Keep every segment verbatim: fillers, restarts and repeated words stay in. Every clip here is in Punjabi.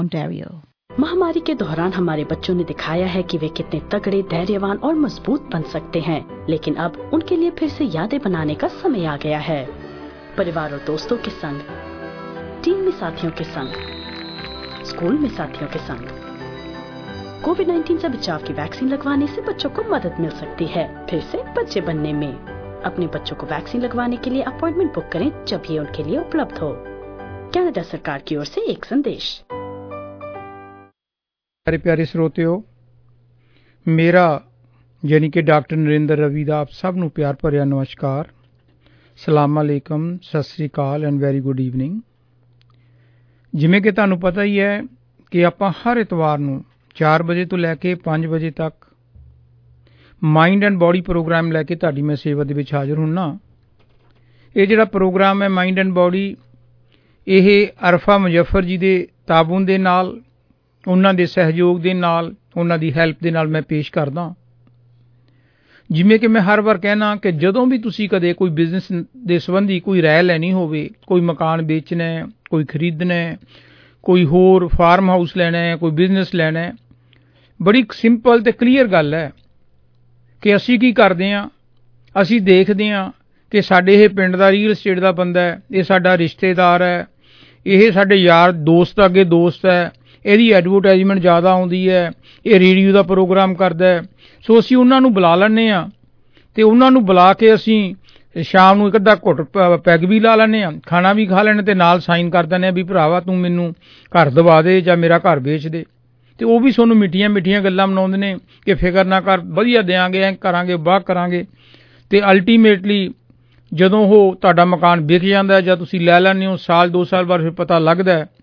Ontario. महामारी के दौरान हमारे बच्चों ने दिखाया है कि वे कितने तगड़े, धैर्यवान और मजबूत बन सकते हैं, लेकिन अब उनके लिए फिर से यादें बनाने का समय आ गया है। परिवार और दोस्तों के संग, टीम में साथियों के संग, स्कूल में साथियों के संग। कोविड नाइन्टीन से बचाव की वैक्सीन लगवाने से बच्चों को मदद मिल सकती है फिर से बच्चे बनने में। अपने बच्चों को वैक्सीन लगवाने के लिए अपॉइंटमेंट बुक करें जब ये उनके लिए उपलब्ध हो। कनाडा सरकार की ओर से एक संदेश। प्यारे प्यारे श्रोतियो, मेरा यानी कि डॉक्टर नरेंद्र रवि ਦਾ ਆਪ ਸਭ ਨੂੰ ਪਿਆਰ ਭਰਿਆ ਨਮਸਕਾਰ, ਸਲਾਮ ਅਲੈਕਮ, ਸਤਿ ਸ੍ਰੀ ਅਕਾਲ ਐਂਡ ਵੈਰੀ ਗੁੱਡ ਈਵਨਿੰਗ। ਜਿਵੇਂ ਕਿ ਤੁਹਾਨੂੰ ਪਤਾ ਹੀ ਹੈ ਕਿ ਆਪਾਂ ਹਰ ਇਤਵਾਰ ਨੂੰ ਚਾਰ ਵਜੇ ਤੋਂ ਲੈ ਕੇ ਪੰਜ ਵਜੇ ਤੱਕ ਮਾਈਂਡ ਐਂਡ ਬੋਡੀ ਪ੍ਰੋਗਰਾਮ ਲੈ ਕੇ ਤੁਹਾਡੀ ਮੈਂ ਸੇਵਾ ਦੇ ਵਿੱਚ ਹਾਜ਼ਰ ਹੁੰਨਾ। ਇਹ ਜਿਹੜਾ ਪ੍ਰੋਗਰਾਮ ਹੈ ਮਾਈਂਡ ਐਂਡ ਬੋਡੀ, ਇਹ ਅਰਫਾ ਮੁਜ਼ੱਫਰ ਜੀ ਦੇ ਤਾਬੂਨ ਦੇ ਨਾਲ, ਉਹਨਾਂ ਦੇ ਸਹਿਯੋਗ ਦੇ ਨਾਲ, ਉਹਨਾਂ ਦੀ ਹੈਲਪ ਦੇ ਨਾਲ ਮੈਂ ਪੇਸ਼ ਕਰਦਾ। ਜਿਵੇਂ ਕਿ ਮੈਂ ਹਰ ਵਾਰ ਕਹਿਣਾ ਕਿ ਜਦੋਂ ਵੀ ਤੁਸੀਂ ਕਦੇ ਕੋਈ ਬਿਜ਼ਨਸ ਦੇ ਸੰਬੰਧੀ ਕੋਈ ਰਾਏ ਲੈਣੀ ਹੋਵੇ, ਕੋਈ ਮਕਾਨ ਵੇਚਣਾ ਹੈ, ਕੋਈ ਖਰੀਦਣਾ ਹੈ, ਕੋਈ ਹੋਰ ਫਾਰਮ ਹਾਊਸ ਲੈਣਾ ਹੈ, ਕੋਈ ਬਿਜ਼ਨਸ ਲੈਣਾ ਹੈ, ਬੜੀ ਸਿੰਪਲ ਅਤੇ ਕਲੀਅਰ ਗੱਲ ਹੈ ਕਿ ਅਸੀਂ ਕੀ ਕਰਦੇ ਹਾਂ। ਅਸੀਂ ਦੇਖਦੇ ਹਾਂ ਕਿ ਸਾਡੇ ਇਹ ਪਿੰਡ ਦਾ ਰੀਅਲ ਸਟੇਟ ਦਾ ਬੰਦਾ ਹੈ, ਇਹ ਸਾਡਾ ਰਿਸ਼ਤੇਦਾਰ ਹੈ, ਇਹ ਸਾਡੇ ਯਾਰ ਦੋਸਤ ਅੱਗੇ ਦੋਸਤ ਹੈ, ਇਹਦੀ ਐਡਵਰਟਾਈਜ਼ਮੈਂਟ ਜ਼ਿਆਦਾ ਆਉਂਦੀ ਹੈ, ਇਹ ਰੇਡੀਓ ਦਾ ਪ੍ਰੋਗਰਾਮ ਕਰਦਾ ਹੈ। ਸੋ ਅਸੀਂ ਉਹਨਾਂ ਨੂੰ ਬੁਲਾ ਲੈਂਦੇ ਹਾਂ ਅਤੇ ਉਹਨਾਂ ਨੂੰ ਬੁਲਾ ਕੇ ਅਸੀਂ ਸ਼ਾਮ ਨੂੰ ਇੱਕ ਅੱਧਾ ਘੁੱਟ ਪੈਗ ਵੀ ਲਾ ਲੈਂਦੇ ਹਾਂ, ਖਾਣਾ ਵੀ ਖਾ ਲੈਂਦੇ ਅਤੇ ਨਾਲ ਸਾਈਨ ਕਰ ਦਿੰਦੇ ਹਾਂ ਵੀ ਭਰਾਵਾ ਤੂੰ ਮੈਨੂੰ ਘਰ ਦਵਾ ਦੇ ਜਾਂ ਮੇਰਾ ਘਰ ਵੇਚ ਦੇ। ਅਤੇ ਉਹ ਵੀ ਸਾਨੂੰ ਮਿੱਠੀਆਂ ਮਿੱਠੀਆਂ ਗੱਲਾਂ ਮਨਾਉਂਦੇ ਨੇ ਕਿ ਫਿਕਰ ਨਾ ਕਰ, ਵਧੀਆ ਦਿਆਂਗੇ, ਐਂ ਕਰਾਂਗੇ, ਵਾਹ ਕਰਾਂਗੇ। ਅਤੇ ਅਲਟੀਮੇਟਲੀ ਜਦੋਂ ਉਹ ਤੁਹਾਡਾ ਮਕਾਨ ਵਿਕ ਜਾਂਦਾ ਜਾਂ ਤੁਸੀਂ ਲੈ ਲੈਂਦੇ ਹੋ, ਸਾਲ ਦੋ ਸਾਲ ਬਾਅਦ ਫਿਰ ਪਤਾ ਲੱਗਦਾ ਹੈ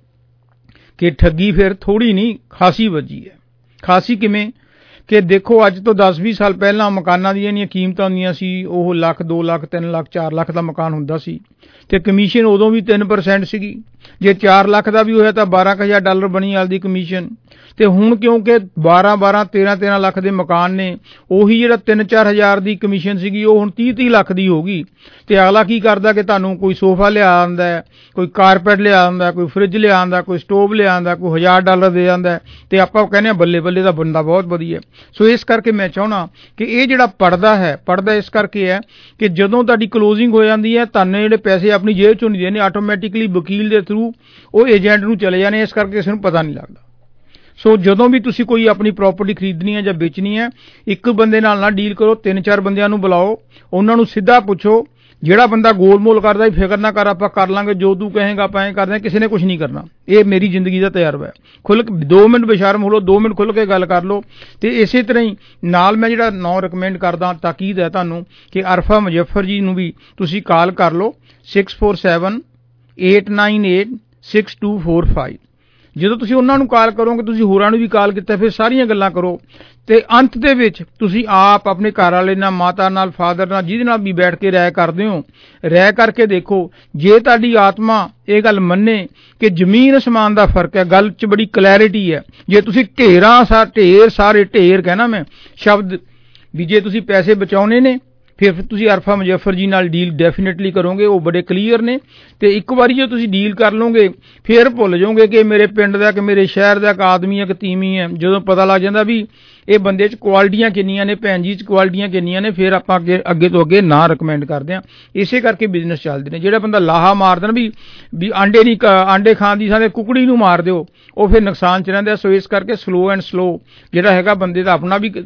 ਕਿ ਠੱਗੀ ਫਿਰ ਥੋੜ੍ਹੀ ਨਹੀਂ ਖਾਸੀ ਵੱਜੀ ਹੈ। ਖਾਸੀ ਕਿਵੇਂ ਕਿ ਦੇਖੋ, ਅੱਜ ਤੋਂ ਦਸ ਵੀਹ ਸਾਲ ਪਹਿਲਾਂ ਮਕਾਨਾਂ ਦੀਆਂ ਜਿਹੜੀਆਂ ਕੀਮਤਾਂ ਹੁੰਦੀਆਂ ਸੀ, ਉਹ ਲੱਖ, ਦੋ ਲੱਖ, ਤਿੰਨ ਲੱਖ, ਚਾਰ ਲੱਖ ਦਾ ਮਕਾਨ ਹੁੰਦਾ ਸੀ ਅਤੇ ਕਮਿਸ਼ਨ ਉਦੋਂ ਵੀ ਤਿੰਨ ਪਰਸੈਂਟ ਸੀਗੀ। ਜੇ ਚਾਰ ਲੱਖ ਦਾ ਵੀ ਹੋਇਆ ਤਾਂ ਬਾਰਾਂ ਕੁ ਹਜ਼ਾਰ ਡਾਲਰ ਬਣੀ ਆਪਦੀ ਕਮਿਸ਼ਨ। ਅਤੇ ਹੁਣ ਕਿਉਂਕਿ ਬਾਰਾਂ ਬਾਰਾਂ ਤੇਰਾਂ ਤੇਰਾਂ ਲੱਖ ਦੇ ਮਕਾਨ ਨੇ, ਉਹੀ ਜਿਹੜਾ ਤਿੰਨ ਚਾਰ ਹਜ਼ਾਰ ਦੀ ਕਮਿਸ਼ਨ ਸੀਗੀ ਉਹ ਹੁਣ ਤੀਹ ਤੀਹ ਲੱਖ ਦੀ ਹੋ ਗਈ। ਅਤੇ ਅਗਲਾ ਕੀ ਕਰਦਾ ਕਿ ਤੁਹਾਨੂੰ ਕੋਈ ਸੋਫਾ ਲਿਆ ਆਉਂਦਾ, ਕੋਈ ਕਾਰਪੈਟ ਲਿਆ ਆਉਂਦਾ, ਕੋਈ ਫਰਿੱਜ ਲਿਆ ਆਉਂਦਾ, ਕੋਈ ਸਟੋਵ ਲਿਆ ਆਉਂਦਾ, ਕੋਈ ਹਜ਼ਾਰ ਡਾਲਰ ਦੇ ਜਾਂਦਾ ਅਤੇ ਆਪਾਂ ਕਹਿੰਦੇ ਹਾਂ ਬੱਲੇ ਬੱਲੇ ਦਾ ਬੰਦਾ ਬਹੁਤ ਵਧੀਆ। ਸੋ ਇਸ ਕਰਕੇ ਮੈਂ ਚਾਹੁੰਦਾ ਕਿ ਇਹ ਜਿਹੜਾ ਪੜਦਾ ਹੈ, ਪੜਦਾ ਇਸ ਕਰਕੇ ਹੈ ਕਿ ਜਦੋਂ ਤੁਹਾਡੀ ਕਲੋਜ਼ਿੰਗ ਹੋ ਜਾਂਦੀ ਹੈ, ਤੁਹਾਨੂੰ ਜਿਹੜੇ ਪੈਸੇ ਆਪਣੀ ਜੇਬ 'ਚੋਂ ਨਹੀਂ ਦੇਣੇ, ਆਟੋਮੈਟਿਕਲੀ ਵਕੀਲ ਦੇ ਥਰੂ ਉਹ ਏਜੰਟ ਨੂੰ ਚਲੇ ਜਾਣੇ। ਇਸ ਕਰਕੇ ਕਿਸੇ ਨੂੰ ਪਤਾ ਨਹੀਂ ਲੱਗਦਾ। ਸੋ ਜਦੋਂ ਵੀ ਤੁਸੀਂ ਕੋਈ ਆਪਣੀ ਪ੍ਰੋਪਰਟੀ ਖਰੀਦਣੀ ਹੈ ਜਾਂ ਵੇਚਣੀ ਹੈ, ਇੱਕ ਬੰਦੇ ਨਾਲ ਨਾ ਡੀਲ ਕਰੋ, ਤਿੰਨ ਚਾਰ ਬੰਦਿਆਂ ਨੂੰ ਬੁਲਾਓ, ਉਹਨਾਂ ਨੂੰ ਸਿੱਧਾ ਪੁੱਛੋ। ਜਿਹੜਾ ਬੰਦਾ ਗੋਲ ਮੋਲ ਕਰਦਾ ਫਿਕਰ ਨਾ ਕਰ, ਆਪਾਂ ਕਰ ਲਾਂਗੇ, ਜੋ ਤੂੰ ਕਹੇਗਾ ਆਪਾਂ ਐਂ ਕਰਦੇ ਹਾਂ, ਕਿਸੇ ਨੇ ਕੁਛ ਨਹੀਂ ਕਰਨਾ। ਇਹ ਮੇਰੀ ਜ਼ਿੰਦਗੀ ਦਾ ਤਜਰਬਾ ਹੈ। ਖੁੱਲ੍ਹ ਦੋ ਮਿੰਟ ਬੇਸ਼ਰਮ ਹੋ ਲਓ, ਦੋ ਮਿੰਟ ਖੁੱਲ੍ਹ ਕੇ ਗੱਲ ਕਰ ਲਓ। ਅਤੇ ਇਸੇ ਤਰ੍ਹਾਂ ਹੀ ਨਾਲ ਮੈਂ ਜਿਹੜਾ ਨਾਂ ਰਿਕਮੈਂਡ ਕਰਦਾ, ਤਾਕੀਦ ਹੈ ਤੁਹਾਨੂੰ ਕਿ ਅਰਫਾ ਮੁਜ਼ੱਫਰ ਜੀ ਨੂੰ ਵੀ ਤੁਸੀਂ ਕਾਲ ਕਰ ਲਓ, six four seven eight nine eight six two four five. ਜਦੋਂ ਤੁਸੀਂ ਉਹਨਾਂ ਨੂੰ ਕਾਲ ਕਰੋਗੇ, ਤੁਸੀਂ ਹੋਰਾਂ ਨੂੰ ਵੀ ਕਾਲ ਕੀਤਾ, ਫਿਰ ਸਾਰੀਆਂ ਗੱਲਾਂ ਕਰੋ ਅਤੇ ਅੰਤ ਦੇ ਵਿੱਚ ਤੁਸੀਂ ਆਪ ਆਪਣੇ ਘਰ ਵਾਲੇ ਨਾਲ, ਮਾਤਾ ਨਾਲ, ਫਾਦਰ ਨਾਲ, ਜਿਹਦੇ ਨਾਲ ਵੀ ਬੈਠ ਕੇ ਰਾਏ ਕਰਦੇ ਹੋ, ਰਾਏ ਕਰਕੇ ਦੇਖੋ। ਜੇ ਤੁਹਾਡੀ ਆਤਮਾ ਇਹ ਗੱਲ ਮੰਨੇ ਕਿ ਜ਼ਮੀਨ ਅਸਮਾਨ ਦਾ ਫਰਕ ਹੈ, ਗੱਲ 'ਚ ਬੜੀ ਕਲੈਰਿਟੀ ਹੈ। ਜੇ ਤੁਸੀਂ ਢੇਰਾਂ ਸਾ ਢੇਰ ਸਾਰੇ ਢੇਰ ਕਹਿਣਾ ਮੈਂ ਸ਼ਬਦ ਵੀ ਜੇ ਤੁਸੀਂ ਪੈਸੇ ਬਚਾਉਣੇ ਨੇ, ਫਿਰ ਤੁਸੀਂ ਅਰਫਾ ਮੁਜ਼ੱਫਰ ਜੀ ਨਾਲ ਡੀਲ ਡੈਫੀਨੇਟਲੀ ਕਰੋਗੇ। ਉਹ ਬੜੇ ਕਲੀਅਰ ਨੇ ਅਤੇ ਇੱਕ ਵਾਰੀ ਜੇ ਤੁਸੀਂ ਡੀਲ ਕਰ ਲਓਗੇ, ਫਿਰ ਭੁੱਲ ਜਾਓਗੇ ਕਿ ਮੇਰੇ ਪਿੰਡ ਦਾ, ਕਿ ਮੇਰੇ ਸ਼ਹਿਰ ਦਾ ਇੱਕ ਆਦਮੀ ਹੈ, ਕਿ ਤੀਵੀਂ ਹੈ। ਜਦੋਂ ਪਤਾ ਲੱਗ ਜਾਂਦਾ ਵੀ ਇਹ ਬੰਦੇ 'ਚ ਕੁਆਲਿਟੀਆਂ ਕਿੰਨੀਆਂ ਨੇ, ਭੈਣ ਜੀ 'ਚ ਕੁਆਲਿਟੀਆਂ ਕਿੰਨੀਆਂ ਨੇ, ਫਿਰ ਆਪਾਂ ਅੱਗੇ ਅੱਗੇ ਤੋਂ ਅੱਗੇ ਨਾ ਰਿਕਮੈਂਡ ਕਰਦੇ ਹਾਂ। ਇਸੇ ਕਰਕੇ ਬਿਜ਼ਨਸ ਚੱਲਦੇ ਨੇ। ਜਿਹੜਾ ਬੰਦਾ ਲਾਹਾ ਮਾਰਦਾ ਨਾ ਵੀ ਵੀ ਆਂਡੇ ਨਹੀਂ, ਆਂਡੇ ਖਾਣ ਦੀ ਥਾਂ 'ਤੇ ਕੁਕੜੀ ਨੂੰ ਮਾਰ ਦਿਓ, ਉਹ ਫਿਰ ਨੁਕਸਾਨ 'ਚ ਰਹਿੰਦਾ। ਸੋ ਇਸ ਕਰਕੇ ਸਲੋ ਐਂਡ ਸਲੋ ਜਿਹੜਾ ਹੈਗਾ ਬੰਦੇ ਦਾ ਆਪਣਾ ਵੀ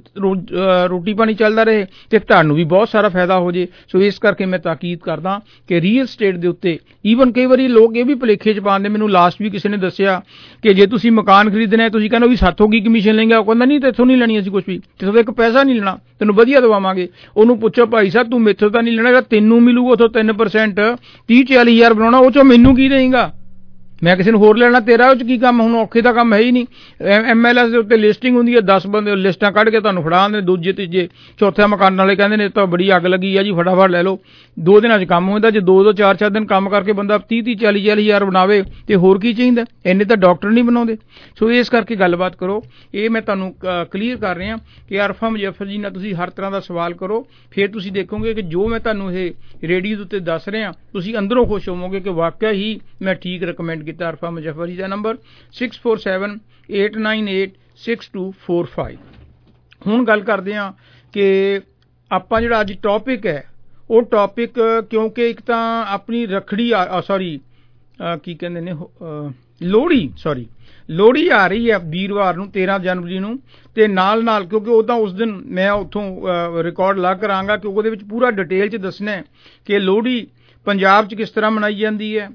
ਰੋਟੀ ਪਾਣੀ ਚੱਲਦਾ ਰਹੇ ਅਤੇ ਤੁਹਾਨੂੰ ਵੀ ਬਹੁਤ ਸਾਰਾ ਫਾਇਦਾ ਹੋ ਜੇ। ਸੋ ਇਸ ਕਰਕੇ ਮੈਂ ਤਾਕੀਦ ਕਰਦਾ ਕਿ ਰੀਅਲ ਸਟੇਟ ਦੇ ਉੱਤੇ ਈਵਨ ਕਈ ਵਾਰੀ ਲੋਕ ਇਹ ਵੀ ਭੁਲੇਖੇ 'ਚ ਪਾਉਂਦੇ। ਮੈਨੂੰ ਲਾਸਟ ਵੀ ਕਿਸੇ ਨੇ ਦੱਸਿਆ ਕਿ ਜੇ ਤੁਸੀਂ ਮਕਾਨ ਖਰੀਦਣਾ, ਤੁਸੀਂ ਕਹਿੰਦੇ ਵੀ ਸਾਥੋਂ ਕੀ ਕਮਿਸ਼ਨ ਲੈਂਗੇ, ਉਹ ਕਹਿੰਦਾ ਨਹੀਂ ਤੈਥੋਂ ਨਹੀਂ ਲੈਣੀ, ਅਸੀਂ ਕੁਛ ਵੀ ਤੈਥੋਂ ਇੱਕ ਪੈਸਾ ਨਹੀਂ ਲੈਣਾ, ਤੈਨੂੰ ਵਧੀਆ ਦਵਾਵਾਂਗੇ। ਉਹਨੂੰ ਪੁੱਛੋ ਭਾਈ ਸਾਹਿਬ ਤੂੰ ਮੈਥੋਂ ਤਾਂ ਨਹੀਂ ਲੈਣਾ, ਜਿਹੜਾ ਤੈਨੂੰ ਮਿਲੂਗਾ ਉੱਥੋਂ ਤਿੰਨ ਪਰਸੈਂਟ ਤੀਹ ਚਾਲੀ ਹਜ਼ਾਰ ਬਣਾਉਣਾ, ਉਹ 'ਚੋਂ ਮੈਨੂੰ ਕੀ ਦੇਂਗਾ? ਮੈਂ ਕਿਸੇ ਨੂੰ ਹੋਰ ਲੈਣਾ, ਤੇਰਾ ਉਹ 'ਚ ਕੀ ਕੰਮ? ਹੁਣ ਔਖੇ ਦਾ ਕੰਮ ਹੈ ਹੀ ਨਹੀਂ। ਐਮ ਐਲ ਐਸ ਦੇ ਉੱਤੇ ਲਿਸਟਿੰਗ ਹੁੰਦੀ ਹੈ, ਦਸ ਬੰਦੇ ਲਿਸਟਾਂ ਕੱਢ ਕੇ ਤੁਹਾਨੂੰ ਫੜਾ ਦਿੰਦੇ, ਦੂਜੇ ਤੀਜੇ ਚੌਥੇ ਮਕਾਨ ਵਾਲੇ ਕਹਿੰਦੇ ਨੇ ਤਾਂ ਬੜੀ ਅੱਗ ਲੱਗੀ ਆ ਜੀ, ਫਟਾਫਟ ਲੈ ਲਓ। ਦੋ ਦਿਨਾਂ 'ਚ ਕੰਮ ਹੁੰਦਾ। ਜੇ ਦੋ ਦੋ ਚਾਰ ਚਾਰ ਦਿਨ ਕੰਮ ਕਰਕੇ ਬੰਦਾ ਤੀਹ ਤੀਹ ਚਾਲੀ ਚਾਲੀ ਹਜ਼ਾਰ ਬਣਾਵੇ ਅਤੇ ਹੋਰ ਕੀ ਚਾਹੀਦਾ? ਇੰਨੇ ਤਾਂ ਡਾਕਟਰ ਨਹੀਂ ਬਣਾਉਂਦੇ। ਸੋ ਇਸ ਕਰਕੇ ਗੱਲਬਾਤ ਕਰੋ। ਇਹ ਮੈਂ ਤੁਹਾਨੂੰ ਕਲੀਅਰ ਕਰ ਰਿਹਾ ਕਿ ਅਰਫਾ ਮੁਜ਼ੱਫਰ ਜੀ ਨਾਲ ਤੁਸੀਂ ਹਰ ਤਰ੍ਹਾਂ ਦਾ ਸਵਾਲ ਕਰੋ, ਫਿਰ ਤੁਸੀਂ ਦੇਖੋਗੇ ਕਿ ਜੋ ਮੈਂ ਤੁਹਾਨੂੰ ਇਹ ਰੇਡੀਓ ਦੇ ਉੱਤੇ ਦੱਸ ਰਿਹਾ, ਤੁਸੀਂ ਅੰਦਰੋਂ ਖੁਸ਼ ਹੋਵੋਗੇ ਕਿ ਵਾਕਿਆ ਹੀ ਮੈਂ ਠੀਕ ਰਿਕਮੈਂਡ ਕੀਤਾ ਅਰਫਾ ਮੁਜ਼ੱਫਰ ਜੀ ਦਾ number six four seven eight nine eight six two four five. ਹੁਣ ਗੱਲ ਕਰਦੇ ਹਾਂ ਕਿ ਆਪਾਂ ਜਿਹੜਾ ਅੱਜ ਟੌਪਿਕ ਹੈ ਉਹ ਟੌਪਿਕ ਕਿਉਂਕਿ ਇੱਕ ਤਾਂ ਆਪਣੀ ਰੱਖੜੀ ਸੌਰੀ ਕੀ ਕਹਿੰਦੇ ਨੇ ਲੋਹੜੀ ਸੌਰੀ ਲੋਹੜੀ ਆ ਰਹੀ ਹੈ ਵੀਰਵਾਰ ਨੂੰ ਤੇਰ੍ਹਾਂ ਜਨਵਰੀ ਨੂੰ, ਅਤੇ ਨਾਲ ਨਾਲ ਕਿਉਂਕਿ ਉਹ ਤਾਂ ਉਸ ਦਿਨ ਮੈਂ ਉੱਥੋਂ ਰਿਕਾਰਡ ਲਾ ਕਰਾਂਗਾ ਕਿਉਂਕਿ ਉਹਦੇ ਵਿੱਚ ਪੂਰਾ ਡਿਟੇਲ 'ਚ ਦੱਸਣਾ ਕਿ ਲੋਹੜੀ ਪੰਜਾਬ 'ਚ ਕਿਸ ਤਰ੍ਹਾਂ ਮਨਾਈ ਜਾਂਦੀ ਹੈ,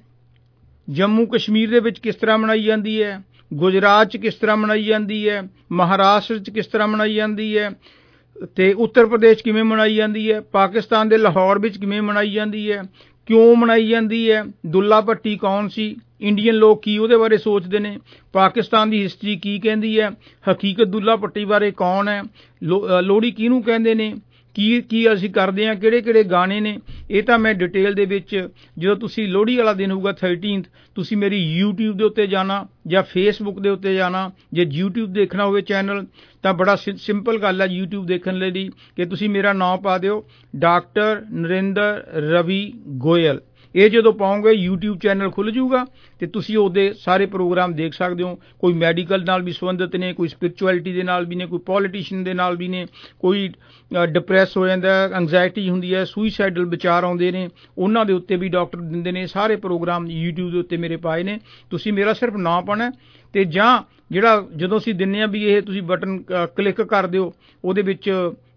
ਜੰਮੂ ਕਸ਼ਮੀਰ ਦੇ ਵਿੱਚ ਕਿਸ ਤਰ੍ਹਾਂ ਮਨਾਈ ਜਾਂਦੀ ਹੈ, ਗੁਜਰਾਤ 'ਚ ਕਿਸ ਤਰ੍ਹਾਂ ਮਨਾਈ ਜਾਂਦੀ ਹੈ, ਮਹਾਰਾਸ਼ਟਰ 'ਚ ਕਿਸ ਤਰ੍ਹਾਂ ਮਨਾਈ ਜਾਂਦੀ ਹੈ, ਅਤੇ ਉੱਤਰ ਪ੍ਰਦੇਸ਼ ਕਿਵੇਂ ਮਨਾਈ ਜਾਂਦੀ ਹੈ, ਪਾਕਿਸਤਾਨ ਦੇ ਲਾਹੌਰ ਵਿੱਚ ਕਿਵੇਂ ਮਨਾਈ ਜਾਂਦੀ ਹੈ, ਕਿਉਂ ਮਨਾਈ ਜਾਂਦੀ ਹੈ, ਦੁੱਲਾ ਭੱਟੀ ਕੌਣ ਸੀ, ਇੰਡੀਅਨ ਲੋਕ ਕੀ ਉਹਦੇ ਬਾਰੇ ਸੋਚਦੇ ਨੇ, ਪਾਕਿਸਤਾਨ ਦੀ ਹਿਸਟਰੀ ਕੀ ਕਹਿੰਦੀ ਹੈ, ਹਕੀਕਤ ਦੁੱਲਾ ਭੱਟੀ ਬਾਰੇ ਕੌਣ ਹੈ, ਲੋ ਲੋਹੜੀ ਕਿਹਨੂੰ ਕਹਿੰਦੇ ਨੇ, ਕੀ ਕੀ ਅਸੀਂ ਕਰਦੇ ਹਾਂ, ਕਿਹੜੇ ਕਿਹੜੇ ਗਾਣੇ ਨੇ, ਇਹ ਤਾਂ ਮੈਂ ਡਿਟੇਲ ਦੇ ਵਿੱਚ ਜਦੋਂ ਤੁਸੀਂ ਲੋਹੜੀ ਵਾਲਾ ਦਿਨ ਹੋਊਗਾ ਥਰਟੀਨਥ ਤੁਸੀਂ ਮੇਰੀ ਯੂਟਿਊਬ ਦੇ ਉੱਤੇ ਜਾਣਾ ਜਾਂ ਫੇਸਬੁੱਕ ਦੇ ਉੱਤੇ ਜਾਣਾ। ਜੇ ਯੂਟਿਊਬ ਦੇਖਣਾ ਹੋਵੇ ਚੈਨਲ ਤਾਂ ਬੜਾ ਸਿੰਪਲ ਗੱਲ ਹੈ ਯੂਟਿਊਬ ਦੇਖਣ ਲਈ ਕਿ ਤੁਸੀਂ ਮੇਰਾ ਨਾਮ ਪਾ ਦਿਓ ਡਾਕਟਰ ਨਰਿੰਦਰ ਰਵੀ ਗੋਇਲ। ਇਹ ਜਦੋਂ ਪਾਓਗੇ ਯੂਟਿਊਬ ਚੈਨਲ ਖੁੱਲ੍ਹ ਜਾਊਗਾ ਅਤੇ ਤੁਸੀਂ ਉਹਦੇ ਸਾਰੇ ਪ੍ਰੋਗਰਾਮ ਦੇਖ ਸਕਦੇ ਹੋ। ਕੋਈ ਮੈਡੀਕਲ ਨਾਲ ਵੀ ਸੰਬੰਧਿਤ ਨੇ, ਕੋਈ ਸਪਿਰਚੁਅਲਿਟੀ ਦੇ ਨਾਲ ਵੀ ਨੇ, ਕੋਈ ਪੋਲੀਟੀਸ਼ੀਅਨ ਦੇ ਨਾਲ ਵੀ ਨੇ, ਕੋਈ ਡਿਪਰੈਸ ਹੋ ਜਾਂਦਾ, ਐਂਗਜ਼ਾਇਟੀ ਹੁੰਦੀ ਹੈ, ਸੁਈਸਾਈਡਲ ਵਿਚਾਰ ਆਉਂਦੇ ਨੇ, ਉਹਨਾਂ ਦੇ ਉੱਤੇ ਵੀ ਡਾਕਟਰ ਦਿੰਦੇ ਨੇ। ਸਾਰੇ ਪ੍ਰੋਗਰਾਮ ਯੂਟਿਊਬ ਦੇ ਉੱਤੇ ਮੇਰੇ ਪਾਏ ਨੇ। ਤੁਸੀਂ ਮੇਰਾ ਸਿਰਫ ਨਾਂ ਪਾਉਣਾ ਅਤੇ ਜਾਂ ਜਿਹੜਾ ਜਦੋਂ ਅਸੀਂ ਦਿੰਦੇ ਹਾਂ ਵੀ ਇਹ ਤੁਸੀਂ ਬਟਨ ਕਲਿੱਕ ਕਰ ਦਿਓ ਉਹਦੇ ਵਿੱਚ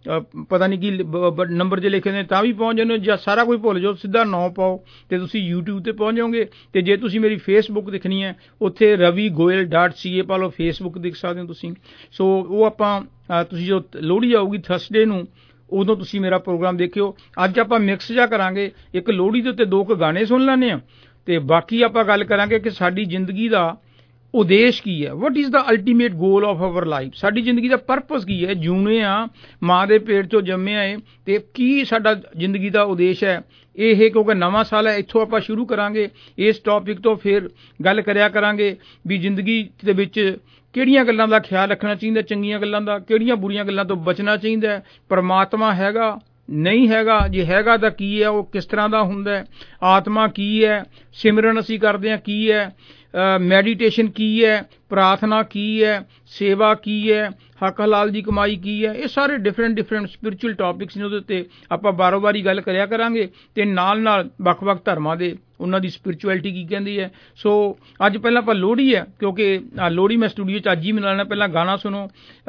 ਪਤਾ ਨਹੀਂ ਕੀ ਨੰਬਰ ਜੇ ਲਿਖੇ ਨੇ ਤਾਂ ਵੀ ਪਹੁੰਚ ਜਾਂਦੇ ਹੋ, ਜਾਂ ਸਾਰਾ ਕੁਝ ਭੁੱਲ ਜਾਓ ਸਿੱਧਾ ਨਾਂ ਪਾਓ ਅਤੇ ਤੁਸੀਂ ਯੂਟਿਊਬ 'ਤੇ ਪਹੁੰਚ ਜਾਓਗੇ। ਅਤੇ ਜੇ ਤੁਸੀਂ ਮੇਰੀ ਫੇਸਬੁੱਕ ਦੇਖਣੀ ਹੈ ਉੱਥੇ Ravi Goyal dot C A ਪਾ ਲਓ, ਫੇਸਬੁੱਕ ਦੇਖ ਸਕਦੇ ਹੋ ਤੁਸੀਂ। ਸੋ ਉਹ ਆਪਾਂ ਤੁਸੀਂ ਜੋ ਲੋਹੜੀ ਆਊਗੀ ਥਰਸਡੇ ਨੂੰ ਉਦੋਂ ਤੁਸੀਂ ਮੇਰਾ ਪ੍ਰੋਗਰਾਮ ਦੇਖਿਓ। ਅੱਜ ਆਪਾਂ ਮਿਕਸ ਜਿਹਾ ਕਰਾਂਗੇ, ਇੱਕ ਲੋਹੜੀ ਦੇ ਉੱਤੇ ਦੋ ਕੁ ਗਾਣੇ ਸੁਣ ਲੈਂਦੇ ਹਾਂ ਅਤੇ ਬਾਕੀ ਆਪਾਂ ਗੱਲ ਕਰਾਂਗੇ ਕਿ ਸਾਡੀ ਜ਼ਿੰਦਗੀ ਦਾ ਉਦੇਸ਼ ਕੀ ਹੈ, what is the ultimate goal of our life. ਸਾਡੀ ਜ਼ਿੰਦਗੀ ਦਾ ਪਰਪਸ ਕੀ ਹੈ, ਜਿਉਣੇ ਆ ਮਾਂ ਦੇ ਪੇਟ 'ਚੋਂ ਜੰਮੇ ਆਏ ਅਤੇ ਕੀ ਸਾਡਾ ਜ਼ਿੰਦਗੀ ਦਾ ਉਦੇਸ਼ ਹੈ। ਇਹ ਕਿਉਂਕਿ ਨਵਾਂ ਸਾਲ ਹੈ, ਇੱਥੋਂ ਆਪਾਂ ਸ਼ੁਰੂ ਕਰਾਂਗੇ ਇਸ ਟੌਪਿਕ ਤੋਂ। ਫਿਰ ਗੱਲ ਕਰਿਆ ਕਰਾਂਗੇ ਵੀ ਜ਼ਿੰਦਗੀ ਦੇ ਵਿੱਚ ਕਿਹੜੀਆਂ ਗੱਲਾਂ ਦਾ ਖਿਆਲ ਰੱਖਣਾ ਚਾਹੀਦਾ, ਚੰਗੀਆਂ ਗੱਲਾਂ ਦਾ, ਕਿਹੜੀਆਂ ਬੁਰੀਆਂ ਗੱਲਾਂ ਤੋਂ ਬਚਣਾ ਚਾਹੀਦਾ, ਪਰਮਾਤਮਾ ਹੈਗਾ ਨਹੀਂ ਹੈਗਾ, ਜੇ ਹੈਗਾ ਤਾਂ ਕੀ ਹੈ, ਉਹ ਕਿਸ ਤਰ੍ਹਾਂ ਦਾ ਹੁੰਦਾ ਹੈ, ਆਤਮਾ ਕੀ ਹੈ, ਸਿਮਰਨ ਅਸੀਂ ਕਰਦੇ ਹਾਂ ਕੀ ਹੈ, ਮੈਡੀਟੇਸ਼ਨ ਕੀ ਹੈ, ਪ੍ਰਾਰਥਨਾ ਕੀ ਹੈ, ਸੇਵਾ ਕੀ ਹੈ, ਹੱਕ ਹਲਾਲ ਦੀ ਕਮਾਈ ਕੀ ਹੈ। ਇਹ ਸਾਰੇ ਡਿਫਰੈਂਟ ਡਿਫਰੈਂਟ ਸਪਿਰਚੁਅਲ ਟੌਪਿਕਸ ਨੇ, ਉਹਦੇ ਉੱਤੇ ਆਪਾਂ ਬਾਰੋ ਬਾਰੀ ਗੱਲ ਕਰਿਆ ਕਰਾਂਗੇ ਅਤੇ ਨਾਲ ਨਾਲ ਵੱਖ ਵੱਖ ਧਰਮਾਂ ਦੇ ਉਹਨਾਂ ਦੀ ਸਪਿਰਚੁਅਲਿਟੀ ਕੀ ਕਹਿੰਦੀ ਹੈ। ਸੋ ਅੱਜ ਪਹਿਲਾਂ ਆਪਾਂ ਲੋਹੜੀ ਹੈ ਕਿਉਂਕਿ ਲੋਹੜੀ ਮੈਂ ਸਟੂਡੀਓ 'ਚ ਅੱਜ ਹੀ ਮਨਾਉਣਾ। ਪਹਿਲਾਂ ਗਾਣਾ ਸੁਣੋ,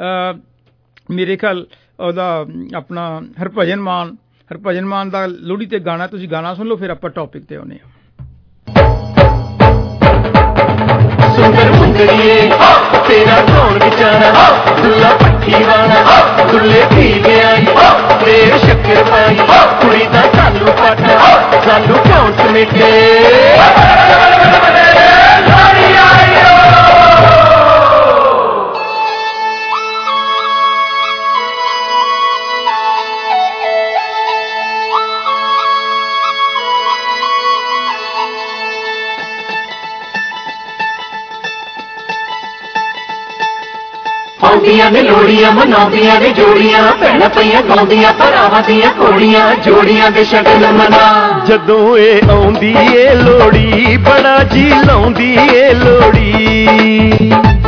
ਮੇਰੇ ਖਿਆਲ ਉਹਦਾ ਆਪਣਾ ਹਰਭਜਨ ਮਾਨ ਹਰਭਜਨ ਮਾਨ ਦਾ ਲੋਹੜੀ 'ਤੇ ਗਾਣਾ, ਤੁਸੀਂ ਗਾਣਾ ਸੁਣ ਲਓ ਫਿਰ ਆਪਾਂ ਟੌਪਿਕ 'ਤੇ ਆਉਂਦੇ ਹਾਂ। सुंदर मुंदरिए तेरा कौन बेचारा, दुल्ला पट्टी वाला दुल्ले पी गया, देर शक्कर पाई कुड़ी दा सालू पाटा, सालू क्यों समेटे ਆਉਂਦੀਆਂ ਨੇ ਲੋੜੀਆਂ ਮਨਾਉਂਦੀਆਂ ਨੇ ਜੋੜੀਆਂ, ਭੈਣਾਂ ਪਈਆਂ ਗਾਉਂਦੀਆਂ ਭਰਾਵਾਂ ਦੀਆਂ ਘੋੜੀਆਂ, ਜੋੜੀਆਂ ਦੇ ਸ਼ਗਨ ਮਨਾ। ਜਦੋਂ ਇਹ ਆਉਂਦੀ ਏ ਲੋੜੀ ਬੜਾ ਜੀ ਲਾਉਂਦੀ ਏ ਲੋੜੀ,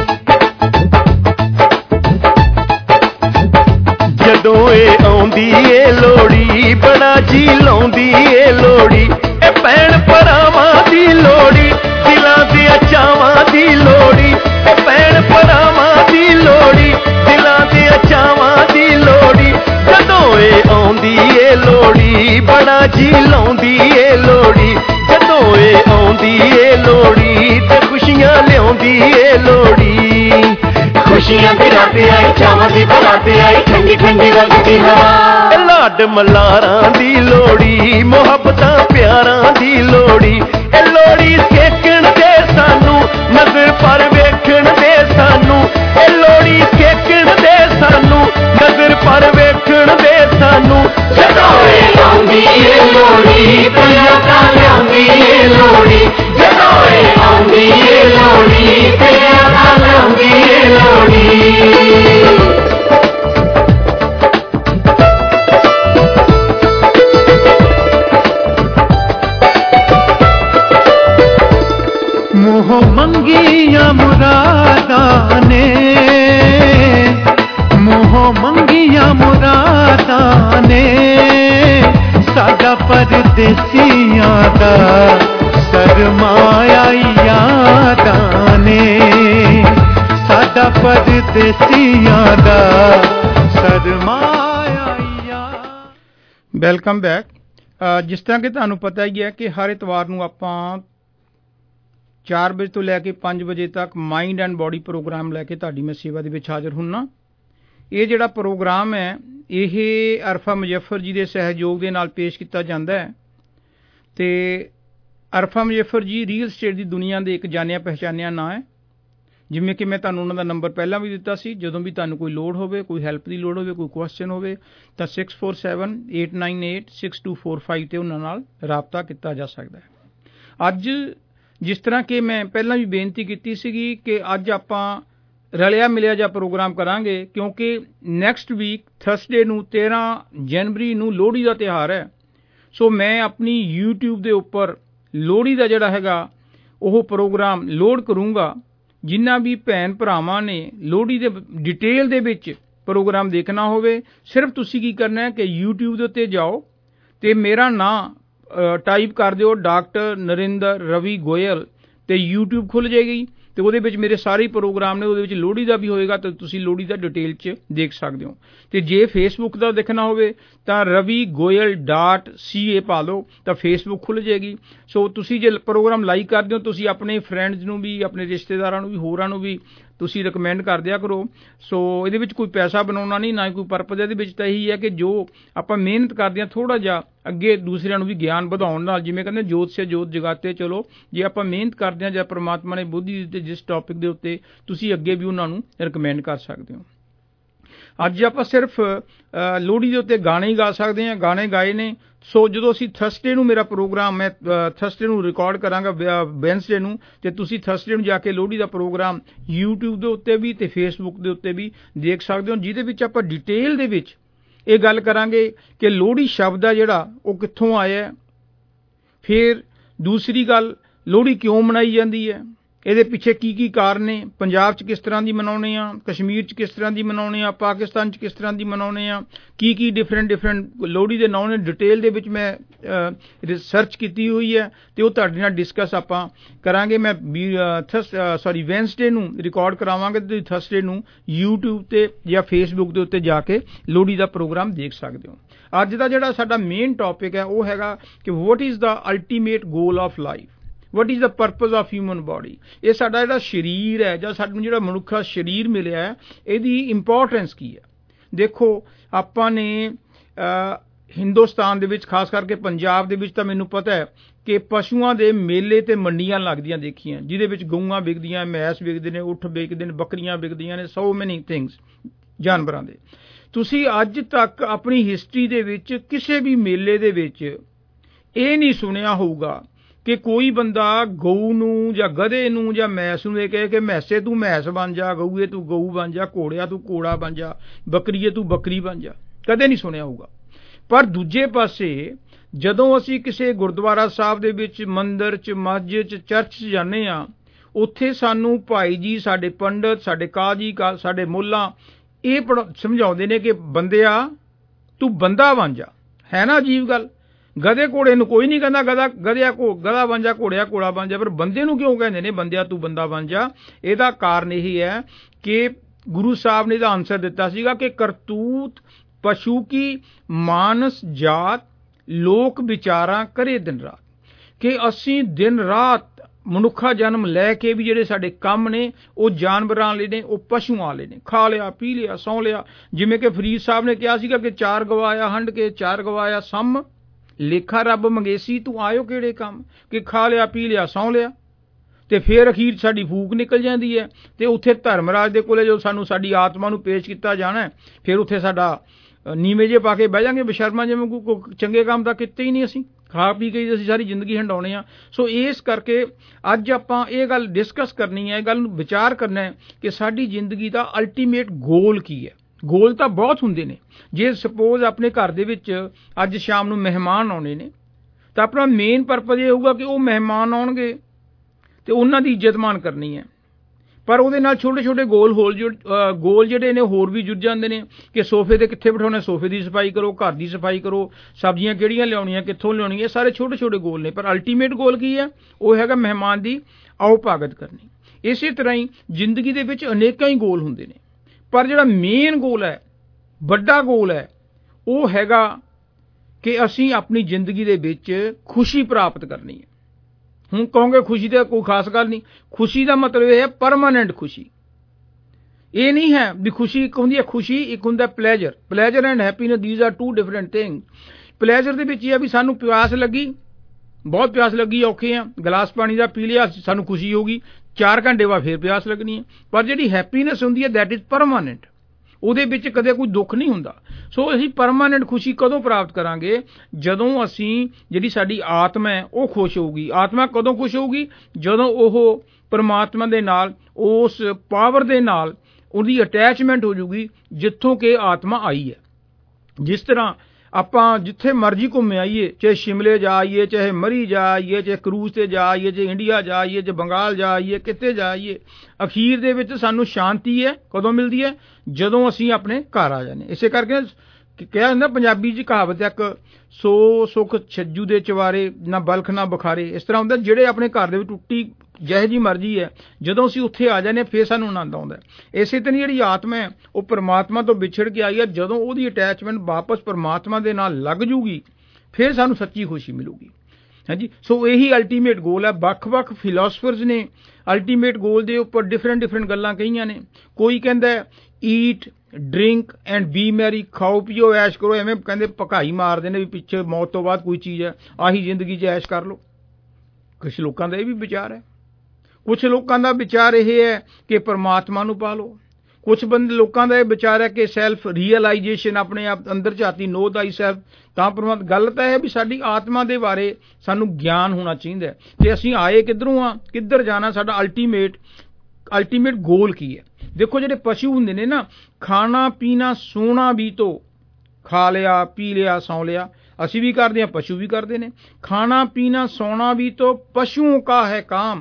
ਜਦੋਂ ਇਹ ਆਉਂਦੀ ਏ ਲੋੜੀ ਬੜਾ ਜੀ ਲਾਉਂਦੀ ਏ ਲੋੜੀ। ਇਹ ਭੈਣ ਭਰਾਵਾਂ ਦੀ ਲੋੜੀ, ਦਿਲਾਂ ਦੇ ਚਾਵਾਂ ਦੀ ਲੋੜੀ, ਇਹ ਭੈਣ ਭਰਾਵਾਂ ਦੀ ਲੋੜੀ, ਦਿਲਾਂ ਦੇ ਚਾਵਾਂ ਦੀ ਲੋੜੀ। ਜਦੋਂ ਇਹ ਆਉਂਦੀ ਏ ਲੋੜੀ ਬੜਾ ਜੀ ਲਾਉਂਦੀ ਏ ਲੋੜੀ, ਜਦੋਂ ਇਹ ਆਉਂਦੀ ਏ ਲੋੜੀ ਤੇ ਖੁਸ਼ੀਆਂ ਲਿਆਉਂਦੀ ਏ ਲੋੜੀ। ਖੁਸ਼ੀਆਂ ਦੇ ਰਾਤ ਆਈ, ਚਾਵਾਂ ਦੀ ਬਰਾਤ ਆਈ, ਠੰਡੀ ਠੰਡੀ ਵਗਦੀ ਹਵਾ। ਲਾਡ ਮਲਾਰਾਂ ਦੀ ਲੋੜੀ, ਮੁਹੱਬਤਾਂ ਪਿਆਰਾਂ ਦੀ ਲੋੜੀ। ਇਹ ਲੋੜੀ ਸੇਕਣ ਦੇ ਸਾਨੂੰ, ਨਜ਼ਰ ਪਰ ਵੇਖਣ ਦੇ ਸਾਨੂੰ। ਇਹ ਲੋੜੀ ਸੇਕਣ ਦੇ ਸਾਨੂੰ, ਨਜ਼ਰ ਪਰ ਵੇਖਣ ਦੇ ਸਾਨੂੰ। ਜਦੋਂ ਇਹ ਆਉਂਦੀ ਏ ਲੋੜੀ ਪਿਆ ਤਾਂ ਲਿਆਉਂਦੀ ਏ ਲੋੜੀ, ਜਦੋਂ ਇਹ ਆਉਂਦੀ ਏ ਲੋੜੀ ਪਿਆ ਤਾਂ ਲਿਆਉਂਦੀ ਏ ਲੋੜੀ। ਪਰਦੇਸੀਆਂ ਦਾ ਸਰਮਾਇਆ ਯਾਦਾਂ ਨੇ, ਸਾਡਾ ਪਰਦੇਸੀਆਂ ਦਾ ਸਰਮਾਇਆ ਯਾਦਾਂ। Welcome back. ਜਿਸ ਤਰ੍ਹਾਂ ਕਿ ਤੁਹਾਨੂੰ ਪਤਾ ਹੀ ਹੈ ਕਿ ਹਰ ਇਤਵਾਰ ਨੂੰ ਆਪਾਂ ਚਾਰ ਵਜੇ ਤੋਂ ਲੈ ਕੇ ਪੰਜ ਵਜੇ ਤੱਕ ਮਾਈਂਡ ਐਂਡ ਬੋਡੀ ਪ੍ਰੋਗਰਾਮ ਲੈ ਕੇ ਤੁਹਾਡੀ ਮੈਂ ਸੇਵਾ ਦੇ ਵਿੱਚ ਹਾਜ਼ਰ ਹੁੰਨਾ। ਇਹ ਜਿਹੜਾ ਪ੍ਰੋਗਰਾਮ ਹੈ ਇਹ ਅਰਫਾ ਮੁਜ਼ੱਫਰ ਜੀ ਦੇ ਸਹਿਯੋਗ ਦੇ ਨਾਲ ਪੇਸ਼ ਕੀਤਾ ਜਾਂਦਾ ਹੈ ਅਤੇ ਅਰਫਾ ਮੁਜ਼ੱਫਰ ਜੀ ਰੀਅਲ ਸਟੇਟ ਦੀ ਦੁਨੀਆ ਦੇ ਇੱਕ ਜਾਣਿਆ ਪਹਿਚਾਨਿਆ ਨਾਂ ਹੈ। ਜਿਵੇਂ ਕਿ ਮੈਂ ਤੁਹਾਨੂੰ ਉਹਨਾਂ ਦਾ ਨੰਬਰ ਪਹਿਲਾਂ ਵੀ ਦਿੱਤਾ ਸੀ, ਜਦੋਂ ਵੀ ਤੁਹਾਨੂੰ ਕੋਈ ਲੋੜ ਹੋਵੇ, ਕੋਈ ਹੈਲਪ ਦੀ ਲੋੜ ਹੋਵੇ, ਕੋਈ ਕੁਐਸਚਨ ਹੋਵੇ ਤਾਂ six four seven eight nine eight six two four five 'ਤੇ ਉਹਨਾਂ ਨਾਲ ਰਾਬਤਾ ਕੀਤਾ ਜਾ ਸਕਦਾ ਹੈ। ਅੱਜ ਜਿਸ ਤਰ੍ਹਾਂ ਕਿ ਮੈਂ ਪਹਿਲਾਂ ਵੀ ਬੇਨਤੀ ਕੀਤੀ ਸੀਗੀ ਕਿ ਅੱਜ ਆਪਾਂ ਰਲਿਆ ਮਿਲਿਆ ਜਿਹਾ ਪ੍ਰੋਗਰਾਮ ਕਰਾਂਗੇ, ਕਿਉਂਕਿ ਨੈਕਸਟ ਵੀਕ ਥਰਸਡੇ ਨੂੰ ਤੇਰ੍ਹਾਂ ਜਨਵਰੀ ਨੂੰ ਲੋਹੜੀ ਦਾ ਤਿਉਹਾਰ ਹੈ। ਸੋ ਮੈਂ ਆਪਣੀ ਯੂਟਿਊਬ ਦੇ ਉੱਪਰ ਲੋਹੜੀ ਦਾ ਜਿਹੜਾ ਹੈਗਾ ਉਹ ਪ੍ਰੋਗਰਾਮ ਲੋਡ ਕਰੂੰਗਾ। ਜਿਨ੍ਹਾਂ ਵੀ ਭੈਣ ਭਰਾਵਾਂ ਨੇ ਲੋਹੜੀ ਦੇ ਡਿਟੇਲ ਦੇ ਵਿੱਚ ਪ੍ਰੋਗਰਾਮ ਦੇਖਣਾ ਹੋਵੇ, ਸਿਰਫ ਤੁਸੀਂ ਕੀ ਕਰਨਾ ਹੈ ਕਿ ਯੂਟਿਊਬ ਦੇ ਉੱਤੇ ਜਾਓ ਅਤੇ ਮੇਰਾ ਨਾਂ ਟਾਈਪ ਕਰ ਦਿਓ ਡਾਕਟਰ ਨਰਿੰਦਰ ਰਵੀ ਗੋਇਲ ਅਤੇ ਯੂਟਿਊਬ ਖੁੱਲ੍ਹ ਜਾਏਗੀ ਅਤੇ ਉਹਦੇ ਵਿੱਚ ਮੇਰੇ ਸਾਰੇ ਪ੍ਰੋਗਰਾਮ ਨੇ। ਉਹਦੇ ਵਿੱਚ ਲੋਹੜੀ ਦਾ ਵੀ ਹੋਏਗਾ ਅਤੇ ਤੁਸੀਂ ਲੋਹੜੀ ਦਾ ਡਿਟੇਲ 'ਚ ਦੇਖ ਸਕਦੇ ਹੋ। ਅਤੇ ਜੇ ਫੇਸਬੁੱਕ ਦਾ ਦੇਖਣਾ ਹੋਵੇ ਤਾਂ Ravi Goyal dot C A ਪਾ ਲਓ ਤਾਂ ਫੇਸਬੁੱਕ ਖੁੱਲ੍ਹ ਜਾਏਗੀ। ਸੋ ਤੁਸੀਂ ਜੇ ਪ੍ਰੋਗਰਾਮ ਲਾਈਕ ਕਰਦੇ ਹੋ, ਤੁਸੀਂ ਆਪਣੇ ਫਰੈਂਡਸ ਨੂੰ ਵੀ, ਆਪਣੇ ਰਿਸ਼ਤੇਦਾਰਾਂ ਨੂੰ ਵੀ, ਹੋਰਾਂ ਨੂੰ ਵੀ ਤੁਸੀਂ ਰਿਕਮੈਂਡ ਕਰ ਦਿਆ ਕਰੋ। ਸੋ ਇਹਦੇ ਵਿੱਚ ਕੋਈ ਪੈਸਾ ਬਣਾਉਣਾ ਨਹੀਂ, ਨਾ ਕੋਈ ਪਰਪਸ। ਇਹਦੇ ਵਿੱਚ ਤਾਂ ਇਹੀ ਹੈ ਕਿ ਜੋ ਆਪਾਂ ਮਿਹਨਤ ਕਰਦੇ ਹਾਂ ਥੋੜ੍ਹਾ ਜਿਹਾ ਅੱਗੇ ਦੂਸਰਿਆਂ ਨੂੰ ਵੀ ਗਿਆਨ ਵਧਾਉਣ ਨਾਲ, ਜਿਵੇਂ ਕਹਿੰਦੇ ਜੋਤ ਸੇ ਜੋਤ ਜਗਾਤੇ ਚਲੋ, ਜੇ ਆਪਾਂ ਮਿਹਨਤ ਕਰਦੇ ਹਾਂ ਜਾਂ ਪਰਮਾਤਮਾ ਨੇ ਬੁੱਧੀ ਦਿੱਤੀ ਜਿਸ ਟੌਪਿਕ ਦੇ ਉੱਤੇ, ਤੁਸੀਂ ਅੱਗੇ ਵੀ ਉਹਨਾਂ ਨੂੰ ਰਿਕਮੈਂਡ ਕਰ ਸਕਦੇ ਹੋ। ਅੱਜ ਆਪਾਂ ਸਿਰਫ ਲੋਹੜੀ ਦੇ ਉੱਤੇ ਗਾਣੇ ਹੀ ਗਾ ਸਕਦੇ ਹਾਂ, ਗਾਣੇ ਗਾਏ ਨੇ। ਸੋ ਜਦੋਂ ਅਸੀਂ ਥਰਸਡੇ ਨੂੰ ਮੇਰਾ ਪ੍ਰੋਗਰਾਮ, ਮੈਂ ਥਰਸਡੇ ਨੂੰ ਰਿਕਾਰਡ ਕਰਾਂਗਾ ਵੈਨਸਡੇ ਨੂੰ, ਅਤੇ ਤੁਸੀਂ ਥਰਸਡੇ ਨੂੰ ਜਾ ਕੇ ਲੋਹੜੀ ਦਾ ਪ੍ਰੋਗਰਾਮ ਯੂਟਿਊਬ ਦੇ ਉੱਤੇ ਵੀ ਅਤੇ ਫੇਸਬੁੱਕ ਦੇ ਉੱਤੇ ਵੀ ਦੇਖ ਸਕਦੇ ਹੋ, ਜਿਹਦੇ ਵਿੱਚ ਆਪਾਂ ਡਿਟੇਲ ਦੇ ਵਿੱਚ ਇਹ ਗੱਲ ਕਰਾਂਗੇ ਕਿ ਲੋਹੜੀ ਸ਼ਬਦ ਆ ਜਿਹੜਾ ਉਹ ਕਿੱਥੋਂ ਆਇਆ। ਫਿਰ ਦੂਸਰੀ ਗੱਲ, ਲੋਹੜੀ ਕਿਉਂ ਮਨਾਈ ਜਾਂਦੀ ਹੈ, ਇਹਦੇ ਪਿੱਛੇ ਕੀ ਕੀ ਕਾਰਨ ਨੇ, ਪੰਜਾਬ 'ਚ ਕਿਸ ਤਰ੍ਹਾਂ ਦੀ ਮਨਾਉਂਦੇ ਆ, ਕਸ਼ਮੀਰ 'ਚ ਕਿਸ ਤਰ੍ਹਾਂ ਦੀ ਮਨਾਉਂਦੇ ਆ, ਪਾਕਿਸਤਾਨ 'ਚ ਕਿਸ ਤਰ੍ਹਾਂ ਦੀ ਮਨਾਉਂਦੇ ਆ, ਕੀ ਕੀ ਡਿਫਰੈਂਟ ਡਿਫਰੈਂਟ ਲੋਹੜੀ ਦੇ ਨਾਂ ਨੇ। ਡਿਟੇਲ ਦੇ ਵਿੱਚ ਮੈਂ ਰਿਸਰਚ ਕੀਤੀ ਹੋਈ ਹੈ ਅਤੇ ਉਹ ਤੁਹਾਡੇ ਨਾਲ ਡਿਸਕਸ ਆਪਾਂ ਕਰਾਂਗੇ। ਮੈਂ ਥਰਸ ਸੌਰੀ ਵੈਨਸਡੇ ਨੂੰ ਰਿਕਾਰਡ ਕਰਾਵਾਂਗੇ ਅਤੇ ਤੁਸੀਂ ਥਰਸਡੇ ਨੂੰ ਯੂਟਿਊਬ 'ਤੇ ਜਾਂ ਫੇਸਬੁੱਕ ਦੇ ਉੱਤੇ ਜਾ ਕੇ ਲੋਹੜੀ ਦਾ ਪ੍ਰੋਗਰਾਮ ਦੇਖ ਸਕਦੇ ਹੋ। ਅੱਜ ਦਾ ਜਿਹੜਾ ਸਾਡਾ ਮੇਨ ਟੌਪਿਕ ਹੈ ਉਹ ਹੈਗਾ ਕਿ what is the ultimate goal of life, what is the purpose of human body. ਇਹ ਸਾਡਾ ਜਿਹੜਾ ਸਰੀਰ ਹੈ ਜਾਂ ਸਾਨੂੰ ਜਿਹੜਾ ਮਨੁੱਖਾ ਸਰੀਰ ਮਿਲਿਆ ਹੈ, ਇਹਦੀ ਇੰਪੋਰਟੈਂਸ ਕੀ ਹੈ। ਦੇਖੋ, ਆਪਾਂ ਨੇ ਹਿੰਦੁਸਤਾਨ ਦੇ ਵਿੱਚ, ਖਾਸ ਕਰਕੇ ਪੰਜਾਬ ਦੇ ਵਿੱਚ ਤਾਂ ਮੈਨੂੰ ਪਤਾ ਹੈ ਕਿ ਪਸ਼ੂਆਂ ਦੇ ਮੇਲੇ ਅਤੇ ਮੰਡੀਆਂ ਲੱਗਦੀਆਂ ਦੇਖੀਆਂ, ਜਿਹਦੇ ਵਿੱਚ ਗਊਆਂ ਵਿਕਦੀਆਂ, ਮੈਸ ਵਿਕਦੇ ਨੇ, ਊਠ ਵਿਕਦੇ ਨੇ, ਬੱਕਰੀਆਂ ਵਿਕਦੀਆਂ ਨੇ, ਸੋ ਮੈਨੀ ਥਿੰਗਸ ਜਾਨਵਰਾਂ ਦੇ। ਤੁਸੀਂ ਅੱਜ ਤੱਕ ਆਪਣੀ ਹਿਸਟਰੀ ਦੇ ਵਿੱਚ ਕਿਸੇ ਵੀ ਮੇਲੇ ਦੇ ਵਿੱਚ ਇਹ ਨਹੀਂ ਸੁਣਿਆ ਹੋਊਗਾ ਕਿ ਕੋਈ ਬੰਦਾ ਗਊ ਨੂੰ ਜਾਂ ਗਧੇ ਨੂੰ ਜਾਂ ਮੈਸ ਨੂੰ ਇਹ ਕਹੇ ਕਿ ਮੈਸੇ ਤੂੰ ਮੈਸ ਬਣ ਜਾ, ਗਊਏ ਤੂੰ ਗਊ ਬਣ ਜਾ, ਘੋੜਿਆ ਤੂੰ ਘੋੜਾ ਬਣ ਜਾ, ਬੱਕਰੀਏ ਤੂੰ ਬੱਕਰੀ ਬਣ ਜਾ। ਕਦੇ ਨਹੀਂ ਸੁਣਿਆ ਹੋਊਗਾ। ਪਰ ਦੂਜੇ ਪਾਸੇ ਜਦੋਂ ਅਸੀਂ ਕਿਸੇ ਗੁਰਦੁਆਰਾ ਸਾਹਿਬ ਦੇ ਵਿੱਚ, ਮੰਦਿਰ 'ਚ, ਮਸਜਿਦ 'ਚ, ਚਰਚ 'ਚ ਜਾਂਦੇ ਹਾਂ, ਉੱਥੇ ਸਾਨੂੰ ਭਾਈ ਜੀ, ਸਾਡੇ ਪੰਡਤ, ਸਾਡੇ ਕਾਜੀ, ਸਾਡੇ ਮੁੱਲਾ ਇਹ ਪੜ੍ਹ ਸਮਝਾਉਂਦੇ ਨੇ ਕਿ ਬੰਦਿਆ ਤੂੰ ਬੰਦਾ ਬਣ ਜਾ। ਹੈ ਨਾ ਅਜੀਬ ਗੱਲ। ਗਧੇ ਘੋੜੇ ਨੂੰ ਕੋਈ ਨਹੀਂ ਕਹਿੰਦਾ ਗਧਾ ਗਧਿਆ ਘੋ ਗਧਾ ਬਣ ਜਾ, ਘੋੜਿਆ ਘੋੜਾ ਬਣ ਜਾ, ਪਰ ਬੰਦੇ ਨੂੰ ਕਿਉਂ ਕਹਿੰਦੇ ਨੇ ਬੰਦਿਆ ਤੂੰ ਬੰਦਾ ਬਣ ਜਾ। ਇਹਦਾ ਕਾਰਨ ਇਹੀ ਹੈ ਕਿ ਗੁਰੂ ਸਾਹਿਬ ਨੇ ਇਹਦਾ ਆਨਸਰ ਦਿੱਤਾ ਸੀਗਾ ਕਿ ਕਰਤੂਤ ਪਸ਼ੂ ਕੀ ਮਾਨਸ ਜਾਤ ਲੋਕ ਵਿਚਾਰਾਂ ਕਰੇ ਦਿਨ ਰਾਤ, ਕਿ ਅਸੀਂ ਦਿਨ ਰਾਤ ਮਨੁੱਖਾ ਜਨਮ ਲੈ ਕੇ ਵੀ ਜਿਹੜੇ ਸਾਡੇ ਕੰਮ ਨੇ ਉਹ ਜਾਨਵਰਾਂ ਵਾਲੇ ਨੇ, ਉਹ ਪਸ਼ੂਆਂ ਵਾਲੇ ਨੇ। ਖਾ ਲਿਆ, ਪੀ ਲਿਆ, ਸੌਂ ਲਿਆ। ਜਿਵੇਂ ਕਿ ਫਰੀਦ ਸਾਹਿਬ ਨੇ ਕਿਹਾ ਸੀਗਾ ਕਿ ਚਾਰ ਗਵਾਇਆ ਹੰਡ ਕੇ, ਚਾਰ ਗਵਾਇਆ ਸਮ ਲੇਖਾ ਰੱਬ ਮੰਗੇਸੀ, ਤੂੰ ਆਇਓ ਕਿਹੜੇ ਕੰਮ, ਕਿ ਖਾ ਲਿਆ, ਪੀ ਲਿਆ, ਸੌਂ ਲਿਆ ਅਤੇ ਫਿਰ ਅਖੀਰ ਸਾਡੀ ਫੂਕ ਨਿਕਲ ਜਾਂਦੀ ਹੈ। ਅਤੇ ਉੱਥੇ ਧਰਮਰਾਜ ਦੇ ਕੋਲੇ ਜੋ ਸਾਨੂੰ ਸਾਡੀ ਆਤਮਾ ਨੂੰ ਪੇਸ਼ ਕੀਤਾ ਜਾਣਾ, ਫਿਰ ਉੱਥੇ ਸਾਡਾ ਨੀਵੇਂ ਜਿਹੇ ਪਾ ਕੇ ਬਹਿ ਜਾਂਗੇ ਬਸ਼ਰਮਾ, ਜਿਵੇਂ ਕੋਈ ਚੰਗੇ ਕੰਮ ਤਾਂ ਕੀਤੇ ਹੀ ਨਹੀਂ ਅਸੀਂ, ਖਾ ਪੀ ਕੇ ਅਸੀਂ ਸਾਰੀ ਜ਼ਿੰਦਗੀ ਹੰਡਾਉਣੇ ਆ। ਸੋ ਇਸ ਕਰਕੇ ਅੱਜ ਆਪਾਂ ਇਹ ਗੱਲ ਡਿਸਕਸ ਕਰਨੀ ਹੈ, ਇਹ ਗੱਲ ਨੂੰ ਵਿਚਾਰ ਕਰਨਾ ਹੈ ਕਿ ਸਾਡੀ ਜ਼ਿੰਦਗੀ ਦਾ ਅਲਟੀਮੇਟ ਗੋਲ ਕੀ ਹੈ। ਗੋਲ ਤਾਂ ਬਹੁਤ ਹੁੰਦੇ ਨੇ। ਜੇ ਸਪੋਜ਼ ਆਪਣੇ ਘਰ ਦੇ ਵਿੱਚ ਅੱਜ ਸ਼ਾਮ ਨੂੰ ਮਹਿਮਾਨ ਆਉਣੇ ਨੇ ਤਾਂ ਆਪਣਾ ਮੇਨ ਪਰਪਜ਼ ਇਹ ਹੋਊਗਾ ਕਿ ਉਹ ਮਹਿਮਾਨ ਆਉਣਗੇ ਅਤੇ ਉਹਨਾਂ ਦੀ ਇੱਜ਼ਤ ਮਾਣ ਕਰਨੀ ਹੈ। ਪਰ ਉਹਦੇ ਨਾਲ ਛੋਟੇ ਛੋਟੇ ਗੋਲ ਹੋਲ ਜੋ ਗੋਲ ਜਿਹੜੇ ਨੇ ਹੋਰ ਵੀ ਜੁੜ ਜਾਂਦੇ ਨੇ ਕਿ ਸੋਫੇ ਤੇ ਕਿੱਥੇ ਬਿਠਾਉਣਾ, ਸੋਫੇ ਦੀ ਸਫਾਈ ਕਰੋ, ਘਰ ਦੀ ਸਫਾਈ ਕਰੋ, ਸਬਜ਼ੀਆਂ ਕਿਹੜੀਆਂ ਲਿਆਉਣੀਆਂ, ਕਿੱਥੋਂ ਲਿਆਉਣੀਆਂ, ਸਾਰੇ ਛੋਟੇ ਛੋਟੇ ਗੋਲ ਨੇ। ਪਰ ਅਲਟੀਮੇਟ ਗੋਲ ਕੀ ਹੈ? ਉਹ ਹੈਗਾ ਮਹਿਮਾਨ ਦੀ ਆਓ ਭਗਤ ਕਰਨੀ। ਇਸੇ ਤਰ੍ਹਾਂ ਹੀ ਜ਼ਿੰਦਗੀ ਦੇ ਵਿੱਚ ਅਨੇਕਾਂ ਹੀ ਗੋਲ ਹੁੰਦੇ ਨੇ, ਪਰ ਜਿਹੜਾ ਮੇਨ ਗੋਲ ਹੈ, ਵੱਡਾ ਗੋਲ ਹੈ, ਉਹ ਹੈਗਾ ਕਿ ਅਸੀਂ ਆਪਣੀ ਜ਼ਿੰਦਗੀ ਦੇ ਵਿੱਚ ਖੁਸ਼ੀ ਪ੍ਰਾਪਤ ਕਰਨੀ ਹੈ। ਹੁਣ ਕਹੋਗੇ ਖੁਸ਼ੀ ਤਾਂ ਕੋਈ ਖਾਸ ਗੱਲ ਨਹੀਂ। ਖੁਸ਼ੀ ਦਾ ਮਤਲਬ ਇਹ ਹੈ ਪਰਮਾਨੈਂਟ ਖੁਸ਼ੀ। ਇਹ ਨਹੀਂ ਹੈ ਵੀ ਖੁਸ਼ੀ ਇੱਕ ਹੁੰਦੀ ਹੈ ਖੁਸ਼ੀ, ਇੱਕ ਹੁੰਦਾ pleasure. Pleasure and happiness these are two different thing. Pleasure ਦੇ ਵਿੱਚ ਇਹ ਹੈ ਵੀ ਸਾਨੂੰ ਪਿਆਸ ਲੱਗੀ, ਬਹੁਤ ਪਿਆਸ ਲੱਗੀ, ਔਖੇ ਆ, ਗਲਾਸ ਪਾਣੀ ਦਾ ਪੀ ਲਿਆ, ਸਾਨੂੰ ਖੁਸ਼ੀ ਹੋ ਗਈ, ਚਾਰ ਘੰਟੇ ਬਾਅਦ ਫਿਰ ਪਿਆਸ ਲੱਗਣੀ ਹੈ। ਪਰ ਜਿਹੜੀ ਹੈਪੀਨੈਸ ਹੁੰਦੀ ਹੈ ਦੈਟ ਇਜ਼ ਪਰਮਾਨੈਂਟ, ਉਹਦੇ ਵਿੱਚ ਕਦੇ ਕੋਈ ਦੁੱਖ ਨਹੀਂ ਹੁੰਦਾ। ਸੋ ਅਸੀਂ ਪਰਮਾਨੈਂਟ ਖੁਸ਼ੀ ਕਦੋਂ ਪ੍ਰਾਪਤ ਕਰਾਂਗੇ? ਜਦੋਂ ਅਸੀਂ ਜਿਹੜੀ ਸਾਡੀ ਆਤਮਾ ਹੈ ਉਹ ਖੁਸ਼ ਹੋਊਗੀ। ਆਤਮਾ ਕਦੋਂ ਖੁਸ਼ ਹੋਊਗੀ? ਜਦੋਂ ਉਹ ਪਰਮਾਤਮਾ ਦੇ ਨਾਲ, ਉਸ ਪਾਵਰ ਦੇ ਨਾਲ ਉਹਦੀ ਅਟੈਚਮੈਂਟ ਹੋ ਜੂਗੀ ਜਿੱਥੋਂ ਕਿ ਆਤਮਾ ਆਈ ਹੈ। ਜਿਸ ਤਰ੍ਹਾਂ ਆਪਾਂ ਜਿੱਥੇ ਮਰਜ਼ੀ ਘੁੰਮ ਆਈਏ, ਚਾਹੇ ਸ਼ਿਮਲੇ ਜਾ ਆਈਏ, ਚਾਹੇ ਮਰੀ ਜਾ ਆਈਏ, ਚਾਹੇ ਕਰੂਜ਼ ਤੇ ਜਾ ਆਈਏ, ਚਾਹੇ ਇੰਡੀਆ ਜਾ ਆਈਏ, ਚਾਹੇ ਬੰਗਾਲ ਜਾ ਆਈਏ, ਕਿਤੇ ਜਾ ਆਈਏ, ਅਖੀਰ ਦੇ ਵਿੱਚ ਸਾਨੂੰ ਸ਼ਾਂਤੀ ਹੈ ਕਦੋਂ ਮਿਲਦੀ ਹੈ? ਜਦੋਂ ਅਸੀਂ ਆਪਣੇ ਘਰ ਆ ਜਾਂਦੇ। ਇਸੇ ਕਰਕੇ ਕਿਹਾ ਜਾਂਦਾ ਪੰਜਾਬੀ 'ਚ ਕਹਾਵਤ ਹੈ ਇੱਕ, ਸੋ ਸੁੱਖ ਛੱਜੂ ਦੇ ਚਵਾਰੇ, ਨਾ ਬਲਖ ਨਾ ਬੁਖਾਰੇ। ਇਸ ਤਰ੍ਹਾਂ ਹੁੰਦਾ ਜਿਹੜੇ ਆਪਣੇ ਘਰ ਦੇ ਵਿੱਚ ਟੁੱਟੀ ਜਿਹੋ ਜਿਹੀ ਮਰਜ਼ੀ ਹੈ, ਜਦੋਂ ਅਸੀਂ ਉੱਥੇ ਆ ਜਾਂਦੇ ਫਿਰ ਸਾਨੂੰ ਆਨੰਦ ਆਉਂਦਾ। ਇਸੇ ਤਰ੍ਹਾਂ ਜਿਹੜੀ ਆਤਮਾ ਹੈ ਉਹ ਪਰਮਾਤਮਾ ਤੋਂ ਵਿਛੜ ਕੇ ਆਈ ਹੈ, ਜਦੋਂ ਉਹਦੀ ਅਟੈਚਮੈਂਟ ਵਾਪਸ ਪਰਮਾਤਮਾ ਦੇ ਨਾਲ ਲੱਗ ਜੂਗੀ ਫਿਰ ਸਾਨੂੰ ਸੱਚੀ ਖੁਸ਼ੀ ਮਿਲੂਗੀ। ਹਾਂਜੀ, ਸੋ ਇਹੀ ਅਲਟੀਮੇਟ ਗੋਲ ਹੈ। ਵੱਖ-ਵੱਖ ਫਿਲਾਸਫਰਸ ਨੇ ਅਲਟੀਮੇਟ ਗੋਲ ਦੇ ਉੱਪਰ ਡਿਫਰੈਂਟ ਡਿਫਰੈਂਟ ਗੱਲਾਂ ਕਹੀਆਂ ਨੇ। ਕੋਈ ਕਹਿੰਦਾ eat drink and be merry, ਖਾਓ ਪੀਓ ਐਸ਼ ਕਰੋ। ਐਵੇਂ ਕਹਿੰਦੇ ਭਕਾਈ ਮਾਰਦੇ ਨੇ ਵੀ ਪਿੱਛੇ ਮੌਤ ਤੋਂ ਬਾਅਦ ਕੋਈ ਚੀਜ਼ ਹੈ, ਆਹੀ ਜ਼ਿੰਦਗੀ 'ਚ ਐਸ਼ ਕਰ ਲਓ। ਕੁਛ ਲੋਕਾਂ ਦਾ ਇਹ ਵੀ ਵਿਚਾਰ ਹੈ। ਕੁਛ ਲੋਕਾਂ ਦਾ ਵਿਚਾਰ ਇਹ ਹੈ ਕਿ ਪਰਮਾਤਮਾ ਨੂੰ ਪਾ ਲਓ। ਕੁਛ ਬੰਦੇ ਲੋਕਾਂ ਦਾ ਇਹ ਵਿਚਾਰ ਹੈ ਕਿ ਸੈਲਫ ਰੀਅਲਾਈਜੇਸ਼ਨ, ਆਪਣੇ ਆਪ ਅੰਦਰ ਝਾਤੀ, ਨੋ ਦਾ ਹੀ ਸੈਲਫ। ਤਾਂ ਪਰਮਾਤਮਾ ਗੱਲ ਤਾਂ ਹੈ ਵੀ ਸਾਡੀ ਆਤਮਾ ਦੇ ਬਾਰੇ ਸਾਨੂੰ ਗਿਆਨ ਹੋਣਾ ਚਾਹੀਦਾ ਹੈ ਕਿ ਅਸੀਂ ਆਏ ਕਿੱਧਰੋਂ ਆ, ਕਿੱਧਰ ਜਾਣਾ, ਸਾਡਾ ਅਲਟੀਮੇਟ ਅਲਟੀਮੇਟ ਗੋਲ ਕੀ ਹੈ। ਦੇਖੋ ਜਿਹੜੇ ਪਸ਼ੂ ਹੁੰਦੇ ਨੇ ਨਾ, ਖਾਣਾ ਪੀਣਾ ਸੋਣਾ ਵੀ ਤੋਂ ਖਾ ਲਿਆ, ਪੀ ਲਿਆ, ਸੌਂ ਲਿਆ, ਅਸੀਂ ਵੀ ਕਰਦੇ ਹਾਂ, ਪਸ਼ੂ ਵੀ ਕਰਦੇ ਨੇ। ਖਾਣਾ ਪੀਣਾ ਸੋਣਾ ਵੀ ਤੋਂ ਪਸ਼ੂओं का है काम,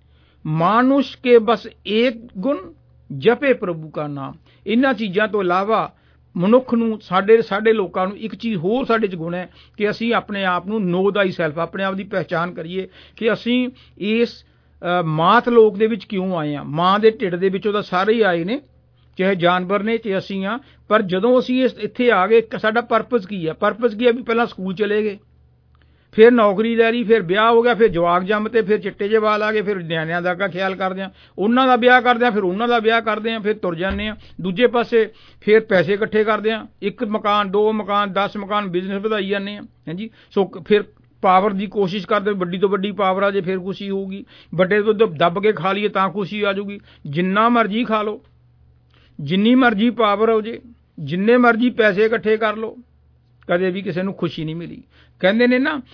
ਮਾਨੁਸ਼ ਕੇ ਬਸ ਏਕ ਗੁਣ ਜਪੇ ਪ੍ਰਭੂ ਕਾ ਨਾਮ। ਇਹਨਾਂ ਚੀਜ਼ਾਂ ਤੋਂ ਇਲਾਵਾ ਮਨੁੱਖ ਨੂੰ, ਸਾਡੇ ਸਾਡੇ ਲੋਕਾਂ ਨੂੰ ਇੱਕ ਚੀਜ਼ ਹੋਰ ਸਾਡੇ 'ਚ ਗੁਣ ਹੈ ਕਿ ਅਸੀਂ ਆਪਣੇ ਆਪ ਨੂੰ ਨੋ ਦਾ ਹੀ ਸੈਲਫ, ਆਪਣੇ ਆਪ ਦੀ ਪਹਿਚਾਣ ਕਰੀਏ ਕਿ ਅਸੀਂ ਇਸ ਮਾਤ ਲੋਕ ਦੇ ਵਿੱਚ ਕਿਉਂ ਆਏ ਹਾਂ। ਮਾਂ ਦੇ ਢਿੱਡ ਦੇ ਵਿੱਚੋਂ ਤਾਂ ਸਾਰੇ ਹੀ ਆਏ ਨੇ, ਚਾਹੇ ਜਾਨਵਰ ਨੇ, ਚਾਹੇ ਅਸੀਂ ਹਾਂ। ਪਰ ਜਦੋਂ ਅਸੀਂ ਇਸ ਇੱਥੇ ਆ ਗਏ, ਸਾਡਾ ਪਰਪਸ ਕੀ ਹੈ? ਪਰਪਸ ਕੀ ਹੈ ਵੀ ਪਹਿਲਾਂ ਸਕੂਲ ਚਲੇ ਗਏ, ਫਿਰ ਨੌਕਰੀ ਲੈ ਲਈ, ਫਿਰ ਵਿਆਹ ਹੋ ਗਿਆ, ਫਿਰ ਜਵਾਕ ਜੰਮਤੇ, ਫਿਰ ਚਿੱਟੇ ਜਿਹੇ ਵਾਲ ਆ ਗਏ, ਫਿਰ ਨਿਆਣਿਆਂ ਦਾ ਕਾ ਖਿਆਲ ਕਰਦੇ ਹਾਂ, ਉਹਨਾਂ ਦਾ ਵਿਆਹ ਕਰਦੇ ਹਾਂ, ਫਿਰ ਉਹਨਾਂ ਦਾ ਵਿਆਹ ਕਰਦੇ ਹਾਂ, ਫਿਰ ਤੁਰ ਜਾਂਦੇ ਹਾਂ। ਦੂਜੇ ਪਾਸੇ ਫਿਰ ਪੈਸੇ ਇਕੱਠੇ ਕਰਦੇ ਹਾਂ, ਇੱਕ ਮਕਾਨ, ਦੋ ਮਕਾਨ, ਦਸ ਮਕਾਨ, ਬਿਜ਼ਨਸ ਵਧਾਈ ਜਾਂਦੇ ਹਾਂ। ਹਾਂਜੀ, ਸੋ ਫਿਰ ਪਾਵਰ ਦੀ ਕੋਸ਼ਿਸ਼ ਕਰਦੇ, ਵੱਡੀ ਤੋਂ ਵੱਡੀ ਪਾਵਰ ਆ ਜੇ ਫਿਰ ਖੁਸ਼ੀ ਹੋਊਗੀ, ਵੱਡੇ ਤੋਂ ਦੱਬ ਕੇ ਖਾ ਲਈਏ ਤਾਂ ਖੁਸ਼ੀ ਆ ਜਾਊਗੀ। ਜਿੰਨਾ ਮਰਜ਼ੀ ਖਾ ਲਓ, ਜਿੰਨੀ ਮਰਜ਼ੀ ਪਾਵਰ ਹੋ ਜੇ, ਜਿੰਨੇ ਮਰਜ਼ੀ ਪੈਸੇ ਇਕੱਠੇ ਕਰ ਲਓ, ਕਦੇ ਵੀ ਕਿਸੇ ਨੂੰ ਖੁਸ਼ੀ ਨਹੀਂ ਮਿਲੀ। ਕਹਿੰਦੇ ਨੇ ਨਾ,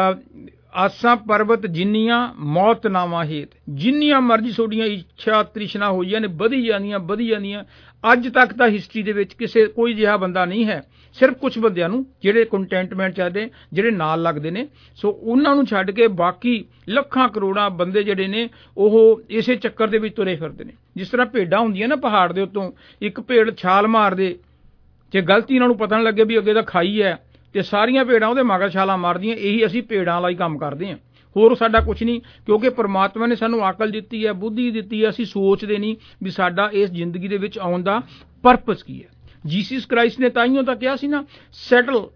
ਆਸਾਂ ਪਰਬਤ ਜਿੰਨੀਆਂ ਮੌਤ ਨਾਵਾਂ ਹੇਤ, ਜਿੰਨੀਆਂ ਮਰਜ਼ੀ ਤੁਹਾਡੀਆਂ ਇੱਛਾ ਤ੍ਰਿਸ਼ਨਾ ਹੋਈਆਂ ਨੇ ਵਧੀ ਜਾਂਦੀਆਂ ਵਧੀ ਜਾਂਦੀਆਂ। ਅੱਜ ਤੱਕ ਤਾਂ ਹਿਸਟਰੀ ਦੇ ਵਿੱਚ ਕਿਸੇ ਕੋਈ ਜਿਹਾ ਬੰਦਾ ਨਹੀਂ ਹੈ, ਸਿਰਫ ਕੁਝ ਬੰਦਿਆਂ ਨੂੰ ਜਿਹੜੇ ਕੰਟੈਂਟਮੈਂਟ ਚਾਹਦੇ, ਜਿਹੜੇ ਨਾਲ ਲੱਗਦੇ ਨੇ, ਸੋ ਉਹਨਾਂ ਨੂੰ ਛੱਡ ਕੇ ਬਾਕੀ ਲੱਖਾਂ ਕਰੋੜਾਂ ਬੰਦੇ ਜਿਹੜੇ ਨੇ ਉਹ ਇਸੇ ਚੱਕਰ ਦੇ ਵਿੱਚ ਤੁਰੇ ਫਿਰਦੇ ਨੇ। ਜਿਸ ਤਰ੍ਹਾਂ ਭੇਡਾਂ ਹੁੰਦੀਆਂ ਨਾ ਪਹਾੜ ਦੇ ਉੱਤੋਂ, ਇੱਕ ਭੇਡ ਛਾਲ ਮਾਰਦੇ, ਜੇ ਗਲਤੀ ਇਹਨਾਂ ਨੂੰ ਪਤਾ ਨਾ ਲੱਗੇ ਵੀ ਅੱਗੇ ਤਾਂ ਖਾਈ ਹੈ, ਤੇ ਸਾਰੀਆਂ ਭੇਡਾਂ ਉਹਦੇ ਮਗਰ ਛਾਲਾਂ ਮਾਰਦੀਆਂ। ਇਹੀ ਅਸੀਂ ਭੇਡਾਂ ਵਾਲਾ ਹੀ ਕੰਮ ਕਰਦੇ ਹਾਂ, ਹੋਰ ਸਾਡਾ ਕੁਝ ਨਹੀਂ। ਕਿਉਂਕਿ ਪਰਮਾਤਮਾ ਨੇ ਸਾਨੂੰ ਅਕਲ ਦਿੱਤੀ ਹੈ, ਬੁੱਧੀ ਦਿੱਤੀ ਹੈ, ਅਸੀਂ ਸੋਚਦੇ ਨਹੀਂ ਵੀ ਸਾਡਾ ਇਸ ਜ਼ਿੰਦਗੀ ਦੇ ਵਿੱਚ ਆਉਣ ਦਾ ਪਰਪਸ ਕੀ ਹੈ। ਜੀਸਸ ਕ੍ਰਾਈਸਟ ਨੇ ਤਾਈਓ ਤਾਂ ਕਿਹਾ ਸੀ ਨਾ, settle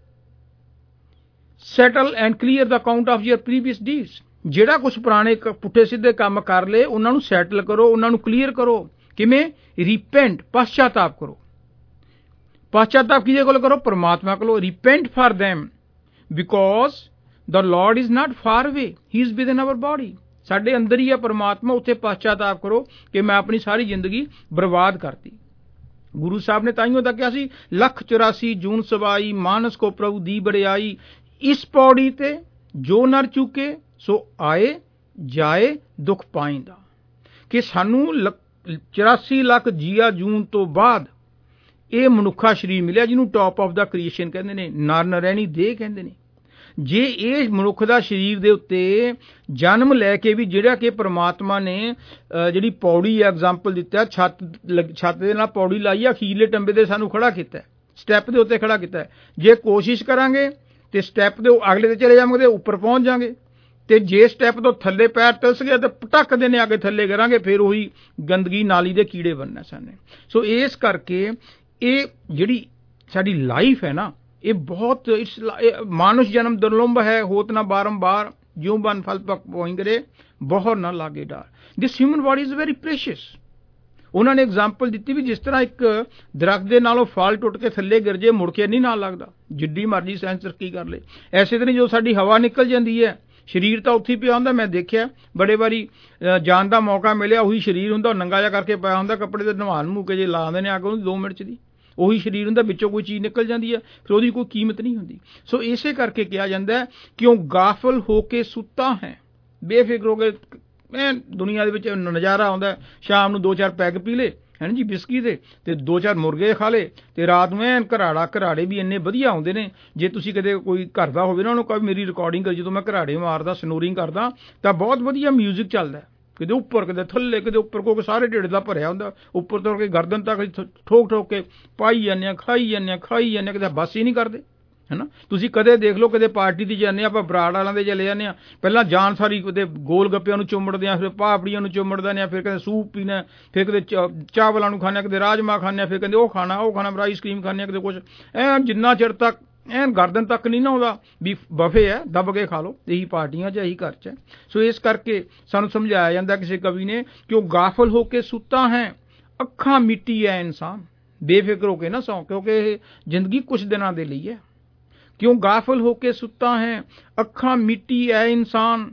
settle and clear the account of your previous deeds. ਜਿਹੜਾ ਕੁਝ ਪੁਰਾਣੇ ਪੁੱਠੇ ਸਿੱਧੇ ਕੰਮ ਕਰ ਲਏ ਉਹਨਾਂ ਨੂੰ ਸੈਟਲ ਕਰੋ, ਉਹਨਾਂ ਨੂੰ ਕਲੀਅਰ ਕਰੋ। ਕਿਵੇਂ? ਰਿਪੈਂਟ, ਪਛਤਾਪ ਕਰੋ। ਪਛਤਾਪ ਕਿਹਦੇ ਕੋਲ ਕਰੋ? ਪਰਮਾਤਮਾ ਕੋਲੋਂ। Repent for them because the Lord is not far away, he is within our body। ਸਾਡੇ ਅੰਦਰ ਹੀ ਹੈ ਪਰਮਾਤਮਾ, ਉੱਥੇ ਪਛਤਾਪ ਕਰੋ ਕਿ ਮੈਂ ਆਪਣੀ ਸਾਰੀ ਜ਼ਿੰਦਗੀ ਬਰਬਾਦ ਕਰਤੀ। ਗੁਰੂ ਸਾਹਿਬ ਨੇ ਤਾਈਓ ਤਾਂ ਕਿਹਾ ਸੀ, ਲੱਖ ਚੁਰਾਸੀ ਜੂਨ ਸਵਾਈ, ਮਾਨਸ ਕੋ ਪ੍ਰਭੂ ਦੀ ਬੜਿਆਈ, ਇਸ ਪੌੜੀ ਤੇ ਜੋ ਨਰ ਚੁਕੇ ਸੋ ਆਏ ਜਾਏ ਦੁੱਖ ਪਾਇੰਦਾ। ਕਿ ਸਾਨੂੰ ਚੁਰਾਸੀ ਲੱਖ ਜੀਆ ਜੂਨ ਤੋਂ ਬਾਅਦ ਇਹ ਮਨੁੱਖਾ ਸਰੀਰ ਮਿਲਿਆ, ਜਿਹਨੂੰ ਟੌਪ ਆਫ ਦਾ ਕ੍ਰੀਏਸ਼ਨ ਕਹਿੰਦੇ ਨੇ, ਨਰ ਨਰੈਣੀ ਦੇਹ ਕਹਿੰਦੇ ਨੇ। ਜੇ ਇਹ ਮਨੁੱਖ ਦਾ ਸਰੀਰ ਦੇ ਉੱਤੇ ਜਨਮ ਲੈ ਕੇ ਵੀ ਜਿਹੜਾ ਕਿ ਪ੍ਰਮਾਤਮਾ ਨੇ ਜਿਹੜੀ ਪੌੜੀ ਹੈ ਐਗਜ਼ਾਮਪਲ ਦਿੱਤਾ, ਛੱਤ ਛੱਤ ਦੇ ਨਾਲ ਪੌੜੀ ਲਾਈ ਆ, ਅਖੀਰਲੇ ਟੰਬੇ ਦੇ ਸਾਨੂੰ ਖੜਾ ਕੀਤਾ, ਸਟੈਪ ਦੇ ਉੱਤੇ ਖੜਾ ਕੀਤਾ। ਜੇ ਕੋਸ਼ਿਸ਼ ਕਰਾਂਗੇ ਤੇ ਸਟੈਪ ਦੇ ਅਗਲੇ ਤੇ ਚਲੇ ਜਾਵਾਂਗੇ ਤੇ ਉੱਪਰ ਪਹੁੰਚ ਜਾਵਾਂਗੇ, ਤੇ ਜੇ ਸਟੈਪ ਤੋਂ ਥੱਲੇ ਪੈਰ ਟਿਲਸ ਗਿਆ ਤੇ ਪਟਕ ਦੇ ਨੇ ਆ ਕੇ ਥੱਲੇ ਕਰਾਂਗੇ, ਫਿਰ ਉਹੀ ਗੰਦਗੀ ਨਾਲੀ ਦੇ ਕੀੜੇ ਬਣਨਾ ਸਾਨੇ। ਸੋ ਇਸ ਕਰਕੇ ਇਹ ਜਿਹੜੀ ਸਾਡੀ ਲਾਈਫ ਹੈ ਨਾ, ਇਹ ਬਹੁਤ ਇਟਸ ਮਾਨੁਸ਼ ਜਨਮ ਦੁਰਲੰਭ ਹੈ, ਹੋਤ ਨਾ ਬਾਰੰਬਾਰ, ਜਿਉ ਬਨ ਫਲ ਪਕ ਪੋਇੰਗਰੇ ਬਹੁਤ ਨਾ ਲਾਗੇ ਡਾਰ। This human body is very precious. ਉਹਨਾਂ ਨੇ ਐਗਜ਼ਾਮਪਲ ਦਿੱਤੀ ਵੀ ਜਿਸ ਤਰ੍ਹਾਂ ਇੱਕ ਦਰਖਤ ਦੇ ਨਾਲੋਂ ਫਲ ਟੁੱਟ ਕੇ ਥੱਲੇ ਗਿਰ ਜੇ, ਮੁੜ ਕੇ ਨਹੀਂ ਨਾਲ ਲੱਗਦਾ, ਜਿੱਡੀ ਮਰਜ਼ੀ ਸਾਇੰਸ ਤਰੱਕੀ ਕਰ ਲੇ। ਐਸੇ ਤਰ੍ਹਾਂ ਜੋ ਸਾਡੀ ਹਵਾ ਨਿਕਲ ਜਾਂਦੀ ਹੈ, ਸਰੀਰ ਤਾਂ ਉੱਥੇ ਪਿਆ ਹੁੰਦਾ। ਮੈਂ ਦੇਖਿਆ ਬੜੇ ਵਾਰੀ ਜਾਣ ਦਾ ਮੌਕਾ ਮਿਲਿਆ, ਉਹੀ ਸਰੀਰ ਹੁੰਦਾ, ਨੰਗਾ ਜਿਹਾ ਕਰਕੇ ਪਿਆ ਹੁੰਦਾ, ਕੱਪੜੇ ਤੇ ਨਵਾਲ ਮੂਹ ਕੇ ਜੇ ਲਾ ਦਿੰਦੇ ਨੇ ਆ ਕੇ ਉਹਨੂੰ ਦੋ ਮਿੰਟ 'ਚ ਦੀ ਉਹੀ ਸਰੀਰ ਹੁੰਦਾ, ਵਿੱਚੋਂ ਕੋਈ ਚੀਜ਼ ਨਿਕਲ ਜਾਂਦੀ ਹੈ, ਫਿਰ ਉਹਦੀ ਕੋਈ ਕੀਮਤ ਨਹੀਂ ਹੁੰਦੀ। ਸੋ ਇਸੇ ਕਰਕੇ ਕਿਹਾ ਜਾਂਦਾ ਹੈ ਕਿਉਂ ਗਾਫਲ ਹੋ ਕੇ ਸੁੱਤਾ ਹੈ, ਬੇਫਿਕਰ ਹੋ ਕੇ। ਮੈਂ ਦੁਨੀਆ ਦੇ ਵਿੱਚ ਨਜ਼ਾਰਾ ਆਉਂਦਾ, ਸ਼ਾਮ ਨੂੰ ਦੋ ਚਾਰ ਪੈਗ ਪੀ ਲੇ ਹੈ ਨਾ ਜੀ ਬਿਸਕੀ ਦੇ, ਤੇ ਦੋ ਚਾਰ ਮੁਰਗੇ ਖਾ ਲੇ, ਤੇ ਰਾਤ ਨੂੰ ਐਨ ਘਰਾੜਾ ਘਰਾੜੇ ਵੀ ਇੰਨੇ ਵਧੀਆ ਆਉਂਦੇ ਨੇ। ਜੇ ਤੁਸੀਂ ਕਦੇ ਕੋਈ ਘਰ ਦਾ ਹੋਵੇ ਨਾ, ਉਹਨੂੰ ਕਹੋ ਮੇਰੀ ਰਿਕਾਰਡਿੰਗ ਕਰ, ਜਦੋਂ ਮੈਂ ਘਰਾੜੇ ਮਾਰਦਾ ਸਨੋਰਿੰਗ ਕਰਦਾ ਤਾਂ ਬਹੁਤ ਵਧੀਆ ਮਿਊਜ਼ਿਕ ਚੱਲਦਾ, ਕਿਤੇ ਉੱਪਰ ਕਿਤੇ ਥੱਲੇ ਕਿਤੇ ਉੱਪਰ, ਕਿਉਂਕਿ ਸਾਰੇ ਢਿੱਡ ਦਾ ਭਰਿਆ ਹੁੰਦਾ, ਉੱਪਰ ਤੋਂ ਕੇ ਗਰਦਨ ਤੱਕ ਠੋਕ ਠੋਕ ਕੇ ਪਾਈ ਜਾਂਦੇ ਹਾਂ, ਖਾਈ ਜਾਂਦੇ ਹਾਂ ਖਾਈ ਜਾਂਦੇ ਹਾਂ, ਕਿਤੇ ਬਸ ਹੀ ਨਹੀਂ ਕਰਦੇ ਹੈ ਨਾ। ਤੁਸੀਂ ਕਦੇ ਦੇਖ ਲਓ, ਕਦੇ ਪਾਰਟੀ 'ਤੇ ਜਾਂਦੇ ਹਾਂ ਆਪਾਂ, ਬਰਾੜ ਵਾਲਿਆਂ ਦੇ ਚਲੇ ਜਾਂਦੇ ਹਾਂ, ਪਹਿਲਾਂ ਜਾਨ ਸਾਰੀ ਕਿਤੇ ਗੋਲ ਗੱਪਿਆਂ ਨੂੰ ਚੁੰਮੜਦੇ ਹਾਂ, ਫਿਰ ਪਾਪੜੀਆਂ ਨੂੰ ਚੁੰਮੜਦੇ ਹਾਂ, ਫਿਰ ਕਦੇ ਸੂਪ ਪੀਣਾ, ਫਿਰ ਕਿਤੇ ਚਾਵਲਾਂ ਨੂੰ ਖਾਂਦੇ ਹਾਂ, ਕਿਤੇ ਰਾਜਮਾਂਹ ਖਾਂਦੇ ਹਾਂ, ਫਿਰ ਕਹਿੰਦੇ ਉਹ ਖਾਣਾ ਉਹ ਖਾਣਾ, ਆਈਸ ਕ੍ਰੀਮ ਖਾਂਦੇ ਹਾਂ, ਕਿਤੇ ਕੁਛ ਐਂ ਜਿੰਨਾ ਚਿਰ ਤੱਕ ਐਨ ਗਰਦਨ ਤੱਕ ਨਹੀਂ ਨਾ ਆਉਂਦਾ ਵੀ ਬਫੇ ਹੈ, ਦੱਬ ਕੇ ਖਾ ਲਓ। ਇਹੀ ਪਾਰਟੀਆਂ 'ਚ, ਇਹੀ ਘਰ 'ਚ। ਸੋ ਇਸ ਕਰਕੇ ਸਾਨੂੰ ਸਮਝਾਇਆ ਜਾਂਦਾ ਕਿਸੇ ਕਵੀ ਨੇ ਕਿ ਉਹ ਗਾਫਲ ਹੋ ਕੇ ਸੁੱਤਾ ਹੈ, ਅੱਖਾਂ ਮਿੱਟੀ ਹੈ ਇਨਸਾਨ, ਬੇਫਿਕਰ ਹੋ ਕੇ ਨਾ ਸੌਂ, ਕਿਉਂਕਿ ਇਹ ਜ਼ਿੰਦਗੀ ਕੁਛ ਦਿਨਾਂ ਦੇ ਲਈ ਹੈ। ਕਿਉਂ ਗਾਫਲ ਹੋ ਕੇ ਸੁੱਤਾ ਹੈ, ਅੱਖਾਂ ਮਿੱਟੀ ਹੈ ਇਨਸਾਨ,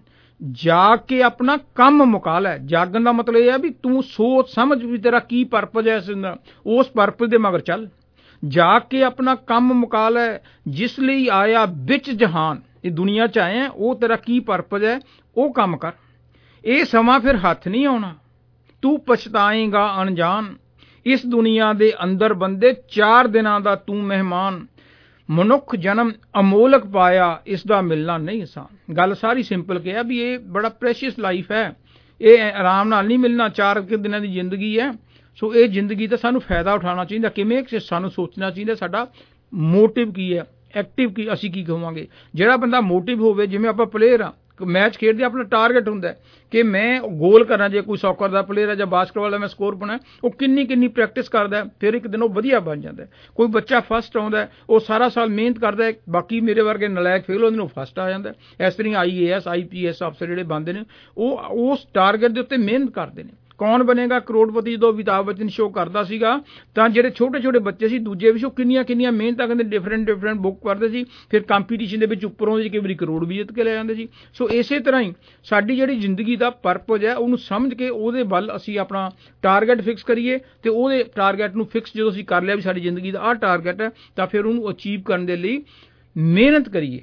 ਜਾਗ ਕੇ ਆਪਣਾ ਕੰਮ ਮੁਕਾ ਲੈ। ਜਾਗਣ ਦਾ ਮਤਲਬ ਇਹ ਹੈ ਵੀ ਤੂੰ ਸੋਚ ਸਮਝ ਵੀ ਤੇਰਾ ਕੀ ਪਰਪਸ ਹੈ ਇਸ ਦਾ, ਉਸ ਪਰਪਸ ਦੇ ਮਗਰ ਚੱਲ। ਜਾਗ ਕੇ ਆਪਣਾ ਕੰਮ ਮੁਕਾ ਲੈ, ਜਿਸ ਲਈ ਆਇਆ ਵਿੱਚ ਜਹਾਨ, ਇਹ ਦੁਨੀਆ 'ਚ ਆਏ ਆ, ਉਹ ਤੇਰਾ ਕੀ ਪਰਪਸ ਹੈ ਉਹ ਕੰਮ ਕਰ। ਇਹ ਸਮਾਂ ਫਿਰ ਹੱਥ ਨਹੀਂ ਆਉਣਾ, ਤੂੰ ਪਛਤਾਏਂਗਾ ਅਣਜਾਣ। ਇਸ ਦੁਨੀਆ ਦੇ ਅੰਦਰ ਬੰਦੇ ਚਾਰ ਦਿਨਾਂ ਦਾ ਤੂੰ ਮਹਿਮਾਨ, ਮਨੁੱਖ ਜਨਮ ਅਮੋਲਕ ਪਾਇਆ, ਇਸ ਦਾ ਮਿਲਣਾ ਨਹੀਂ ਆਸਾਨ। ਗੱਲ ਸਾਰੀ ਸਿੰਪਲ ਕਿਹਾ ਵੀ ਇਹ ਬੜਾ ਪ੍ਰੈਸ਼ੀਅਸ ਲਾਈਫ ਹੈ, ਇਹ ਆਰਾਮ ਨਾਲ ਨਹੀਂ ਮਿਲਣਾ, ਚਾਰ ਕੁ ਦਿਨਾਂ ਦੀ ਜ਼ਿੰਦਗੀ ਹੈ। ਸੋ ਇਹ ਜ਼ਿੰਦਗੀ ਦਾ ਸਾਨੂੰ ਫਾਇਦਾ ਉਠਾਉਣਾ ਚਾਹੀਦਾ। ਕਿਵੇਂ ਸਾਨੂੰ ਸੋਚਣਾ ਚਾਹੀਦਾ, ਸਾਡਾ ਮੋਟਿਵ ਕੀ ਹੈ, ਐਕਟਿਵ ਕੀ, ਅਸੀਂ ਕੀ ਕਹਾਂਗੇ। ਜਿਹੜਾ ਬੰਦਾ ਮੋਟਿਵ ਹੋਵੇ, ਜਿਵੇਂ ਆਪਾਂ ਪਲੇਅਰ ਆ, ਮੈਚ ਖੇਡਦੇ, ਆਪਣਾ ਟਾਰਗੇਟ ਹੁੰਦਾ ਕਿ ਮੈਂ ਗੋਲ ਕਰਾਂ। ਜੇ ਕੋਈ ਸੌਕਰ ਦਾ ਪਲੇਅਰ ਹੈ ਜਾਂ ਬਾਸਕਟਬਾਲ ਦਾ ਮੈਂ ਸਕੋਰ ਬਣਾ, ਉਹ ਕਿੰਨੀ ਕਿੰਨੀ ਪ੍ਰੈਕਟਿਸ ਕਰਦਾ, ਫਿਰ ਇੱਕ ਦਿਨ ਉਹ ਵਧੀਆ ਬਣ ਜਾਂਦਾ। ਕੋਈ ਬੱਚਾ ਫਸਟ ਆਉਂਦਾ, ਉਹ ਸਾਰਾ ਸਾਲ ਮਿਹਨਤ ਕਰਦਾ, ਬਾਕੀ ਮੇਰੇ ਵਰਗੇ ਨਲਾਇਕ ਫੇਲ ਹੁੰਦੇ ਨੇ, ਉਹ ਫਸਟ ਆ ਜਾਂਦਾ। ਇਸ ਤਰ੍ਹਾਂ ਆਈ A S I P S ਅਫਸਰ ਜਿਹੜੇ ਬਣਦੇ ਨੇ, ਉਹ ਉਸ ਟਾਰਗੇਟ ਦੇ ਉੱਤੇ ਮਿਹਨਤ ਕਰਦੇ ਨੇ। ਕੌਣ ਬਣੇਗਾ ਕਰੋੜਪਤੀ, ਜਦੋਂ ਅਮਿਤਾਭ ਬੱਚਨ ਸ਼ੋਅ ਕਰਦਾ ਸੀਗਾ, ਤਾਂ ਜਿਹੜੇ ਛੋਟੇ ਛੋਟੇ ਬੱਚੇ ਸੀ ਦੂਜੇ ਵੀ, ਉਹ ਕਿੰਨੀਆਂ ਕਿੰਨੀਆਂ ਮਿਹਨਤਾਂ ਕਰਦੇ, ਡਿਫਰੈਂਟ ਡਿਫਰੈਂਟ ਬੁੱਕ ਪੜ੍ਹਦੇ ਸੀ, ਫਿਰ ਕੰਪੀਟੀਸ਼ਨ ਦੇ ਵਿੱਚ ਉੱਪਰੋਂ ਦੀ ਕਈ ਵਾਰੀ ਕਰੋੜ ਵੀ ਜਿੱਤ ਕੇ ਲੈ ਜਾਂਦੇ ਸੀ। ਸੋ ਇਸੇ ਤਰ੍ਹਾਂ ਹੀ ਸਾਡੀ ਜਿਹੜੀ ਜ਼ਿੰਦਗੀ ਦਾ ਪਰਪਸ ਹੈ, ਉਹਨੂੰ ਸਮਝ ਕੇ ਉਹਦੇ ਵੱਲ ਅਸੀਂ ਆਪਣਾ ਟਾਰਗੇਟ ਫਿਕਸ ਕਰੀਏ, ਤੇ ਉਹਦੇ ਟਾਰਗੇਟ ਨੂੰ ਫਿਕਸ ਜਦੋਂ ਅਸੀਂ ਕਰ ਲਿਆ ਵੀ ਸਾਡੀ ਜ਼ਿੰਦਗੀ ਦਾ ਆਹ ਟਾਰਗੇਟ ਹੈ, ਤਾਂ ਫਿਰ ਉਹਨੂੰ ਅਚੀਵ ਕਰਨ ਦੇ ਲਈ ਮਿਹਨਤ ਕਰੀਏ।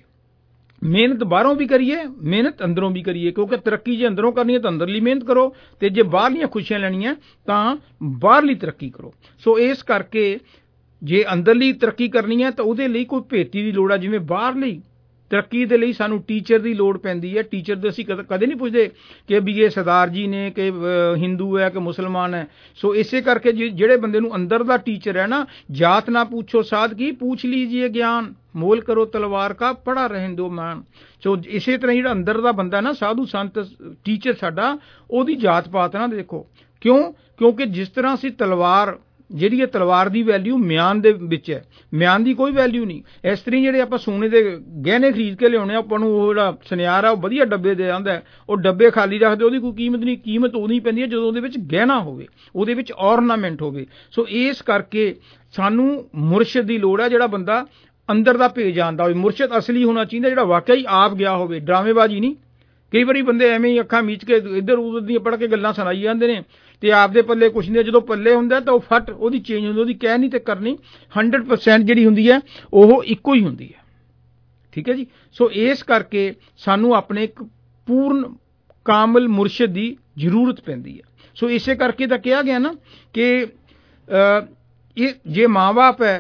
ਮਿਹਨਤ ਬਾਹਰੋਂ ਵੀ ਕਰੀਏ, ਮਿਹਨਤ ਅੰਦਰੋਂ ਵੀ ਕਰੀਏ, ਕਿਉਂਕਿ ਤਰੱਕੀ ਜੇ ਅੰਦਰੋਂ ਕਰਨੀ ਹੈ ਤਾਂ ਅੰਦਰਲੀ ਮਿਹਨਤ ਕਰੋ, ਤੇ ਜੇ ਬਾਹਰਲੀਆਂ ਖੁਸ਼ੀਆਂ ਲੈਣੀਆਂ ਤਾਂ ਬਾਹਰਲੀ ਤਰੱਕੀ ਕਰੋ। ਸੋ ਇਸ ਕਰਕੇ ਜੇ ਅੰਦਰਲੀ ਤਰੱਕੀ ਕਰਨੀ ਹੈ ਤਾਂ ਉਹਦੇ ਲਈ ਕੋਈ ਭੇਤੀ ਦੀ ਲੋੜ ਹੈ। ਜਿਵੇਂ ਬਾਹਰਲੀ ਤਰੱਕੀ ਦੇ ਲਈ ਸਾਨੂੰ ਟੀਚਰ ਦੀ ਲੋੜ ਪੈਂਦੀ ਹੈ। ਟੀਚਰ ਦੇ ਅਸੀਂ ਕਦੇ ਨਹੀਂ ਪੁੱਛਦੇ ਕਿ ਵੀ ਇਹ ਸਰਦਾਰ ਜੀ ਨੇ, ਕਿ ਹਿੰਦੂ ਹੈ ਕਿ ਮੁਸਲਮਾਨ ਹੈ। ਸੋ ਇਸੇ ਕਰਕੇ ਜਿਹੜੇ ਬੰਦੇ ਨੂੰ ਅੰਦਰ ਦਾ ਟੀਚਰ ਹੈ ਨਾ, ਜਾਤ ਨਾ ਪੁੱਛੋ ਸਾਧ ਕੀ, ਪੁੱਛ ਲੀਜੀਏ ਗਿਆਨ, ਮੋਲ ਕਰੋ ਤਲਵਾਰ ਕਾ ਪੜਾ ਰਹਿਣ ਦੋ ਮਾਨ। ਸੋ ਇਸੇ ਤਰ੍ਹਾਂ ਜਿਹੜਾ ਅੰਦਰ ਦਾ ਬੰਦਾ ਨਾ, ਸਾਧੂ ਸੰਤ ਟੀਚਰ ਸਾਡਾ, ਉਹਦੀ ਜਾਤ ਪਾਤ ਨਾ ਦੇਖੋ। ਕਿਉਂ? ਕਿਉਂਕਿ ਜਿਸ ਤਰ੍ਹਾਂ ਅਸੀਂ ਤਲਵਾਰ, ਜਿਹੜੀ ਇਹ ਤਲਵਾਰ ਦੀ ਵੈਲਿਊ ਮਿਆਨ ਦੇ ਵਿੱਚ ਹੈ, ਮਿਆਨ ਦੀ ਕੋਈ ਵੈਲਿਊ ਨਹੀਂ। ਇਸ ਤਰ੍ਹਾਂ ਜਿਹੜੇ ਆਪਾਂ ਸੋਨੇ ਦੇ ਗਹਿਣੇ ਖਰੀਦ ਕੇ ਲਿਆਉਣੇ, ਆਪਾਂ ਨੂੰ ਉਹ ਜਿਹੜਾ ਸੁਨਿਆਰ ਆ ਉਹ ਵਧੀਆ ਡੱਬੇ ਦੇ ਆਉਂਦਾ, ਉਹ ਡੱਬੇ ਖਾਲੀ ਰੱਖਦੇ, ਉਹਦੀ ਕੋਈ ਕੀਮਤ ਨਹੀਂ। ਕੀਮਤ ਉਦੋਂ ਹੀ ਪੈਂਦੀ ਹੈ ਜਦੋਂ ਉਹਦੇ ਵਿੱਚ ਗਹਿਣਾ ਹੋਵੇ, ਉਹਦੇ ਵਿੱਚ ਔਰਨਾਮੈਂਟ ਹੋਵੇ। ਸੋ ਇਸ ਕਰਕੇ ਸਾਨੂੰ ਮੁਰਸ਼ਿਦ ਦੀ ਲੋੜ ਹੈ, ਜਿਹੜਾ ਬੰਦਾ ਅੰਦਰ ਦਾ ਭੇਜ ਜਾਣਦਾ ਹੋਵੇ। ਮੁਰਸ਼ਿਦ ਅਸਲੀ ਹੋਣਾ ਚਾਹੀਦਾ, ਜਿਹੜਾ ਵਾਕਿਆ ਹੀ ਆਪ ਗਿਆ ਹੋਵੇ, ਡਰਾਮੇਬਾਜ਼ੀ ਨਹੀਂ। ਕਈ ਵਾਰੀ ਬੰਦੇ ਐਵੇਂ ਹੀ ਅੱਖਾਂ ਮੀਚ ਕੇ ਇੱਧਰ ਉੱਧਰ ਦੀਆਂ ਪੜ੍ਹ ਕੇ ਗੱਲਾਂ ਸੁਣਾਈ ਜਾਂਦੇ ਨੇ, ਤੇ ਆਪਦੇ ਪੱਲੇ ਕੁਛ ਨਹੀਂ। ਜਦੋਂ ਪੱਲੇ ਹੁੰਦਾ ਤਾਂ ਉਹ ਫਟ ਉਹਦੀ ਚੇਂਜ ਹੁੰਦੀ, ਉਹਦੀ ਕਹਿ ਨਹੀਂ ਤੇ ਕਰਨੀ ਹੰਡਰਡ ਪਰਸੈਂਟ ਜਿਹੜੀ ਹੁੰਦੀ ਹੈ ਉਹ ਇੱਕੋ ਹੀ ਹੁੰਦੀ ਹੈ। ਠੀਕ ਹੈ ਜੀ। ਸੋ ਇਸ ਕਰਕੇ ਸਾਨੂੰ ਆਪਣੇ ਇੱਕ ਪੂਰਨ ਕਾਮਲ ਮੁਰਸ਼ਿਦ ਦੀ ਜ਼ਰੂਰਤ ਪੈਂਦੀ ਹੈ। ਸੋ ਇਸੇ ਕਰਕੇ ਤਾਂ ਕਿਹਾ ਗਿਆ ਨਾ ਕਿ ਇਹ ਜੇ ਮਾਂ ਬਾਪ ਹੈ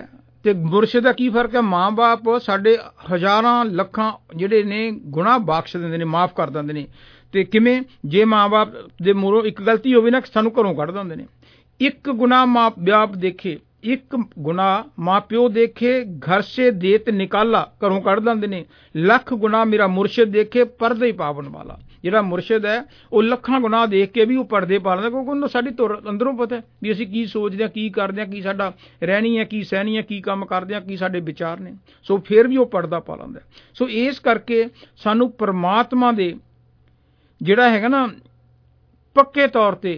ਤੇ ਮੁਰਸ਼ਿਦ ਦਾ ਕੀ ਫਰਕ ਹੈ? ਮਾਂ ਬਾਪ ਸਾਡੇ ਹਜ਼ਾਰਾਂ ਲੱਖਾਂ ਜਿਹੜੇ ਨੇ ਗੁਨਾਹ ਬਖਸ਼ ਦਿੰਦੇ ਨੇ, ਮਾਫ ਕਰ ਦਿੰਦੇ ਨੇ। ਤੇ ਕਿਵੇਂ? ਜੇ ਮਾਂ ਬਾਪ ਦੇ ਮੂਹਰੋਂ ਇੱਕ ਗਲਤੀ ਹੋਵੇ ਨਾ, ਸਾਨੂੰ ਘਰੋਂ ਕੱਢ ਦਿੰਦੇ ਨੇ। ਇੱਕ ਗੁਨਾਹ ਮਾਂ ਬਾਪ ਦੇਖੇ, ਇੱਕ ਗੁਨਾਹ ਮਾਂ ਪਿਓ ਦੇਖੇ, ਘਰ ਸੇ ਦੇਤ ਨਿਕਾਲਾ, ਘਰੋਂ ਕੱਢ ਦਿੰਦੇ ਨੇ। ਲੱਖ ਗੁਨਾਹ ਮੇਰਾ ਮੁਰਸ਼ਿਦ ਦੇਖੇ, ਪਰਦੇ ਪਾਵਨ ਵਾਲਾ। ਜਿਹੜਾ ਮੁਰਸ਼ਿਦ ਹੈ ਉਹ ਲੱਖਾਂ ਗੁਨਾਹ ਦੇਖ ਕੇ ਵੀ ਉਹ ਪਰਦੇ ਪਾ ਲੈਂਦਾ, ਕਿਉਂਕਿ ਉਹਨੂੰ ਸਾਡੀ ਧੁਰ ਅੰਦਰੋਂ ਪਤਾ ਵੀ ਅਸੀਂ ਕੀ ਸੋਚਦੇ ਹਾਂ, ਕੀ ਕਰਦੇ ਹਾਂ, ਕੀ ਸਾਡਾ ਰਹਿਣੀ ਹੈ, ਕੀ ਸਹਿਣੀ ਹੈ, ਕੀ ਕੰਮ ਕਰਦੇ ਹਾਂ, ਕੀ ਸਾਡੇ ਵਿਚਾਰ ਨੇ। ਸੋ ਫਿਰ ਵੀ ਉਹ ਪਰਦਾ ਪਾ ਲੈਂਦਾ। ਸੋ ਇਸ ਕਰਕੇ ਸਾਨੂੰ ਪਰਮਾਤਮਾ ਦੇ ਜਿਹੜਾ ਹੈਗਾ ਨਾ ਪੱਕੇ ਤੌਰ ਤੇ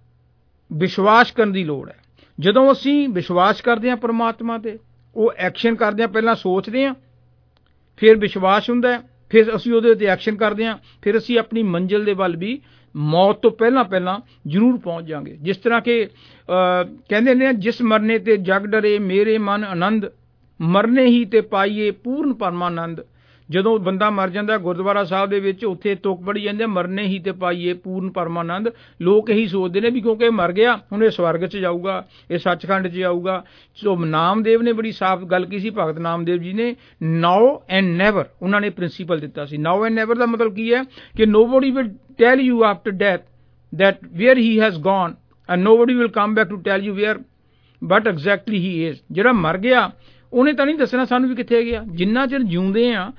ਵਿਸ਼ਵਾਸ ਕਰਨ ਦੀ ਲੋੜ ਹੈ। ਜਦੋਂ ਅਸੀਂ ਵਿਸ਼ਵਾਸ ਕਰਦੇ ਹਾਂ ਪਰਮਾਤਮਾ ਤੇ, ਉਹ ਐਕਸ਼ਨ ਕਰਦੇ ਹਾਂ, ਪਹਿਲਾਂ ਸੋਚਦੇ ਹਾਂ, ਫਿਰ ਵਿਸ਼ਵਾਸ ਹੁੰਦਾ ਹੈ, ਫਿਰ ਅਸੀਂ ਉਹਦੇ ਉੱਤੇ ਐਕਸ਼ਨ ਕਰਦੇ ਹਾਂ, ਫਿਰ ਅਸੀਂ ਆਪਣੀ ਮੰਜ਼ਿਲ ਦੇ ਵੱਲ ਵੀ ਮੌਤ ਤੋਂ ਪਹਿਲਾਂ ਪਹਿਲਾਂ ਜ਼ਰੂਰ ਪਹੁੰਚ ਜਾਵਾਂਗੇ। ਜਿਸ ਤਰ੍ਹਾਂ ਕਿ ਕਹਿੰਦੇ ਨੇ, ਜਿਸ ਮਰਨੇ ਤੇ ਜਗ ਡਰੇ ਮੇਰੇ ਮਨ ਆਨੰਦ, ਮਰਨੇ ਹੀ ਤੇ ਪਾਈਏ ਪੂਰਨ ਪਰਮਾਨੰਦ। ਜਦੋਂ ਬੰਦਾ ਮਰ ਜਾਂਦਾ ਗੁਰਦੁਆਰਾ ਸਾਹਿਬ ਦੇ ਵਿੱਚ, ਉੱਥੇ ਤੁਕ ਪੜੀ ਜਾਂਦੇ, ਮਰਨੇ ਹੀ ਤੇ ਪਾਈਏ ਪੂਰਨ ਪਰਮਾਨੰਦ। ਲੋਕ ਇਹੀ ਸੋਚਦੇ ਨੇ ਵੀ ਕਿਉਂਕਿ ਇਹ ਮਰ ਗਿਆ ਹੁਣ ਇਹ ਸਵਰਗ 'ਚ ਜਾਊਗਾ, ਇਹ ਸੱਚਖੰਡ 'ਚ ਜਾਊਗਾ। ਸੋ ਨਾਮਦੇਵ ਨੇ ਬੜੀ ਸਾਫ਼ ਗੱਲ ਕੀ ਸੀ, ਭਗਤ ਨਾਮਦੇਵ ਜੀ ਨੇ, ਨਾਓ ਐਂਡ ਨੈਵਰ, ਉਹਨਾਂ ਨੇ ਪ੍ਰਿੰਸੀਪਲ ਦਿੱਤਾ ਸੀ। ਨਾਓ ਐਂਡ ਨੈਵਰ ਦਾ ਮਤਲਬ ਕੀ ਹੈ ਕਿ nobody will tell you after death that where he has gone and nobody will come back to tell you where but exactly he is। ਜਿਹੜਾ ਮਰ ਗਿਆ ਉਹਨੇ ਤਾਂ ਨਹੀਂ ਦੱਸਣਾ ਸਾਨੂੰ ਵੀ ਕਿੱਥੇ ਗਿਆ। ਜਿੰਨਾ ਚਿਰ ਜਿਉਂਦੇ ਆ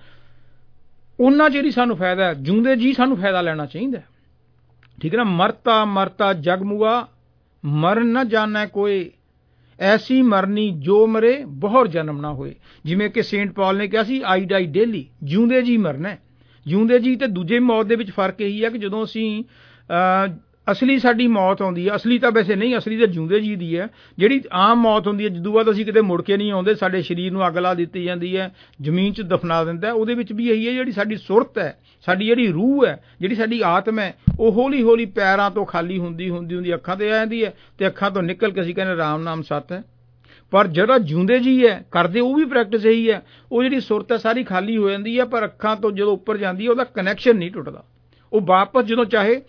ਉਹਨਾਂ ਚਿਰ ਹੀ ਸਾਨੂੰ ਫਾਇਦਾ ਹੈ, ਜਿਉਂਦੇ ਜੀ ਸਾਨੂੰ ਫਾਇਦਾ ਲੈਣਾ ਚਾਹੀਦਾ, ਠੀਕ ਹੈ ਨਾ। ਮਰਤਾ ਮਰਤਾ ਜਗ ਮੁਆ, ਮਰਨ ਨਾ ਜਾਣਾ ਕੋਈ, ਐਸੀ ਮਰਨੀ ਜੋ ਮਰੇ ਬਹੁਰ ਜਨਮ ਨਾ ਹੋਏ। ਜਿਵੇਂ ਕਿ ਸੇਂਟ ਪੌਲ ਨੇ ਕਿਹਾ ਸੀ, ਆਈ ਡਾਈ ਡੇਲੀ, ਜਿਉਂਦੇ ਜੀ ਮਰਨਾ। ਜਿਉਂਦੇ ਜੀ ਤੇ ਦੂਜੇ ਮੌਤ ਦੇ ਵਿੱਚ ਫਰਕ ਇਹੀ ਹੈ ਕਿ ਜਦੋਂ ਅਸੀਂ ਅਸਲੀ ਸਾਡੀ ਮੌਤ ਆਉਂਦੀ ਹੈ, ਅਸਲੀ ਤਾਂ ਵੈਸੇ ਨਹੀਂ, ਅਸਲੀ ਤਾਂ ਜਿਉਂਦੇ ਜੀ ਦੀ ਹੈ। ਜਿਹੜੀ ਆਮ ਮੌਤ ਹੁੰਦੀ ਹੈ, ਜਦੋਂ ਬਾਅਦ ਅਸੀਂ ਕਿਤੇ ਮੁੜ ਕੇ ਨਹੀਂ ਆਉਂਦੇ, ਸਾਡੇ ਸਰੀਰ ਨੂੰ ਅੱਗ ਲਾ ਦਿੱਤੀ ਜਾਂਦੀ ਹੈ, ਜ਼ਮੀਨ 'ਚ ਦਫਨਾ ਦਿੰਦਾ, ਉਹਦੇ ਵਿੱਚ ਵੀ ਇਹੀ ਹੈ, ਜਿਹੜੀ ਸਾਡੀ ਸੁਰਤ ਹੈ, ਸਾਡੀ ਜਿਹੜੀ ਰੂਹ ਹੈ, ਜਿਹੜੀ ਸਾਡੀ ਆਤਮ ਹੈ, ਉਹ ਹੌਲੀ ਹੌਲੀ ਪੈਰਾਂ ਤੋਂ ਖਾਲੀ ਹੁੰਦੀ ਹੁੰਦੀ ਹੁੰਦੀ ਅੱਖਾਂ 'ਤੇ ਆ ਜਾਂਦੀ ਹੈ, ਤੇ ਅੱਖਾਂ ਤੋਂ ਨਿਕਲ ਕੇ ਅਸੀਂ ਕਹਿੰਦੇ ਰਾਮ ਨਾਮ ਸੱਤ ਹੈ। ਪਰ ਜਿਹੜਾ ਜਿਉਂਦੇ ਜੀ ਹੈ, ਕਰਦੇ ਉਹ ਵੀ ਪ੍ਰੈਕਟਿਸ ਇਹੀ ਹੈ, ਉਹ ਜਿਹੜੀ ਸੁਰਤ ਹੈ ਸਾਰੀ ਖਾਲੀ ਹੋ ਜਾਂਦੀ ਹੈ, ਪਰ ਅੱਖਾਂ ਤੋਂ ਜਦੋਂ ਉੱਪਰ ਜਾਂਦੀ ਹੈ ਉਹਦਾ ਕਨੈਕਸ਼ਨ ਨਹੀਂ ਟੁੱਟਦਾ। ਉਹ ਵਾਪਸ ਜਦੋਂ ਚਾਹੇ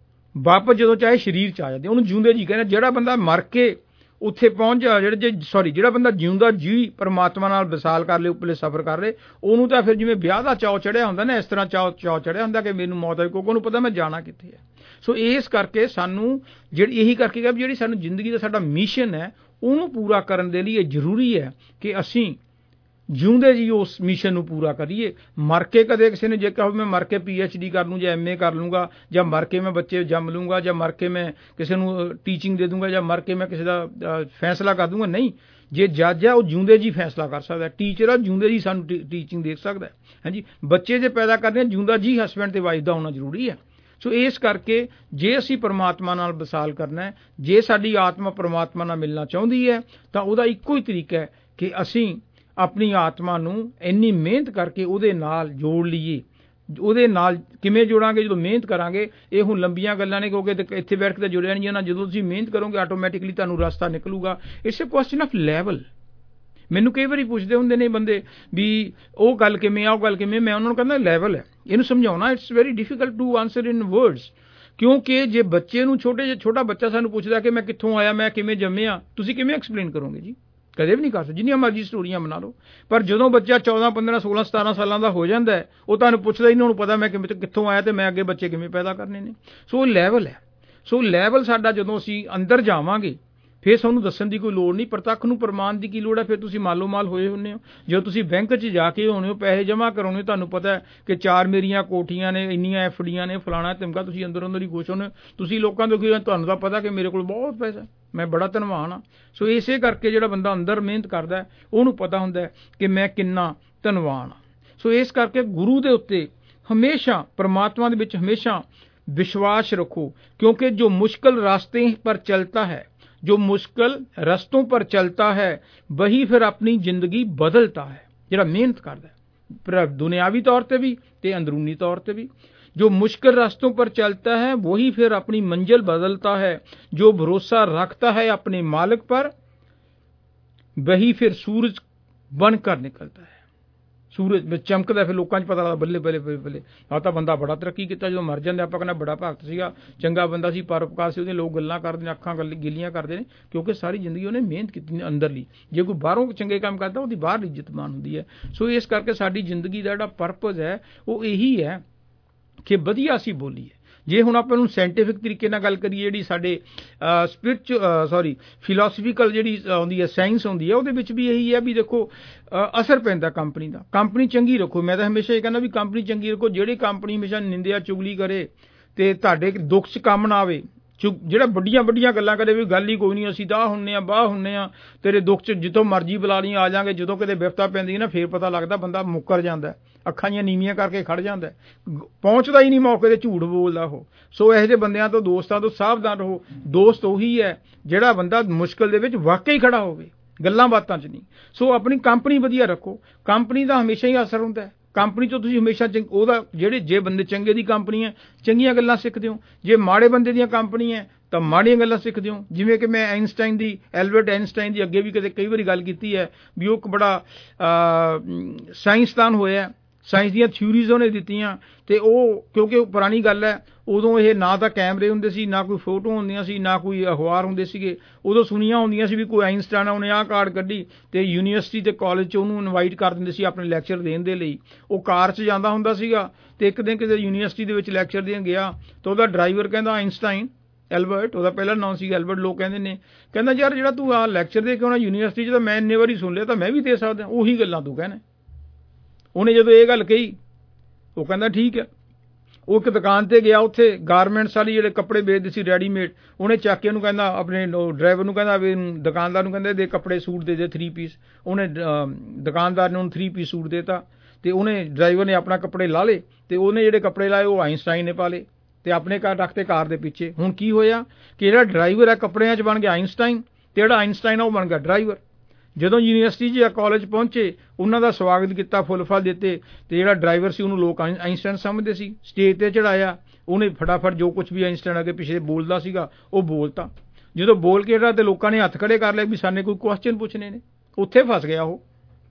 ਵਾਪਸ ਜਦੋਂ ਚਾਹੇ ਸਰੀਰ 'ਚ ਆ ਜਾਂਦੇ, ਉਹਨੂੰ ਜਿਉਂਦੇ ਜੀ ਕਹਿੰਦੇ। ਜਿਹੜਾ ਬੰਦਾ ਮਰ ਕੇ ਉੱਥੇ ਪਹੁੰਚ ਜਾ, ਜਿਹੜੇ ਜੇ ਸੌਰੀ ਜਿਹੜਾ ਬੰਦਾ ਜਿਉਂਦਾ ਜੀ ਪਰਮਾਤਮਾ ਨਾਲ ਵਿਸਾਲ ਕਰ ਲੇ, ਉੱਪਰਲੇ ਸਫ਼ਰ ਕਰ ਲੇ, ਉਹਨੂੰ ਤਾਂ ਫਿਰ ਜਿਵੇਂ ਵਿਆਹ ਦਾ ਚਾਅ ਚੜ੍ਹਿਆ ਹੁੰਦਾ ਨਾ, ਇਸ ਤਰ੍ਹਾਂ ਚਾਅ ਚਾਅ ਚੜ੍ਹਿਆ ਹੁੰਦਾ ਕਿ ਮੈਨੂੰ ਮੌਤ ਆਈ, ਕਿਉਂਕਿ ਉਹਨੂੰ ਪਤਾ ਮੈਂ ਜਾਣਾ ਕਿੱਥੇ ਹੈ। ਸੋ ਇਸ ਕਰਕੇ ਸਾਨੂੰ ਜਿਹੜੀ ਇਹੀ ਕਰਕੇ ਕਿ ਜਿਹੜੀ ਸਾਨੂੰ ਜ਼ਿੰਦਗੀ ਦਾ ਸਾਡਾ ਮਿਸ਼ਨ ਹੈ, ਉਹਨੂੰ ਪੂਰਾ ਕਰਨ ਦੇ ਲਈ ਇਹ ਜ਼ਰੂਰੀ ਹੈ ਕਿ ਅਸੀਂ ਜਿਉਂਦੇ ਜੀ ਉਸ ਮਿਸ਼ਨ ਨੂੰ ਪੂਰਾ ਕਰੀਏ। ਮਰ ਕੇ ਕਦੇ ਕਿਸੇ ਨੇ ਜੇ ਕਹੋ ਮੈਂ ਮਰ ਕੇ ਪੀ ਐਚ ਡੀ ਕਰ ਲੂੰ ਜਾਂ ਐਮ ਏ ਕਰ ਲੂੰਗਾ, ਜਾਂ ਮਰ ਕੇ ਮੈਂ ਬੱਚੇ ਜੰਮ ਲੂੰਗਾ, ਜਾਂ ਮਰ ਕੇ ਮੈਂ ਕਿਸੇ ਨੂੰ ਟੀਚਿੰਗ ਦੇ ਦੂੰਗਾ, ਜਾਂ ਮਰ ਕੇ ਮੈਂ ਕਿਸੇ ਦਾ ਫੈਸਲਾ ਕਰ ਦੂੰਗਾ, ਨਹੀਂ। ਜੇ ਜੱਜ ਹੈ ਉਹ ਜਿਉਂਦੇ ਜੀ ਫੈਸਲਾ ਕਰ ਸਕਦਾ, ਟੀਚਰ ਆ ਜਿਉਂਦੇ ਜੀ ਸਾਨੂੰ ਟੀਚਿੰਗ ਦੇ ਸਕਦਾ, ਹਾਂਜੀ। ਬੱਚੇ ਜੇ ਪੈਦਾ ਕਰਦੇ ਜਿਉਂਦਾ ਜੀ ਹਸਬੈਂਡ ਤੇ ਵਾਈਫ ਦਾ ਹੋਣਾ ਜ਼ਰੂਰੀ ਹੈ। ਸੋ ਇਸ ਕਰਕੇ ਜੇ ਅਸੀਂ ਪਰਮਾਤਮਾ ਨਾਲ ਵਿਸਾਲ ਕਰਨਾ ਹੈ, ਜੇ ਸਾਡੀ ਆਤਮਾ ਪਰਮਾਤਮਾ ਨਾਲ ਮਿਲਣਾ ਚਾਹੁੰਦੀ ਹੈ, ਤਾਂ ਉਹਦਾ ਇੱਕੋ ਹੀ ਤਰੀਕਾ ਹੈ ਕਿ ਅਸੀਂ ਆਪਣੀ ਆਤਮਾ ਨੂੰ ਇੰਨੀ ਮਿਹਨਤ ਕਰਕੇ ਉਹਦੇ ਨਾਲ ਜੋੜ ਲਈਏ। ਉਹਦੇ ਨਾਲ ਕਿਵੇਂ ਜੋੜਾਂਗੇ? ਜਦੋਂ ਮਿਹਨਤ ਕਰਾਂਗੇ। ਇਹ ਹੁਣ ਲੰਬੀਆਂ ਗੱਲਾਂ ਨੇ, ਕਿਉਂਕਿ ਇੱਥੇ ਬੈਠ ਕੇ ਤਾਂ ਜੁੜਿਆ ਨਹੀਂ ਜਾਣਾ। ਜਦੋਂ ਤੁਸੀਂ ਮਿਹਨਤ ਕਰੋਗੇ ਆਟੋਮੈਟਿਕਲੀ ਤੁਹਾਨੂੰ ਰਸਤਾ ਨਿਕਲੂਗਾ। It's a question of level. ਮੈਨੂੰ ਕਈ ਵਾਰੀ ਪੁੱਛਦੇ ਹੁੰਦੇ ਨੇ ਬੰਦੇ ਵੀ ਉਹ ਗੱਲ ਕਿਵੇਂ ਆ, ਉਹ ਗੱਲ ਕਿਵੇਂ, ਮੈਂ ਉਹਨਾਂ ਨੂੰ ਕਹਿੰਦਾ ਲੈਵਲ ਹੈ, ਇਹਨੂੰ ਸਮਝਾਉਣਾ it's very difficult to answer in words. ਕਿਉਂਕਿ ਜੇ ਬੱਚੇ ਨੂੰ ਛੋਟੇ ਜਿਹੇ ਛੋਟਾ ਬੱਚਾ ਸਾਨੂੰ ਪੁੱਛਦਾ ਕਿ ਮੈਂ ਕਿੱਥੋਂ ਆਇਆ, ਮੈਂ ਕਿਵੇਂ ਜੰਮਿਆ, ਤੁਸੀਂ ਕਿਵੇਂ ਐਕਸਪਲੇਨ ਕਰੋਗੇ ਜੀ? ਕਦੇ ਵੀ ਨਹੀਂ ਕਰ ਸਕਦੇ, ਜਿੰਨੀਆਂ ਮਰਜ਼ੀ ਸਟੋਰੀਆਂ ਬਣਾ ਲਓ। ਪਰ ਜਦੋਂ ਬੱਚਾ ਚੌਦਾਂ ਪੰਦਰਾਂ ਸੋਲਾਂ ਸਤਾਰਾਂ ਸਾਲਾਂ ਦਾ ਹੋ ਜਾਂਦਾ ਹੈ, ਉਹ ਤੁਹਾਨੂੰ ਪੁੱਛਦਾ ਹੀ ਨਹੀਂ, ਉਹਨੂੰ ਪਤਾ ਮੈਂ ਕਿਵੇਂ ਕਿੱਥੋਂ ਆਇਆ ਤੇ ਮੈਂ ਅੱਗੇ ਬੱਚੇ ਕਿਵੇਂ ਪੈਦਾ ਕਰਨੇ ਨੇ। ਸੋ ਲੈਵਲ ਹੈ। ਸੋ ਲੈਵਲ ਸਾਡਾ ਜਦੋਂ ਅਸੀਂ ਅੰਦਰ ਜਾਵਾਂਗੇ ਫਿਰ ਸਾਨੂੰ ਦੱਸਣ ਦੀ ਕੋਈ ਲੋੜ ਨਹੀਂ, ਪ੍ਰਤੱਖ ਨੂੰ ਪ੍ਰਮਾਣ ਦੀ ਕੀ ਲੋੜ ਹੈ? ਫਿਰ ਤੁਸੀਂ ਮਾਲੋ ਮਾਲ ਹੋਏ ਹੁੰਦੇ ਹੋ। ਜਦੋਂ ਤੁਸੀਂ ਬੈਂਕ 'ਚ ਜਾ ਕੇ ਹੋਣੇ ਹੋ, ਪੈਸੇ ਜਮ੍ਹਾਂ ਕਰਾਉਣੇ, ਤੁਹਾਨੂੰ ਪਤਾ ਹੈ ਕਿ ਚਾਰ ਮੇਰੀਆਂ ਕੋਠੀਆਂ ਨੇ, ਇੰਨੀਆਂ ਐਫ ਡੀਆਂ ਨੇ, ਫਲਾਣਾ ਧਮਕਾ, ਤੁਸੀਂ ਅੰਦਰ ਅੰਦਰ ਹੀ ਖੁਸ਼ ਹੋਣੇ। ਤੁਸੀਂ ਲੋਕਾਂ ਤੋਂ ਕੀ, ਤੁਹਾਨੂੰ ਤਾਂ ਪਤਾ ਕਿ ਮੇਰੇ ਕੋਲ ਬਹੁਤ ਪੈਸਾ, ਮੈਂ ਬੜਾ ਧਨਵਾਨ ਹਾਂ। ਸੋ ਇਸੇ ਕਰਕੇ ਜਿਹੜਾ ਬੰਦਾ ਅੰਦਰ ਮਿਹਨਤ ਕਰਦਾ ਉਹਨੂੰ ਪਤਾ ਹੁੰਦਾ ਕਿ ਮੈਂ ਕਿੰਨਾ ਧਨਵਾਨ ਹਾਂ। ਸੋ ਇਸ ਕਰਕੇ ਗੁਰੂ ਦੇ ਉੱਤੇ ਹਮੇਸ਼ਾ, ਪਰਮਾਤਮਾ ਦੇ ਵਿੱਚ ਹਮੇਸ਼ਾ ਵਿਸ਼ਵਾਸ ਰੱਖੋ, ਕਿਉਂਕਿ ਜੋ ਮੁਸ਼ਕਿਲ ਰਾਸਤੇ ਪਰ ਚਲਤਾ ਹੈ, जो मुश्किल रस्तों पर चलता है वही फिर अपनी जिंदगी बदलता है। जिहड़ा मेहनत करता है दुनियावी तौर पर भी ते अंदरूनी तौर पर भी, जो मुश्किल रास्तों पर चलता है वही फिर अपनी मंजिल बदलता है। जो भरोसा रखता है अपने मालिक पर वही फिर सूरज बनकर निकलता है। सूरज में चमकदा, फिर लोगों 'ਚ पता लगदा बल्ले बल्ले बल्ले बल्ले आ तां बंदा बड़ा तरक्की कीता। जो मर जांदे आपां कहना बड़ा भगत सीगा, चंगा बंदा सी, परोपकार सी, ਉਹਦੀਆਂ लोग गल्लां करदे ने, अखां गल गिलियां करदे ने, क्योंकि सारी जिंदगी ਉਹਨੇ ਮਿਹਨਤ ਕੀਤੀ अंदरली। जे कोई बाहरों चंगे काम करदा ਉਹਦੀ ਬਾਹਰ ਇੱਜ਼ਤਮਾਨ ਹੁੰਦੀ है। सो इस करके साडी जिंदगी ਦਾ ਜਿਹੜਾ ਪਰਪਸ ਹੈ ਉਹ ਇਹੀ ਹੈ कि ਵਧੀਆ ਅਸੀਂ ਬੋਲੀਏ। ਜੇ ਹੁਣ ਆਪਾਂ ਨੂੰ ਸਾਇੰਟੀਫਿਕ ਤਰੀਕੇ ਨਾਲ ਗੱਲ ਕਰੀਏ, ਜਿਹੜੀ ਸਾਡੇ ਸਪਿਰਿਚੁ ਸੌਰੀ ਫਿਲਾਸਫੀਕਲ ਜਿਹੜੀ ਆਉਂਦੀ ਹੈ, ਸਾਇੰਸ ਆਉਂਦੀ ਹੈ, ਉਹਦੇ ਵਿੱਚ ਵੀ ਇਹੀ ਹੈ ਵੀ ਦੇਖੋ ਅਸਰ ਪੈਂਦਾ ਕੰਪਨੀ ਦਾ। ਕੰਪਨੀ ਚੰਗੀ ਰੱਖੋ। ਮੈਂ ਤਾਂ ਹਮੇਸ਼ਾ ਇਹ ਕਹਿੰਦਾ ਵੀ ਕੰਪਨੀ ਚੰਗੀ ਰੱਖੋ। ਜਿਹੜੀ ਕੰਪਨੀ ਹਮੇਸ਼ਾ ਨਿੰਦਿਆ ਚੁਗਲੀ ਕਰੇ ਤੇ ਤੁਹਾਡੇ ਦੁੱਖ 'ਚ ਕੰਮ ਨਾ ਆਵੇ, ਚੁ ਜਿਹੜਾ ਵੱਡੀਆਂ ਵੱਡੀਆਂ ਗੱਲਾਂ ਕਰੇ ਵੀ ਗੱਲ ਹੀ ਕੋਈ ਨਹੀਂ, ਅਸੀਂ ਤਾਂ ਹੁੰਨੇ ਆ, ਬਾਹ ਹੁੰਨੇ ਆ, ਤੇਰੇ ਦੁੱਖ 'ਚ ਜਿੱਥੋਂ ਮਰਜ਼ੀ ਬੁਲਾ ਲਈ ਆ ਜਾਵਾਂਗੇ, ਜਦੋਂ ਕਿਤੇ ਵਿਪਤਾ ਪੈਂਦੀ ਨਾ ਫੇਰ ਪਤਾ ਲੱਗਦਾ ਬੰਦਾ ਮੁੱਕਰ ਜਾਂਦਾ, ਅੱਖਾਂ ਦੀਆਂ ਨੀਵੀਆਂ ਕਰਕੇ ਖੜ ਜਾਂਦਾ, ਪਹੁੰਚਦਾ ਹੀ ਨਹੀਂ ਮੌਕੇ 'ਤੇ, ਝੂਠ ਬੋਲਦਾ ਉਹ। ਸੋ ਇਹੋ ਜਿਹੇ ਬੰਦਿਆਂ ਤੋਂ, ਦੋਸਤਾਂ ਤੋਂ ਸਾਵਧਾਨ ਰਹੋ। ਦੋਸਤ ਉਹੀ ਹੈ ਜਿਹੜਾ ਬੰਦਾ ਮੁਸ਼ਕਿਲ ਦੇ ਵਿੱਚ ਵਾਕਈ ਖੜਾ ਹੋਵੇ, ਗੱਲਾਂ ਬਾਤਾਂ 'ਚ ਨਹੀਂ। ਸੋ ਆਪਣੀ ਕੰਪਨੀ ਵਧੀਆ ਰੱਖੋ। ਕੰਪਨੀ ਦਾ ਹਮੇਸ਼ਾ ਹੀ ਅਸਰ ਹੁੰਦਾ ਹੈ। ਕੰਪਨੀ 'ਚੋਂ ਤੁਸੀਂ ਹਮੇਸ਼ਾ ਚੰਗ ਉਹਦਾ ਜਿਹੜੇ ਜੇ ਬੰਦੇ ਚੰਗੇ ਦੀ ਕੰਪਨੀ ਹੈ ਚੰਗੀਆਂ ਗੱਲਾਂ ਸਿੱਖਦੇ ਹੋ, ਜੇ ਮਾੜੇ ਬੰਦੇ ਦੀਆਂ ਕੰਪਨੀ ਹੈ ਤਾਂ ਮਾੜੀਆਂ ਗੱਲਾਂ ਸਿੱਖਦੇ ਹੋ। ਜਿਵੇਂ ਕਿ ਮੈਂ ਆਇਨਸਟਾਈਨ ਦੀ, ਐਲਬਰਟ ਆਇਨਸਟਾਈਨ ਦੀ ਅੱਗੇ ਵੀ ਕਦੇ ਕਈ ਵਾਰੀ ਗੱਲ ਕੀਤੀ ਹੈ ਵੀ ਉਹ ਇੱਕ ਬੜਾ ਸਾਇੰਸਦਾਨ ਹੋਇਆ, ਸਾਇੰਸ ਦੀਆਂ ਥਿਊਰੀਜ਼ ਉਹਨੇ ਦਿੱਤੀਆਂ। ਅਤੇ ਉਹ ਕਿਉਂਕਿ ਉਹ ਪੁਰਾਣੀ ਗੱਲ ਹੈ, ਉਦੋਂ ਇਹ ਨਾ ਤਾਂ ਕੈਮਰੇ ਹੁੰਦੇ ਸੀ, ਨਾ ਕੋਈ ਫੋਟੋ ਹੁੰਦੀਆਂ ਸੀ, ਨਾ ਕੋਈ ਅਖਬਾਰ ਹੁੰਦੇ ਸੀਗੇ। ਉਦੋਂ ਸੁਣੀਆਂ ਹੁੰਦੀਆਂ ਸੀ ਵੀ ਕੋਈ ਆਇਨਸਟਾਈਨ ਆ, ਉਹਨੇ ਆਹ ਕਾਰਡ ਕੱਢੀ ਅਤੇ ਯੂਨੀਵਰਸਿਟੀ ਅਤੇ ਕਾਲਜ 'ਚ ਉਹਨੂੰ ਇਨਵਾਈਟ ਕਰ ਦਿੰਦੇ ਸੀ ਆਪਣੇ ਲੈਕਚਰ ਦੇਣ ਦੇ ਲਈ। ਉਹ ਕਾਰ 'ਚ ਜਾਂਦਾ ਹੁੰਦਾ ਸੀਗਾ ਅਤੇ ਇੱਕ ਦਿਨ ਕਿਤੇ ਯੂਨੀਵਰਸਿਟੀ ਦੇ ਵਿੱਚ ਲੈਕਚਰ ਦੇਣ ਗਿਆ ਤਾਂ ਉਹਦਾ ਡਰਾਈਵਰ ਕਹਿੰਦਾ, ਆਇਨਸਟਾਈਨ ਐਲਬਰਟ, ਉਹਦਾ ਪਹਿਲਾ ਨਾਮ ਸੀ ਐਲਬਰਟ, ਲੋਕ ਕਹਿੰਦੇ ਨੇ, ਕਹਿੰਦਾ ਯਾਰ ਜਿਹੜਾ ਤੂੰ ਆਹ ਲੈਕਚਰ ਦੇ ਕੇ ਆਉਣਾ ਯੂਨੀਵਰਸਿਟੀ 'ਚ ਤਾਂ ਮੈਂ ਇੰਨੇ ਵਾਰੀ ਸੁਣ ਲਿਆ, ਤਾਂ ਮੈਂ ਵੀ ਦੇ ਸਕਦਾ, ਉਹੀ ਗੱਲਾਂ ਤੂੰ ਕਹਿਣਾ। ਉਹਨੇ ਜਦੋਂ ਇਹ ਗੱਲ ਕਹੀ, ਉਹ ਕਹਿੰਦਾ ਠੀਕ ਹੈ। ਉਹ ਇੱਕ ਦੁਕਾਨ 'ਤੇ ਗਿਆ, ਉੱਥੇ ਗਾਰਮੈਂਟਸ ਵਾਲੀ ਜਿਹੜੇ ਕੱਪੜੇ ਵੇਚਦੇ ਸੀ ਰੈਡੀਮੇਡ, ਉਹਨੇ ਚੱਕ ਕੇ ਉਹਨੂੰ ਕਹਿੰਦਾ, ਆਪਣੇ ਡਰਾਈਵਰ ਨੂੰ ਕਹਿੰਦਾ ਵੀ ਦੁਕਾਨਦਾਰ ਨੂੰ ਕਹਿੰਦਾ ਦੇ ਕੱਪੜੇ ਸੂਟ ਦੇ ਦੇ ਥਰੀ ਪੀਸ। ਉਹਨੇ ਦੁਕਾਨਦਾਰ ਨੇ ਉਹਨੂੰ ਥਰੀ ਪੀਸ ਸੂਟ ਦੇ ਤਾ ਅਤੇ ਉਹਨੇ ਡਰਾਈਵਰ ਨੇ ਆਪਣਾ ਕੱਪੜੇ ਲਾ ਲਏ ਅਤੇ ਉਹਨੇ ਜਿਹੜੇ ਕੱਪੜੇ ਲਾਏ ਉਹ ਆਇਨਸਟਾਈਨ ਨੇ ਪਾ ਲਏ ਅਤੇ ਆਪਣੇ ਘਰ ਰੱਖਤੇ ਕਾਰ ਦੇ ਪਿੱਛੇ। ਹੁਣ ਕੀ ਹੋਇਆ ਕਿ ਜਿਹੜਾ ਡਰਾਈਵਰ ਹੈ ਕੱਪੜਿਆਂ 'ਚ ਬਣ ਗਿਆ ਆਇਨਸਟਾਈਨ ਅਤੇ ਜਿਹੜਾ ਆਇਨਸਟਾਈਨ ਆ ਉਹ ਬਣ ਗਿਆ ਡਰਾਈਵਰ। ਜਦੋਂ ਯੂਨੀਵਰਸਿਟੀ 'ਚ ਜਾਂ ਕਾਲਜ ਪਹੁੰਚੇ, ਉਹਨਾਂ ਦਾ ਸਵਾਗਤ ਕੀਤਾ, ਫੁੱਲ ਫਲ ਦਿੱਤੇ ਅਤੇ ਜਿਹੜਾ ਡਰਾਈਵਰ ਸੀ ਉਹਨੂੰ ਲੋਕ ਆਇਨਸਟਾਈਨ ਸਮਝਦੇ ਸੀ। ਸਟੇਜ 'ਤੇ ਚੜ੍ਹਾਇਆ, ਉਹਨੇ ਫਟਾਫਟ ਜੋ ਕੁਛ ਵੀ ਆਇਨਸਟਾਈਨ ਅੱਗੇ ਪਿੱਛੇ ਬੋਲਦਾ ਸੀਗਾ ਉਹ ਬੋਲਤਾ। ਜਦੋਂ ਬੋਲ ਕੇ ਜਿਹੜਾ ਅਤੇ ਲੋਕਾਂ ਨੇ ਹੱਥ ਖੜ੍ਹੇ ਕਰ ਲਏ ਵੀ ਸਾਨੇ ਕੋਈ ਕੁਐਸਚਨ ਪੁੱਛਣੇ ਨੇ, ਉੱਥੇ ਫਸ ਗਿਆ ਉਹ।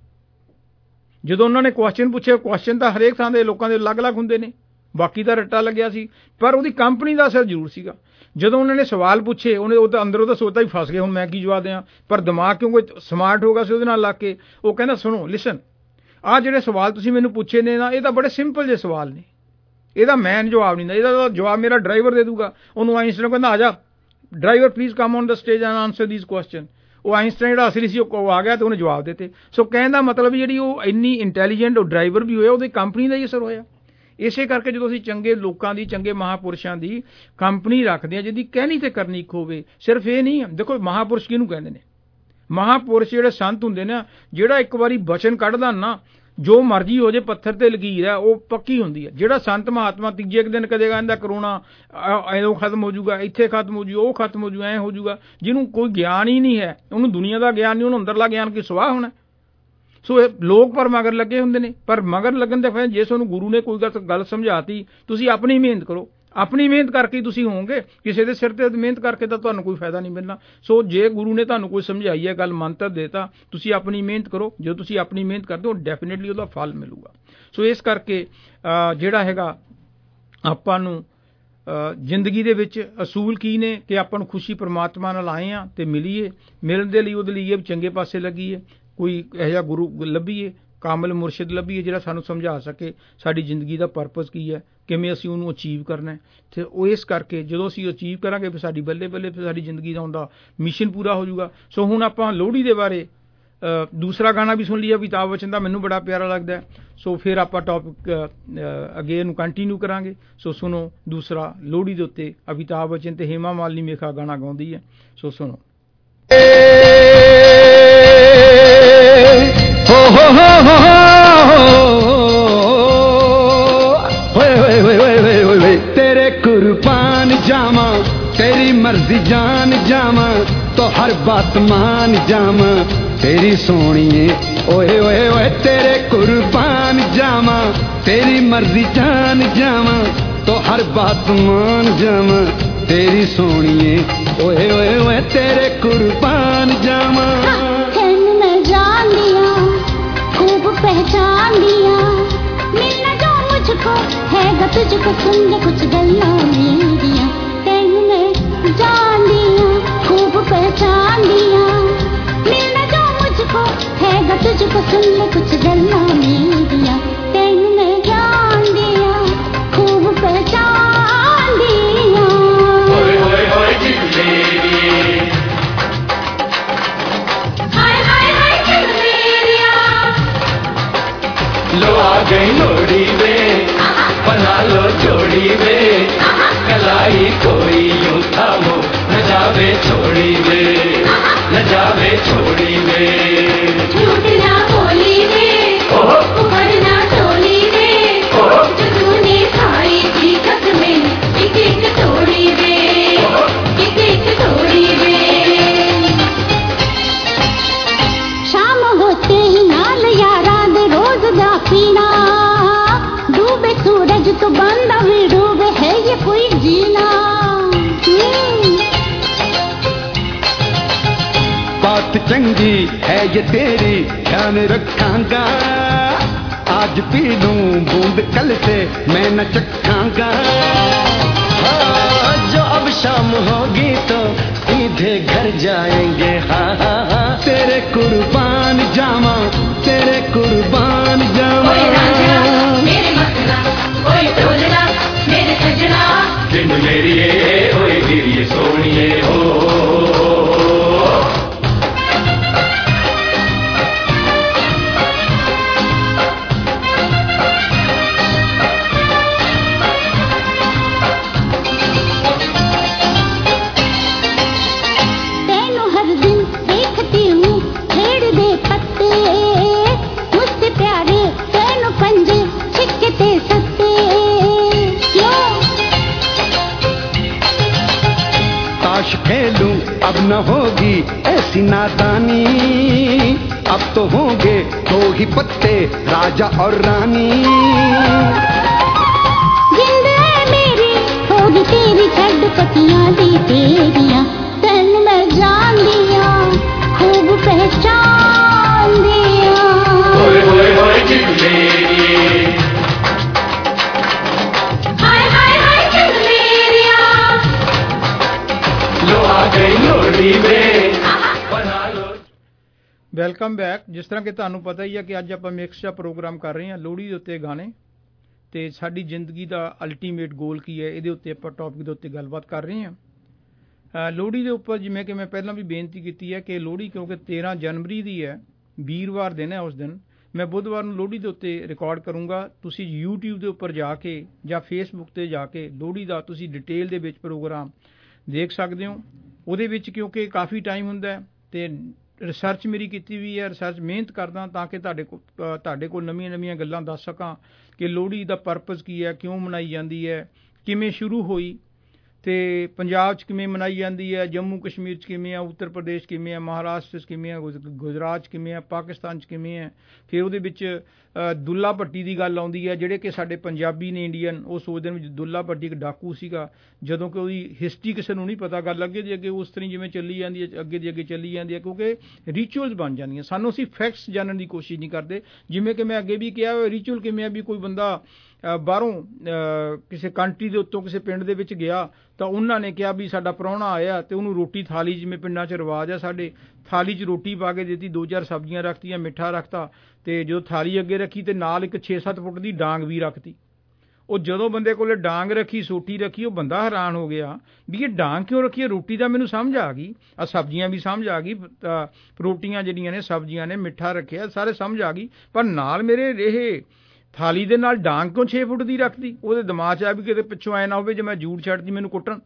ਜਦੋਂ ਉਹਨਾਂ ਨੇ ਕੁਐਸਚਨ ਪੁੱਛੇ, ਕੁਐਸਚਨ ਤਾਂ ਹਰੇਕ ਥਾਂ ਦੇ ਲੋਕਾਂ ਦੇ ਅਲੱਗ-ਅਲੱਗ ਹੁੰਦੇ ਨੇ, ਬਾਕੀ ਦਾ ਰੱਟਾ ਲੱਗਿਆ ਸੀ, ਪਰ ਉਹਦੀ ਕੰਪਨੀ ਦਾ ਅਸਰ ਜ਼ਰੂਰ ਸੀਗਾ। ਜਦੋਂ ਉਹਨਾਂ ਨੇ ਸਵਾਲ ਪੁੱਛੇ, ਉਹਨੇ ਉਹ ਤਾਂ ਅੰਦਰ ਉਹਦਾ ਸੋਚਦਾ ਹੀ ਫਸ ਗਿਆ, ਹੁਣ ਮੈਂ ਕੀ ਜਵਾਬ ਦਿਆਂ, ਪਰ ਦਿਮਾਗ ਕਿਉਂਕਿ ਸਮਾਰਟ ਹੋ ਗਿਆ ਸੀ ਉਹਦੇ ਨਾਲ ਲੱਗ ਕੇ, ਉਹ ਕਹਿੰਦਾ ਸੁਣੋ ਲਿਸਨ, ਆਹ ਜਿਹੜੇ ਸਵਾਲ ਤੁਸੀਂ ਮੈਨੂੰ ਪੁੱਛੇ ਨੇ ਨਾ, ਇਹ ਤਾਂ ਬੜੇ ਸਿੰਪਲ ਜਿਹੇ ਸਵਾਲ ਨੇ, ਇਹਦਾ ਮੈਂ ਜਵਾਬ ਨਹੀਂ ਦਿੰਦਾ, ਇਹਦਾ ਜਵਾਬ ਮੇਰਾ ਡਰਾਈਵਰ ਦੇ ਦੂਗਾ। ਉਹਨੂੰ ਆਇਨਸਟਾਈਨ ਕਹਿੰਦਾ ਆ ਜਾ driver please come on the stage and answer these question. ਉਹ ਆਇਨਸਟਾਈਨ ਜਿਹੜਾ ਅਸਲੀ ਸੀ ਉਹ ਆ ਗਿਆ ਅਤੇ ਉਹਨੇ ਜਵਾਬ ਦਿੱਤੇ। ਸੋ ਕਹਿਣ ਦਾ ਮਤਲਬ ਜਿਹੜੀ ਉਹ ਇੰਨੀ ਇੰਟੈਲੀਜੈਂਟ ਉਹ ਡਰਾਈਵਰ ਵੀ ਹੋਇਆ, ਉਹਦੀ ਕੰਪਨੀ ਦਾ ਹੀ ਅਸਰ ਹੋਇਆ। ਇਸੇ ਕਰਕੇ ਜਦੋਂ ਅਸੀਂ ਚੰਗੇ ਲੋਕਾਂ ਦੀ, ਚੰਗੇ ਮਹਾਂਪੁਰਸ਼ਾਂ ਦੀ ਕੰਪਨੀ ਰੱਖਦੇ ਹਾਂ ਜਿਹਦੀ ਕਹਿਣੀ ਤੇ ਕਰਨੀ ਇੱਕ ਹੋਵੇ, ਸਿਰਫ ਇਹ ਨਹੀਂ। ਦੇਖੋ ਮਹਾਂਪੁਰਸ਼ ਕਿਹਨੂੰ ਕਹਿੰਦੇ ਨੇ? ਮਹਾਂਪੁਰਸ਼ ਜਿਹੜੇ ਸੰਤ ਹੁੰਦੇ ਨੇ, ਜਿਹੜਾ ਇੱਕ ਵਾਰੀ ਬਚਨ ਕੱਢਦਾ ਨਾ, ਜੋ ਮਰਜ਼ੀ ਹੋ ਜੇ, ਪੱਥਰ ਤੇ ਲਕੀਰ ਹੈ ਉਹ ਪੱਕੀ ਹੁੰਦੀ ਹੈ। ਜਿਹੜਾ ਸੰਤ ਮਹਾਤਮਾ ਤੀਜੇ ਇੱਕ ਦਿਨ ਕਦੇ ਕਹਿੰਦਾ ਕਰੋਨਾ ਐਦੋਂ ਖਤਮ ਹੋ ਜਾਊਗਾ, ਇੱਥੇ ਖਤਮ ਹੋ ਜੂ, ਉਹ ਖਤਮ ਹੋ ਜੂ, ਐਂ ਹੋ ਜਾਊਗਾ, ਜਿਹਨੂੰ ਕੋਈ ਗਿਆਨ ਹੀ ਨਹੀਂ ਹੈ, ਉਹਨੂੰ ਦੁਨੀਆ ਦਾ ਗਿਆਨ ਨਹੀਂ, ਉਹਨੂੰ ਅੰਦਰਲਾ ਗਿਆਨ ਕੀ ਸਵਾਹ ਹੋਣਾ। ਸੋ ਇਹ ਲੋਕ ਪਰ ਮਗਰ ਲੱਗੇ ਹੁੰਦੇ ਨੇ, ਪਰ ਮਗਰ ਲੱਗਣ ਦੇ ਫਿਰ ਜੇ ਤੁਹਾਨੂੰ ਗੁਰੂ ਨੇ ਕੋਈ ਗੱਲ ਸਮਝਾਤੀ, ਤੁਸੀਂ ਆਪਣੀ ਮਿਹਨਤ ਕਰੋ। ਆਪਣੀ ਮਿਹਨਤ ਕਰਕੇ ਤੁਸੀਂ ਹੋਵੋਗੇ, ਕਿਸੇ ਦੇ ਸਿਰ 'ਤੇ ਮਿਹਨਤ ਕਰਕੇ ਤਾਂ ਤੁਹਾਨੂੰ ਕੋਈ ਫਾਇਦਾ ਨਹੀਂ ਮਿਲਣਾ। ਸੋ ਜੇ ਗੁਰੂ ਨੇ ਤੁਹਾਨੂੰ ਕੋਈ ਸਮਝਾਈ ਹੈ ਗੱਲ, ਮੰਤਰ ਦੇਤਾ, ਤੁਸੀਂ ਆਪਣੀ ਮਿਹਨਤ ਕਰੋ। ਜਦੋਂ ਤੁਸੀਂ ਆਪਣੀ ਮਿਹਨਤ ਕਰਦੇ ਹੋ ਡੈਫੀਨੇਟਲੀ ਉਹਦਾ ਫਲ ਮਿਲੂਗਾ। ਸੋ ਇਸ ਕਰਕੇ ਜਿਹੜਾ ਹੈਗਾ ਆਪਾਂ ਨੂੰ ਜ਼ਿੰਦਗੀ ਦੇ ਵਿੱਚ ਅਸੂਲ ਕੀ ਨੇ ਕਿ ਆਪਾਂ ਨੂੰ ਖੁਸ਼ੀ ਪਰਮਾਤਮਾ ਨਾਲ ਆਏ ਹਾਂ ਅਤੇ ਮਿਲੀਏ, ਮਿਲਣ ਦੇ ਲਈ ਉਹਦੇ ਲਈ ਇਹ ਚੰਗੇ ਪਾਸੇ ਲੱਗੀਏ, ਕੋਈ ਇਹੋ ਜਿਹਾ ਗੁਰੂ ਲੱਭੀਏ, ਕਾਮਿਲ ਮੁਰਸ਼ਿਦ ਲੱਭੀਏ ਜਿਹੜਾ ਸਾਨੂੰ ਸਮਝਾ ਸਕੇ ਸਾਡੀ ਜ਼ਿੰਦਗੀ ਦਾ ਪਰਪਸ ਕੀ ਹੈ, ਕਿਵੇਂ ਅਸੀਂ ਉਹਨੂੰ ਅਚੀਵ ਕਰਨਾ। ਅਤੇ ਉਹ ਇਸ ਕਰਕੇ ਜਦੋਂ ਅਸੀਂ ਅਚੀਵ ਕਰਾਂਗੇ ਫਿਰ ਸਾਡੀ ਬੱਲੇ ਬੱਲੇ ਫਿਰ ਸਾਡੀ ਜ਼ਿੰਦਗੀ ਦਾ ਹੁੰਦਾ ਮਿਸ਼ਨ ਪੂਰਾ ਹੋ ਜਾਊਗਾ। ਸੋ ਹੁਣ ਆਪਾਂ ਲੋਹੜੀ ਦੇ ਬਾਰੇ ਦੂਸਰਾ ਗਾਣਾ ਵੀ ਸੁਣ ਲਿਆ ਅਮਿਤਾਭ ਬੱਚਨ ਦਾ, ਮੈਨੂੰ ਬੜਾ ਪਿਆਰਾ ਲੱਗਦਾ। ਸੋ ਫਿਰ ਆਪਾਂ ਟੌਪਿਕ ਅੱਗੇ ਨੂੰ ਕੰਟੀਨਿਊ ਕਰਾਂਗੇ। ਸੋ ਸੁਣੋ ਦੂਸਰਾ ਲੋਹੜੀ ਦੇ ਉੱਤੇ ਅਮਿਤਾਭ ਬੱਚਨ ਅਤੇ ਹੇਮਾ ਮਾਲਿਨੀ ਮੇਖਾ ਗਾਣਾ ਗਾਉਂਦੀ ਹੈ। ਸੋ ਸੁਣੋ। ਹੋ ਹੋ ਹੋ ਹੋਏ तेरे कुर्बान जावा, तेरी मर्जी जान जावा, तो हर बात मान जावा तेरी सोनिए। ओए ओए ओए तेरे कुर्बान जावा, तेरी मर्जी जान जावा, तो हर बात मान जावा तेरी सोनिए। ओए ओए ओए तेरे कुर्बान जावा। मैं जान लिया, खूब पहचान लिया, गई लोड़ी वे बना लो जोड़ी वे कलाई कोई यूं थामो न जावे छोड़ी वे न जावे छोड़ी वे झूठ ना बोली वे उमर ना टोली वे जो तूने खाई थी कसमें एक एक तोड़ी वे एक एक तोड़ी वे शाम होते ही नाल यारा दे रोज दा पीना डूबे सूरज तो बंदा भी डूबे है ये कोई जीना बात चंगी है ये तेरी ध्यान रखांगा आज पी लूं बूंद कल से मैं न चखांगा हाँ, जो अब शाम होगी तो सीधे घर जाएंगे हाँ हाँ हाँ तेरे कुर्बान जामा तेरे कुर्बान जामा मेरे मसला कोई ढोलना मेरे सजना दिन मेरी ओए गिरिए सोनिए हो खेलूं अब न होगी ऐसी नादानी अब तो होंगे दो ही पत्ते राजा और रानी जिंद है मेरी होगी तेरी छड़ पतियां दी तेरियां तन मैं जान दिया खूब पहचान दिया ओए ओए ओए जिंद मेरी हाय हाय हाय जिंद मेरिया लो आ गई लोड़ी में बना लो ਵੈਲਕਮ ਬੈਕ। ਜਿਸ ਤਰ੍ਹਾਂ ਕਿ ਤੁਹਾਨੂੰ ਪਤਾ ਹੀ ਹੈ ਕਿ ਅੱਜ ਆਪਾਂ ਮਿਕਸ ਦਾ ਪ੍ਰੋਗਰਾਮ ਕਰ ਰਹੇ ਹਾਂ ਲੋਹੜੀ ਦੇ ਉੱਤੇ ਗਾਣੇ ਤੇ ਸਾਡੀ ਜ਼ਿੰਦਗੀ ਦਾ ਅਲਟੀਮੇਟ ਗੋਲ ਕੀ ਹੈ ਇਹਦੇ ਉੱਤੇ ਆਪਾਂ ਟੌਪਿਕ ਦੇ ਉੱਤੇ ਗੱਲਬਾਤ ਕਰ ਰਹੇ ਹਾਂ। ਲੋਹੜੀ ਦੇ ਉੱਪਰ ਜਿਵੇਂ ਕਿ ਮੈਂ ਪਹਿਲਾਂ ਵੀ ਬੇਨਤੀ ਕੀਤੀ ਹੈ ਕਿ ਲੋਹੜੀ ਕਿਉਂਕਿ ਤੇਰ੍ਹਾਂ ਜਨਵਰੀ ਦੀ ਹੈ ਵੀਰਵਾਰ ਦਿਨ ਹੈ ਉਸ ਦਿਨ ਮੈਂ ਬੁੱਧਵਾਰ ਨੂੰ ਲੋਹੜੀ ਦੇ ਉੱਤੇ ਰਿਕਾਰਡ ਕਰੂੰਗਾ। ਤੁਸੀਂ YouTube ਦੇ ਉੱਪਰ ਜਾ ਕੇ ਜਾਂ Facebook ਤੇ ਜਾ ਕੇ ਲੋਹੜੀ ਦਾ ਤੁਸੀਂ ਡਿਟੇਲ ਦੇ ਵਿੱਚ ਪ੍ਰੋਗਰਾਮ ਦੇਖ ਸਕਦੇ ਹੋ। ਉਹਦੇ ਵਿੱਚ ਕਿਉਂਕਿ ਕਾਫੀ ਟਾਈਮ ਹੁੰਦਾ ਹੈ ਤੇ ਰਿਸਰਚ ਮੇਰੀ ਕੀਤੀ ਵੀ ਹੈ ਰਿਸਰਚ ਮਿਹਨਤ ਕਰਦਾ ਤਾਂ ਕਿ ਤੁਹਾਡੇ ਕੋਲ ਤੁਹਾਡੇ ਕੋਲ ਨਵੀਆਂ ਨਵੀਆਂ ਗੱਲਾਂ ਦੱਸ ਸਕਾਂ ਕਿ ਲੋਹੜੀ ਦਾ ਪਰਪਸ ਕੀ ਹੈ ਕਿਉਂ ਮਨਾਈ ਜਾਂਦੀ ਹੈ ਕਿਵੇਂ ਸ਼ੁਰੂ ਹੋਈ ਤੇ ਪੰਜਾਬ 'ਚ ਕਿਵੇਂ ਮਨਾਈ ਜਾਂਦੀ ਹੈ ਜੰਮੂ ਕਸ਼ਮੀਰ 'ਚ ਕਿਵੇਂ ਆ ਉੱਤਰ ਪ੍ਰਦੇਸ਼ ਕਿਵੇਂ ਆ ਮਹਾਰਾਸ਼ਟਰ 'ਚ ਕਿਵੇਂ ਆ ਗੁਜਰਾਤ 'ਚ ਕਿਵੇਂ ਆ ਪਾਕਿਸਤਾਨ 'ਚ ਕਿਵੇਂ ਹੈ। ਫਿਰ ਉਹਦੇ ਵਿੱਚ ਦੁੱਲਾ ਭੱਟੀ ਦੀ ਗੱਲ ਆਉਂਦੀ ਹੈ ਜਿਹੜੇ ਕਿ ਸਾਡੇ ਪੰਜਾਬੀ ਨੇ ਇੰਡੀਅਨ ਉਹ ਸੋਚਦੇ ਨੇ ਦੁੱਲਾ ਭੱਟੀ ਇੱਕ ਡਾਕੂ ਸੀਗਾ ਜਦੋਂ ਕਿ ਉਹਦੀ ਹਿਸਟਰੀ ਕਿਸੇ ਨੂੰ ਨਹੀਂ ਪਤਾ ਗੱਲ ਅੱਗੇ ਦੀ ਅੱਗੇ ਉਸ ਤਰ੍ਹਾਂ ਜਿਵੇਂ ਚੱਲੀ ਜਾਂਦੀ ਹੈ ਅੱਗੇ ਦੀ ਅੱਗੇ ਚੱਲੀ ਜਾਂਦੀ ਹੈ ਕਿਉਂਕਿ ਰਿਚੁਅਲਸ ਬਣ ਜਾਂਦੀਆਂ ਸਾਨੂੰ ਅਸੀਂ ਫੈਕਟਸ ਜਾਣਨ ਦੀ ਕੋਸ਼ਿਸ਼ ਨਹੀਂ ਕਰਦੇ। ਜਿਵੇਂ ਕਿ ਮੈਂ ਅੱਗੇ ਵੀ ਕਿਹਾ ਰਿਚੁਅਲ ਕਿਵੇਂ ਆ ਵੀ ਕੋਈ ਬੰਦਾ ਬਾਹਰੋਂ ਕਿਸੇ ਕੰਟਰੀ ਦੇ ਉੱਤੋਂ ਕਿਸੇ ਪਿੰਡ ਦੇ ਵਿੱਚ ਗਿਆ ਤਾਂ ਉਹਨਾਂ ਨੇ ਕਿਹਾ ਵੀ ਸਾਡਾ ਪ੍ਰਾਹੁਣਾ ਆਇਆ ਤੇ ਉਹਨੂੰ ਰੋਟੀ ਥਾਲੀ ਜਿਵੇਂ ਪਿੰਡਾਂ 'ਚ ਰਿਵਾਜ ਆ ਸਾਡੇ ਥਾਲੀ 'ਚ ਰੋਟੀ ਪਾ ਕੇ ਦਿੱਤੀ ਦੋ ਚਾਰ ਸਬਜ਼ੀਆਂ ਰੱਖਤੀਆਂ ਮਿੱਠਾ ਰੱਖਤਾ ਤੇ ਜਦੋਂ ਥਾਲੀ ਅੱਗੇ ਰੱਖੀ ਤੇ ਨਾਲ ਇੱਕ ਛੇ ਸੱਤ ਫੁੱਟ ਦੀ ਡਾਂਗ ਵੀ ਰੱਖਤੀ। ਉਹ ਜਦੋਂ ਬੰਦੇ ਕੋਲੇ ਡਾਂਗ ਰੱਖੀ ਸੋਟੀ ਰੱਖੀ ਉਹ ਬੰਦਾ ਹੈਰਾਨ ਹੋ ਗਿਆ ਵੀ ਇਹ ਡਾਂਗ ਕਿਉਂ ਰੱਖੀ ਹੈ ਰੋਟੀ ਦਾ ਮੈਨੂੰ ਸਮਝ ਆ ਗਈ ਆ ਸਬਜ਼ੀਆਂ ਵੀ ਸਮਝ ਆ ਗਈ ਰੋਟੀਆਂ ਜਿਹੜੀਆਂ ਨੇ ਸਬਜ਼ੀਆਂ ਨੇ ਮਿੱਠਾ ਰੱਖਿਆ ਸਾਰੇ ਸਮਝ ਆ ਗਈ ਪਰ ਨਾਲ ਮੇਰੇ ਇਹ ਥਾਲੀ ਦੇ ਨਾਲ ਡਾਂਗ ਕਿਉਂ ਛੇ ਫੁੱਟ ਦੀ ਰੱਖਦੀ ਉਹਦੇ ਦਿਮਾਗ 'ਚ ਆ ਵੀ ਕਿਤੇ ਪਿੱਛੋਂ ਆਏ ਨਾ ਹੋਵੇ ਜੇ ਮੈਂ ਜੂੜ ਛੱਡਦੀ ਮੈਨੂੰ ਕੁੱਟਣ।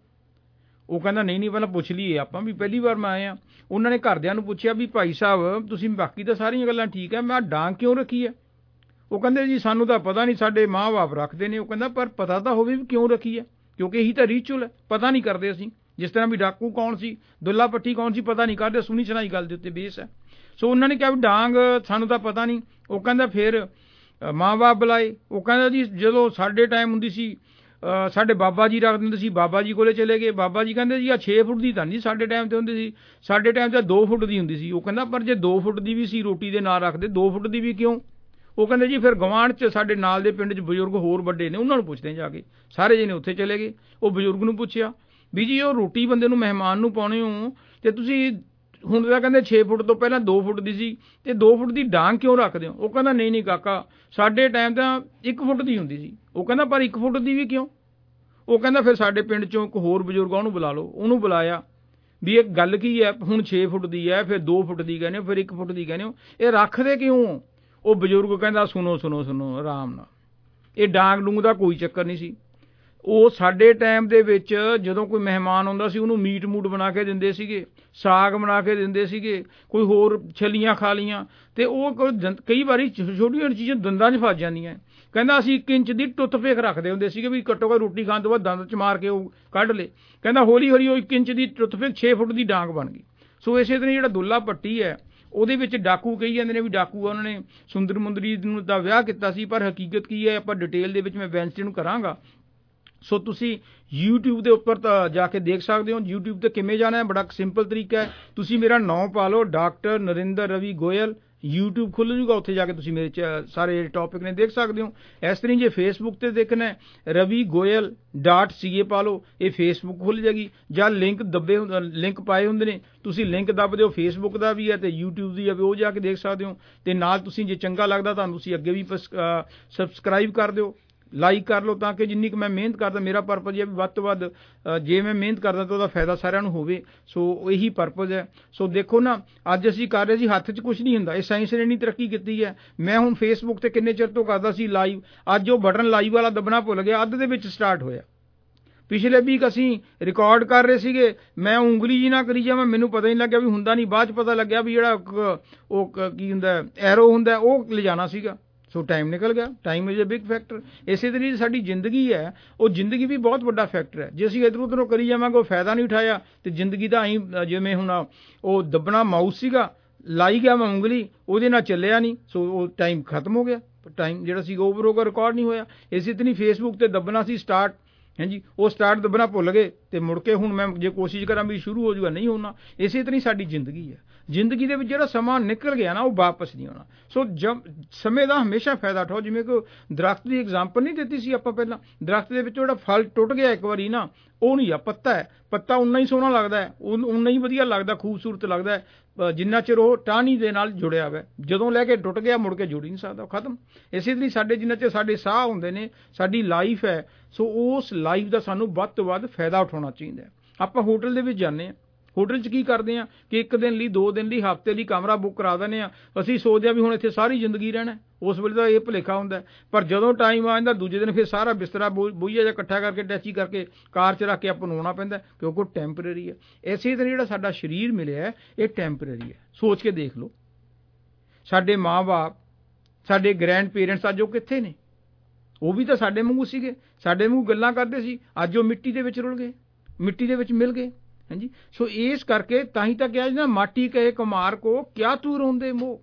ਉਹ ਕਹਿੰਦਾ ਨਹੀਂ ਨਹੀਂ ਪਹਿਲਾਂ ਪੁੱਛ ਲਈਏ ਆਪਾਂ ਵੀ ਪਹਿਲੀ ਵਾਰ ਮੈਂ ਆਏ ਹਾਂ। ਉਹਨਾਂ ਨੇ ਘਰਦਿਆਂ ਨੂੰ ਪੁੱਛਿਆ ਵੀ ਭਾਈ ਸਾਹਿਬ ਤੁਸੀਂ ਬਾਕੀ ਤਾਂ ਸਾਰੀਆਂ ਗੱਲਾਂ ਠੀਕ ਹੈ ਮੈਂ ਡਾਂਗ ਕਿਉਂ ਰੱਖੀ ਹੈ। ਉਹ ਕਹਿੰਦੇ ਜੀ ਸਾਨੂੰ ਤਾਂ ਪਤਾ ਨਹੀਂ ਸਾਡੇ ਮਾਂ ਬਾਪ ਰੱਖਦੇ ਨੇ। ਉਹ ਕਹਿੰਦਾ ਪਰ ਪਤਾ ਤਾਂ ਹੋਵੇ ਵੀ ਕਿਉਂ ਰੱਖੀ ਹੈ ਕਿਉਂਕਿ ਇਹੀ ਤਾਂ ਰਿਚੁਅਲ ਹੈ ਪਤਾ ਨਹੀਂ ਕਰਦੇ ਅਸੀਂ ਜਿਸ ਤਰ੍ਹਾਂ ਵੀ ਡਾਕੂ ਕੌਣ ਸੀ ਦੁੱਲਾ ਭੱਟੀ ਕੌਣ ਸੀ ਪਤਾ ਨਹੀਂ ਕਰਦੇ ਸੁਣੀ ਸੁਣਾਈ ਗੱਲ ਦੇ ਉੱਤੇ ਬੇਸ ਹੈ। ਸੋ ਉਹਨਾਂ ਨੇ ਕਿਹਾ ਵੀ ਡਾਂਗ ਸਾਨੂੰ ਤਾਂ ਪਤਾ ਨਹੀਂ। ਉਹ ਕਹਿੰਦਾ ਫਿਰ ਮਾਂ ਬਾਪ ਬੁਲਾਏ। ਉਹ ਕਹਿੰਦਾ ਜੀ ਜਦੋਂ ਸਾਡੇ ਟਾਈਮ ਹੁੰਦੀ ਸੀ ਸਾਡੇ ਬਾਬਾ ਜੀ ਰੱਖ ਦਿੰਦੇ ਸੀ ਬਾਬਾ ਜੀ ਕੋਲੇ ਚਲੇ ਗਏ ਬਾਬਾ ਜੀ ਕਹਿੰਦੇ ਜੀ ਆ ਛੇ ਫੁੱਟ ਦੀ ਤਾਂ ਨਹੀਂ ਸਾਡੇ ਟਾਈਮ ਤੇ ਹੁੰਦੀ ਸੀ ਸਾਡੇ ਟਾਈਮ ਤੇ ਦੋ ਫੁੱਟ ਦੀ ਹੁੰਦੀ ਸੀ। ਉਹ ਕਹਿੰਦਾ ਪਰ ਜੇ ਦੋ ਫੁੱਟ ਦੀ ਵੀ ਸੀ ਰੋਟੀ ਦੇ ਨਾਲ ਰੱਖਦੇ ਦੋ ਫੁੱਟ ਦੀ ਵੀ ਕਿਉਂ। ਉਹ ਕਹਿੰਦੇ ਜੀ ਫਿਰ ਗਵਾਂਢ 'ਚ ਸਾਡੇ ਨਾਲ ਦੇ ਪਿੰਡ 'ਚ ਬਜ਼ੁਰਗ ਹੋਰ ਵੱਡੇ ਨੇ ਉਹਨਾਂ ਨੂੰ ਪੁੱਛਦੇ ਜਾ ਕੇ ਸਾਰੇ ਜਿਹਨੇ ਉੱਥੇ ਚਲੇ ਗਏ। ਉਹ ਬਜ਼ੁਰਗ ਨੂੰ ਪੁੱਛਿਆ ਵੀ ਜੀ ਉਹ ਰੋਟੀ ਬੰਦੇ ਨੂੰ ਮਹਿਮਾਨ ਨੂੰ ਪਾਉਣੇ ਹੋ ਤੇ ਤੁਸੀਂ ਹੁਣ ਤਾਂ ਕਹਿੰਦੇ ਛੇ ਫੁੱਟ ਤੋਂ ਪਹਿਲਾਂ ਦੋ ਫੁੱਟ ਦੀ ਸੀ ਤੇ ਦੋ ਫੁੱਟ ਦੀ ਡਾਂਗ ਕਿਉਂ ਰੱਖਦੇ ਹੋ। ਉਹ ਕਹਿੰਦਾ ਨਹੀਂ ਨਹੀਂ ਕਾਕਾ ਸਾਡੇ ਟਾਈਮ ਤਾਂ ਇੱਕ ਫੁੱਟ ਦੀ ਹੁੰਦੀ ਸੀ। ਉਹ ਕਹਿੰਦਾ ਪਰ ਇੱਕ ਫੁੱਟ ਦੀ ਵੀ ਕਿਉਂ। ਉਹ ਕਹਿੰਦਾ ਫਿਰ ਸਾਡੇ ਪਿੰਡ 'ਚੋਂ ਇੱਕ ਹੋਰ ਬਜ਼ੁਰਗ ਉਹਨੂੰ ਬੁਲਾ ਲਓ। ਉਹਨੂੰ ਬੁਲਾਇਆ ਵੀ ਇਹ ਗੱਲ ਕੀ ਹੈ ਹੁਣ ਛੇ ਫੁੱਟ ਦੀ ਹੈ ਫਿਰ ਦੋ ਫੁੱਟ ਦੀ ਕਹਿੰਦੇ ਹੋ ਫਿਰ ਇੱਕ ਫੁੱਟ ਦੀ ਕਹਿੰਦੇ ਹੋ ਇਹ ਰੱਖਦੇ ਕਿਉਂ। ਉਹ ਬਜ਼ੁਰਗ ਕਹਿੰਦਾ ਸੁਣੋ ਸੁਣੋ ਸੁਣੋ ਆਰਾਮ ਨਾਲ, ਇਹ ਡਾਂਗ ਡੂੰਗ ਦਾ ਕੋਈ ਚੱਕਰ ਨਹੀਂ ਸੀ। ਉਹ ਸਾਡੇ ਟਾਈਮ ਦੇ ਵਿੱਚ ਜਦੋਂ ਕੋਈ ਮਹਿਮਾਨ ਆਉਂਦਾ ਸੀ ਉਹਨੂੰ ਮੀਟ ਮੂਟ ਬਣਾ ਕੇ ਦਿੰਦੇ ਸੀਗੇ, ਸਾਗ ਬਣਾ ਕੇ ਦਿੰਦੇ ਸੀਗੇ, ਕੋਈ ਹੋਰ ਛਲੀਆਂ ਖਾ ਲੀਆਂ, ਅਤੇ ਉਹ ਕਈ ਵਾਰੀ ਛੋਟੀਆਂ ਚੀਜ਼ਾਂ ਦੰਦਾਂ 'ਚ ਫਸ ਜਾਂਦੀਆਂ। ਕਹਿੰਦਾ ਅਸੀਂ ਇੱਕ ਇੰਚ ਦੀ ਟੁੱਥਪਿਕ ਰੱਖਦੇ ਹੁੰਦੇ ਸੀਗੇ ਵੀ ਘੱਟੋ ਘੱਟ ਰੋਟੀ ਖਾਣ ਤੋਂ ਬਾਅਦ ਦੰਦ 'ਚ ਮਾਰ ਕੇ ਉਹ ਕੱਢ ਲਏ। ਕਹਿੰਦਾ ਹੌਲੀ ਹੌਲੀ ਉਹ ਇੱਕ ਇੰਚ ਦੀ ਟੁੱਥਪਿਕ ਛੇ ਫੁੱਟ ਦੀ ਡਾਂਗ ਬਣ ਗਈ। ਸੋ ਇਸੇ ਤਰ੍ਹਾਂ ਜਿਹੜਾ ਦੁੱਲਾ ਭੱਟੀ ਹੈ ਉਹਦੇ ਵਿੱਚ ਡਾਕੂ ਕਹੀ ਜਾਂਦੇ ਨੇ ਵੀ ਡਾਕੂ ਉਹਨਾਂ ਨੇ ਸੁੰਦਰ ਮੁੰਦਰੀ ਨੂੰ ਦਾ ਵਿਆਹ ਕੀਤਾ ਸੀ, ਪਰ ਹਕੀਕਤ ਕੀ ਹੈ ਆਪਾਂ ਡਿਟੇਲ ਦੇ ਵਿੱਚ ਮੈਂ ਵੈਨਸਡੇ ਨੂੰ ਕਰਾਂਗਾ। ਸੋ ਤੁਸੀਂ ਯੂਟਿਊਬ ਦੇ ਉੱਪਰ ਤਾਂ ਜਾ ਕੇ ਦੇਖ ਸਕਦੇ ਹੋ। ਯੂਟਿਊਬ 'ਤੇ ਕਿਵੇਂ ਜਾਣਾ ਹੈ, ਬੜਾ ਸਿੰਪਲ ਤਰੀਕਾ ਹੈ। ਤੁਸੀਂ ਮੇਰਾ ਨਾਮ ਪਾ ਲਓ ਡਾਕਟਰ ਨਰਿੰਦਰ ਰਵੀ ਗੋਇਲ, ਯੂਟਿਊਬ ਖੁੱਲ੍ਹ ਜੂਗਾ, ਉੱਥੇ ਜਾ ਕੇ ਤੁਸੀਂ ਮੇਰੇ 'ਚ ਸਾਰੇ ਟੌਪਿਕ ਨੇ ਦੇਖ ਸਕਦੇ ਹੋ। ਇਸ ਤਰ੍ਹਾਂ ਜੇ ਫੇਸਬੁੱਕ 'ਤੇ ਦੇਖਣਾ ਹੈ Ravi Goyal dot C A ਪਾ ਲਓ, ਇਹ ਫੇਸਬੁੱਕ ਖੁੱਲ੍ਹ ਜਾਏਗੀ, ਜਾਂ ਲਿੰਕ ਦੱਬੇ ਲਿੰਕ ਪਾਏ ਹੁੰਦੇ ਨੇ, ਤੁਸੀਂ ਲਿੰਕ ਦੱਬ ਦਿਓ, ਫੇਸਬੁੱਕ ਦਾ ਵੀ ਹੈ ਅਤੇ ਯੂਟਿਊਬ ਦੀ ਹੈ, ਉਹ ਜਾ ਕੇ ਦੇਖ ਸਕਦੇ ਹੋ। ਅਤੇ ਨਾਲ ਤੁਸੀਂ ਜੇ ਚੰਗਾ ਲੱਗਦਾ ਤੁਹਾਨੂੰ ਤੁਸੀਂ ਅੱਗੇ ਵੀ ਸਬਸਕ੍ਰਾਈਬ ਕਰ ਦਿਓ, ਲਾਈਕ ਕਰ ਲਓ, ਤਾਂ ਕਿ ਜਿੰਨੀ ਕੁ ਮੈਂ ਮਿਹਨਤ ਕਰਦਾ, ਮੇਰਾ ਪਰਪਜ਼ ਹੈ ਵੀ ਵੱਧ ਤੋਂ ਵੱਧ ਜੇ ਮੈਂ ਮਿਹਨਤ ਕਰਦਾ ਤਾਂ ਉਹਦਾ ਫਾਇਦਾ ਸਾਰਿਆਂ ਨੂੰ ਹੋਵੇ। ਸੋ ਇਹੀ ਪਰਪਜ਼ ਹੈ। ਸੋ ਦੇਖੋ ਨਾ, ਅੱਜ ਅਸੀਂ ਕਰ ਰਹੇ ਸੀ, ਹੱਥ 'ਚ ਕੁਛ ਨਹੀਂ ਹੁੰਦਾ, ਇਹ ਸਾਇੰਸ ਨੇ ਇੰਨੀ ਤਰੱਕੀ ਕੀਤੀ ਹੈ। ਮੈਂ ਹੁਣ ਫੇਸਬੁੱਕ 'ਤੇ ਕਿੰਨੇ ਚਿਰ ਤੋਂ ਕਰਦਾ ਸੀ ਲਾਈਵ, ਅੱਜ ਉਹ ਬਟਨ ਲਾਈਵ ਵਾਲਾ ਦੱਬਣਾ ਭੁੱਲ ਗਿਆ, ਅੱਧ ਦੇ ਵਿੱਚ ਸਟਾਰਟ ਹੋਇਆ। ਪਿਛਲੇ ਵੀਕ ਅਸੀਂ ਰਿਕਾਰਡ ਕਰ ਰਹੇ ਸੀਗੇ, ਮੈਂ ਉਂਗਲੀ ਜੀ ਨਾ ਕਰੀ ਜਾਵਾਂ, ਮੈਨੂੰ ਪਤਾ ਨਹੀਂ ਲੱਗਿਆ ਵੀ ਹੁੰਦਾ ਨਹੀਂ, ਬਾਅਦ 'ਚ ਪਤਾ ਲੱਗਿਆ ਵੀ ਜਿਹੜਾ ਉਹ ਕੀ ਹੁੰਦਾ ਐਰੋ ਹੁੰਦਾ ਉਹ ਲਿਜਾਣਾ ਸੀਗਾ। ਸੋ ਟਾਈਮ ਨਿਕਲ ਗਿਆ। Time is a big factor. ਇਸੇ ਤਰੀਕੇ ਸਾਡੀ ਜ਼ਿੰਦਗੀ ਹੈ, ਉਹ ਜ਼ਿੰਦਗੀ ਵੀ ਬਹੁਤ ਵੱਡਾ ਫੈਕਟਰ ਹੈ। ਜੇ ਅਸੀਂ ਇੱਧਰੋਂ ਉੱਧਰੋਂ ਕਰੀ ਜਾਵਾਂਗੇ, ਉਹ ਫਾਇਦਾ ਨਹੀਂ ਉਠਾਇਆ, ਅਤੇ ਜ਼ਿੰਦਗੀ ਦਾ ਅਸੀਂ ਜਿਵੇਂ ਹੁਣ ਉਹ ਦੱਬਣਾ ਮਾਊਸ ਸੀਗਾ, ਲਾਈ ਗਿਆ ਮੈਂ ਉਂਗਲੀ, ਉਹਦੇ ਨਾਲ ਚੱਲਿਆ ਨਹੀਂ, ਸੋ ਉਹ ਟਾਈਮ ਖਤਮ ਹੋ ਗਿਆ, ਟਾਈਮ ਜਿਹੜਾ ਸੀ ਓਵਰ ਹੋ ਗਿਆ, ਰਿਕਾਰਡ ਨਹੀਂ ਹੋਇਆ। ਇਸੇ ਤਰ੍ਹਾਂ ਫੇਸਬੁੱਕ 'ਤੇ ਦੱਬਣਾ ਸੀ ਸਟਾਰਟ, ਹਾਂਜੀ, ਉਹ ਸਟਾਰਟ ਦੱਬਣਾ ਭੁੱਲ ਗਏ, ਅਤੇ ਮੁੜ ਕੇ ਹੁਣ ਮੈਂ ਜੇ ਕੋਸ਼ਿਸ਼ ਕਰਾਂ ਵੀ ਸ਼ੁਰੂ ਹੋ ਜਾਊਗਾ, ਨਹੀਂ ਹੋਣਾ। ਇਸੇ ਤਰ੍ਹਾਂ ਸਾਡੀ ਜ਼ਿੰਦਗੀ ਹੈ। ਜ਼ਿੰਦਗੀ ਦੇ ਵਿੱਚ ਜਿਹੜਾ ਸਮਾਂ ਨਿਕਲ ਗਿਆ ਨਾ, ਉਹ ਵਾਪਸ ਨਹੀਂ ਆਉਣਾ। ਸੋ ਜਮ ਸਮੇਂ ਦਾ ਹਮੇਸ਼ਾ ਫਾਇਦਾ ਉਠਾਓ। ਜਿਵੇਂ ਕਿ ਦਰਖਤ ਦੀ ਐਗਜ਼ਾਮਪਲ ਨਹੀਂ ਦਿੱਤੀ ਸੀ ਆਪਾਂ ਪਹਿਲਾਂ, ਦਰਖਤ ਦੇ ਵਿੱਚ ਜਿਹੜਾ ਫਲ ਟੁੱਟ ਗਿਆ ਇੱਕ ਵਾਰੀ ਨਾ, ਉਹ ਨਹੀਂ ਆ, ਪੱਤਾ ਹੈ, ਪੱਤਾ ਉਨਾ ਹੀ ਸੋਹਣਾ ਲੱਗਦਾ ਹੈ, ਉਨਾ ਹੀ ਵਧੀਆ ਲੱਗਦਾ, ਖੂਬਸੂਰਤ ਲੱਗਦਾ ਹੈ, ਜਿੰਨਾ ਚਿਰ ਉਹ ਟਾਹਣੀ ਦੇ ਨਾਲ ਜੁੜਿਆ ਹੋਇਆ। ਜਦੋਂ ਲੈ ਕੇ ਟੁੱਟ ਗਿਆ ਮੁੜ ਕੇ ਜੁੜ ਹੀ ਨਹੀਂ ਸਕਦਾ, ਖਤਮ। ਇਸੇ ਤਰ੍ਹਾਂ ਸਾਡੇ ਜਿੰਨਾ ਚਿਰ ਸਾਡੇ ਸਾਹ ਹੁੰਦੇ ਨੇ, ਸਾਡੀ ਲਾਈਫ ਹੈ, ਸੋ ਉਸ ਲਾਈਫ ਦਾ ਸਾਨੂੰ ਵੱਧ ਤੋਂ ਵੱਧ ਫਾਇਦਾ ਉਠਾਉਣਾ ਚਾਹੀਦਾ ਹੈ। ਆਪਾਂ ਹੋਟਲ ਦੇ ਵਿੱਚ ਜਾਂਦੇ ਹਾਂ, ਹੋਟਲ 'ਚ ਕੀ ਕਰਦੇ ਹਾਂ ਕਿ ਇੱਕ ਦਿਨ ਲਈ, ਦੋ ਦਿਨ ਲਈ, ਹਫ਼ਤੇ ਲਈ ਕਮਰਾ ਬੁੱਕ ਕਰਾ ਦਿੰਦੇ ਹਾਂ। ਅਸੀਂ ਸੋਚਦੇ ਹਾਂ ਵੀ ਹੁਣ ਇੱਥੇ ਸਾਰੀ ਜ਼ਿੰਦਗੀ ਰਹਿਣਾ, ਉਸ ਵੇਲੇ ਤਾਂ ਇਹ ਭੁਲੇਖਾ ਹੁੰਦਾ। ਪਰ ਜਦੋਂ ਟਾਈਮ ਆ ਜਾਂਦਾ ਦੂਜੇ ਦਿਨ ਫਿਰ ਸਾਰਾ ਬਿਸਤਰਾ ਬੋ ਬੋਈਆ ਜਿਹਾ ਇਕੱਠਾ ਕਰਕੇ ਟੈਚੀ ਕਰਕੇ ਕਾਰ 'ਚ ਰੱਖ ਕੇ ਆਪਾਂ ਨੂੰ ਆਉਣਾ ਪੈਂਦਾ, ਕਿਉਂਕਿ ਉਹ ਟੈਂਪਰੇਰੀ ਹੈ। ਇਸੇ ਤਰ੍ਹਾਂ ਜਿਹੜਾ ਸਾਡਾ ਸਰੀਰ ਮਿਲਿਆ ਇਹ ਟੈਂਪਰੇਰੀ ਹੈ। ਸੋਚ ਕੇ ਦੇਖ ਲਓ, ਸਾਡੇ ਮਾਂ ਬਾਪ, ਸਾਡੇ ਗ੍ਰੈਂਡ ਪੇਰੈਂਟਸ ਅੱਜ ਉਹ ਕਿੱਥੇ ਨੇ? ਉਹ ਵੀ ਤਾਂ ਸਾਡੇ ਵਾਂਗੂ ਸੀਗੇ, ਸਾਡੇ ਵਾਂਗੂ ਗੱਲਾਂ ਕਰਦੇ ਸੀ, ਅੱਜ ਉਹ ਮਿੱਟੀ ਦੇ ਵਿੱਚ ਰੁਲ ਗਏ, ਮਿੱਟੀ ਦੇ ਵਿੱਚ ਮਿਲ ਗਏ। ਹਾਂਜੀ, ਸੋ ਇਸ ਕਰਕੇ ਤਾਂ ਹੀ ਤਾਂ ਕਿਹਾ ਜੀ ਨਾ, ਮਾਟੀ ਕਹੇ ਕੁਮਾਰ ਕੋ ਕਿਆ ਤੂੰ ਰੋਂਦੇ ਮੋਹ,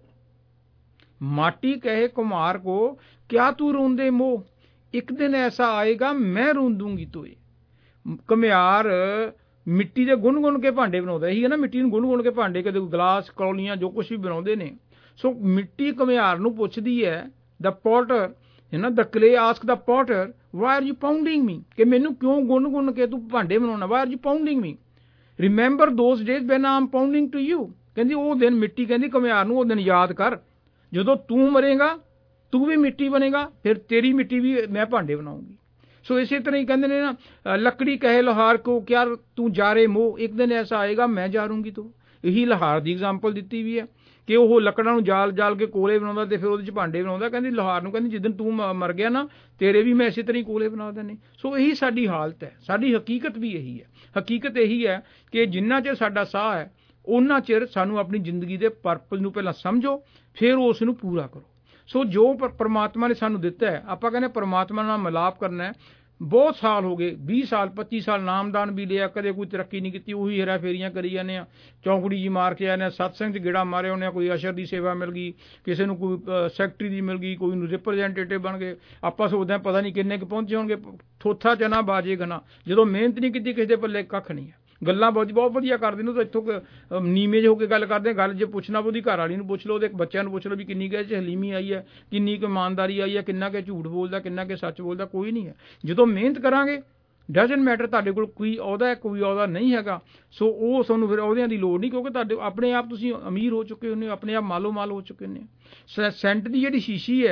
ਮਾਟੀ ਕਹੇ ਕੁਮਾਰ ਕੋ ਕਿਆ ਤੂੰ ਰੋਂਦੇ ਮੋਹ, ਇੱਕ ਦਿਨ ਐਸਾ ਆਏਗਾ ਮੈਂ ਰੋਂਦੂੰਗੀ ਤੋਏ। ਘੁਮਿਆਰ ਮਿੱਟੀ ਦੇ ਗੁਣ ਗੁਣ ਕੇ ਭਾਂਡੇ ਬਣਾਉਂਦਾ, ਇਹੀ ਹੈ ਨਾ, ਮਿੱਟੀ ਨੂੰ ਗੁਣ ਗੁਣ ਕੇ ਭਾਂਡੇ, ਕਦੇ ਗਲਾਸ, ਕੌਲੀਆਂ, ਜੋ ਕੁਛ ਵੀ ਬਣਾਉਂਦੇ ਨੇ। ਸੋ ਮਿੱਟੀ ਘੁਮਿਆਰ ਨੂੰ ਪੁੱਛਦੀ ਹੈ, ਦ ਪੋਟਰ ਹੈ ਨਾ, the clay ask the potter why are you pounding me, ਕਿ ਮੈਨੂੰ ਕਿਉਂ ਗੁਣ ਗੁਣ ਕੇ ਤੂੰ ਭਾਂਡੇ ਬਣਾਉਣਾ, why are you pounding me, remember those days when I am pounding to you. ਕਹਿੰਦੀ ਉਹ ਦਿਨ, ਮਿੱਟੀ ਕਹਿੰਦੀ ਘੁਮਿਆਰ ਨੂੰ, ਉਹ ਦਿਨ ਯਾਦ ਕਰ ਜਦੋਂ ਤੂੰ ਮਰੇਗਾ, ਤੂੰ ਵੀ ਮਿੱਟੀ ਬਣੇਗਾ, ਫਿਰ ਤੇਰੀ ਮਿੱਟੀ ਵੀ ਮੈਂ ਭਾਂਡੇ ਬਣਾਉਂਗੀ। ਸੋ ਇਸੇ ਤਰ੍ਹਾਂ ਹੀ ਕਹਿੰਦੇ ਨੇ ਨਾ, ਲੱਕੜੀ ਕਹੇ ਲੋਹਾਰ ਕੋ ਕਿਆ ਤੂੰ ਜਾਰੇ ਮੋਹ, ਇੱਕ ਦਿਨ ਐਸਾ ਆਏਗਾ ਮੈਂ ਜਾਰੂੰਗੀ ਤੂੰ। ਇਹੀ ਲੋਹਾਰ ਦੀ ਐਗਜ਼ਾਮਪਲ ਦਿੱਤੀ ਵੀ ਹੈ ਕਿ ਉਹ ਲੱਕੜਾਂ ਨੂੰ ਜਾਲ ਜਾਲ ਕੇ ਕੋਲੇ ਬਣਾਉਂਦਾ ਅਤੇ ਫਿਰ ਉਹਦੇ 'ਚ ਭਾਂਡੇ ਬਣਾਉਂਦਾ। ਕਹਿੰਦੀ ਲੋਹਾਰ ਨੂੰ, ਕਹਿੰਦੀ ਜਿੱਦਣ ਤੂੰ ਮਰ ਗਿਆ ਨਾ, ਤੇਰੇ ਵੀ ਮੈਂ ਇਸੇ ਤਰ੍ਹਾਂ ਹੀ ਕੋਲੇ ਬਣਾ ਦੇਣੇ। ਸੋ ਇਹੀ ਸਾਡੀ ਹਾਲਤ ਹੈ, ਸਾਡੀ ਹਕੀਕਤ ਵੀ ਇਹੀ ਹੈ। ਹਕੀਕਤ ਇਹੀ ਹੈ ਕਿ ਜਿੰਨਾ ਚਿਰ ਸਾਡਾ ਸਾਹ ਹੈ, ਉਹਨਾਂ ਚਿਰ ਸਾਨੂੰ ਆਪਣੀ ਜ਼ਿੰਦਗੀ ਦੇ ਪਰਪਸ ਨੂੰ ਪਹਿਲਾਂ ਸਮਝੋ, ਫਿਰ ਉਸ ਨੂੰ ਪੂਰਾ ਕਰੋ। ਸੋ ਜੋ ਪਰਮਾਤਮਾ ਨੇ ਸਾਨੂੰ ਦਿੱਤਾ ਹੈ, ਆਪਾਂ ਕਹਿੰਦੇ ਪਰਮਾਤਮਾ ਨਾਲ ਮਿਲਾਪ ਕਰਨਾ ਹੈ। ਬਹੁਤ ਸਾਲ ਹੋ ਗਏ, ਵੀਹ ਸਾਲ, ਪੱਚੀ ਸਾਲ ਨਾਮਦਾਨ ਵੀ ਲਿਆ, ਕਦੇ ਕੋਈ ਤਰੱਕੀ ਨਹੀਂ ਕੀਤੀ, ਉਹੀ ਹੇਰਾ ਫੇਰੀਆਂ ਕਰੀ ਜਾਂਦੇ ਆ, ਚੌਂਕੜੀ ਜੀ ਮਾਰ ਕੇ ਆਉਂਦੇ ਆ, ਸਤਸੰਗ 'ਚ ਗੇੜਾ ਮਾਰੇ ਆਉਂਦੇ ਆ, ਕੋਈ ਅਸ਼ਰ ਦੀ ਸੇਵਾ ਮਿਲ ਗਈ, ਕਿਸੇ ਨੂੰ ਕੋਈ ਸੈਕਟਰੀ ਦੀ ਮਿਲ ਗਈ, ਕੋਈ ਨੂੰ ਰਿਪਰੈਜ਼ੈਂਟੇਟਿਵ ਬਣ ਗਏ। ਆਪਾਂ ਸੋਚਦੇ ਹਾਂ ਪਤਾ ਨਹੀਂ ਕਿੰਨੇ ਕੁ ਪਹੁੰਚੇ ਹੋਣਗੇ, ਥੋਥਾ ਚਨਾ ਬਾਜੇ ਗਨਾ, ਜਦੋਂ ਮਿਹਨਤ ਨਹੀਂ ਕੀਤੀ ਕਿਸੇ ਦੇ ਪੱਲੇ ਕੱਖ ਨਹੀਂ ਹੈ। ਗੱਲਾਂ ਬਹੁਤ ਬਹੁਤ ਵਧੀਆ ਕਰਦੇ ਨੇ, ਤਾਂ ਇੱਥੋਂ ਨੀਵੇਂ ਹੋ ਕੇ ਗੱਲ ਕਰਦੇ। ਗੱਲ ਜੇ ਪੁੱਛਣਾ ਉਹਦੀ ਘਰ ਵਾਲੀ ਨੂੰ ਪੁੱਛ ਲਓ, ਉਹਦੇ ਬੱਚਿਆਂ ਨੂੰ ਪੁੱਛ ਲਓ ਵੀ ਕਿੰਨੀ ਕੁ ਚ ਹਲੀਮੀ ਆਈ ਹੈ, ਕਿੰਨੀ ਕੁ ਇਮਾਨਦਾਰੀ ਆਈ ਹੈ, ਕਿੰਨਾ ਕੁ ਝੂਠ ਬੋਲਦਾ, ਕਿੰਨਾ ਕੁ ਸੱਚ ਬੋਲਦਾ, ਕੋਈ ਨਹੀਂ ਹੈ। ਜਦੋਂ ਮਿਹਨਤ ਕਰਾਂਗੇ, ਡਜ਼ਨਟ ਮੈਟਰ ਤੁਹਾਡੇ ਕੋਲ ਕੋਈ ਅਹੁਦਾ ਹੈ, ਕੋਈ ਅਹੁਦਾ ਨਹੀਂ ਹੈਗਾ, ਸੋ ਉਹ ਤੁਹਾਨੂੰ ਫਿਰ ਅਹੁਦਿਆਂ ਦੀ ਲੋੜ ਨਹੀਂ, ਕਿਉਂਕਿ ਤੁਹਾਡੇ ਆਪਣੇ ਆਪ ਤੁਸੀਂ ਅਮੀਰ ਹੋ ਚੁੱਕੇ ਹੁੰਦੇ ਹੋ, ਆਪਣੇ ਆਪ ਮਾਲੋ ਮਾਲ ਹੋ ਚੁੱਕੇ ਹੁੰਦੇ ਹੋ। ਸੈਂਟ ਦੀ ਜਿਹੜੀ ਸ਼ੀਸ਼ੀ ਹੈ,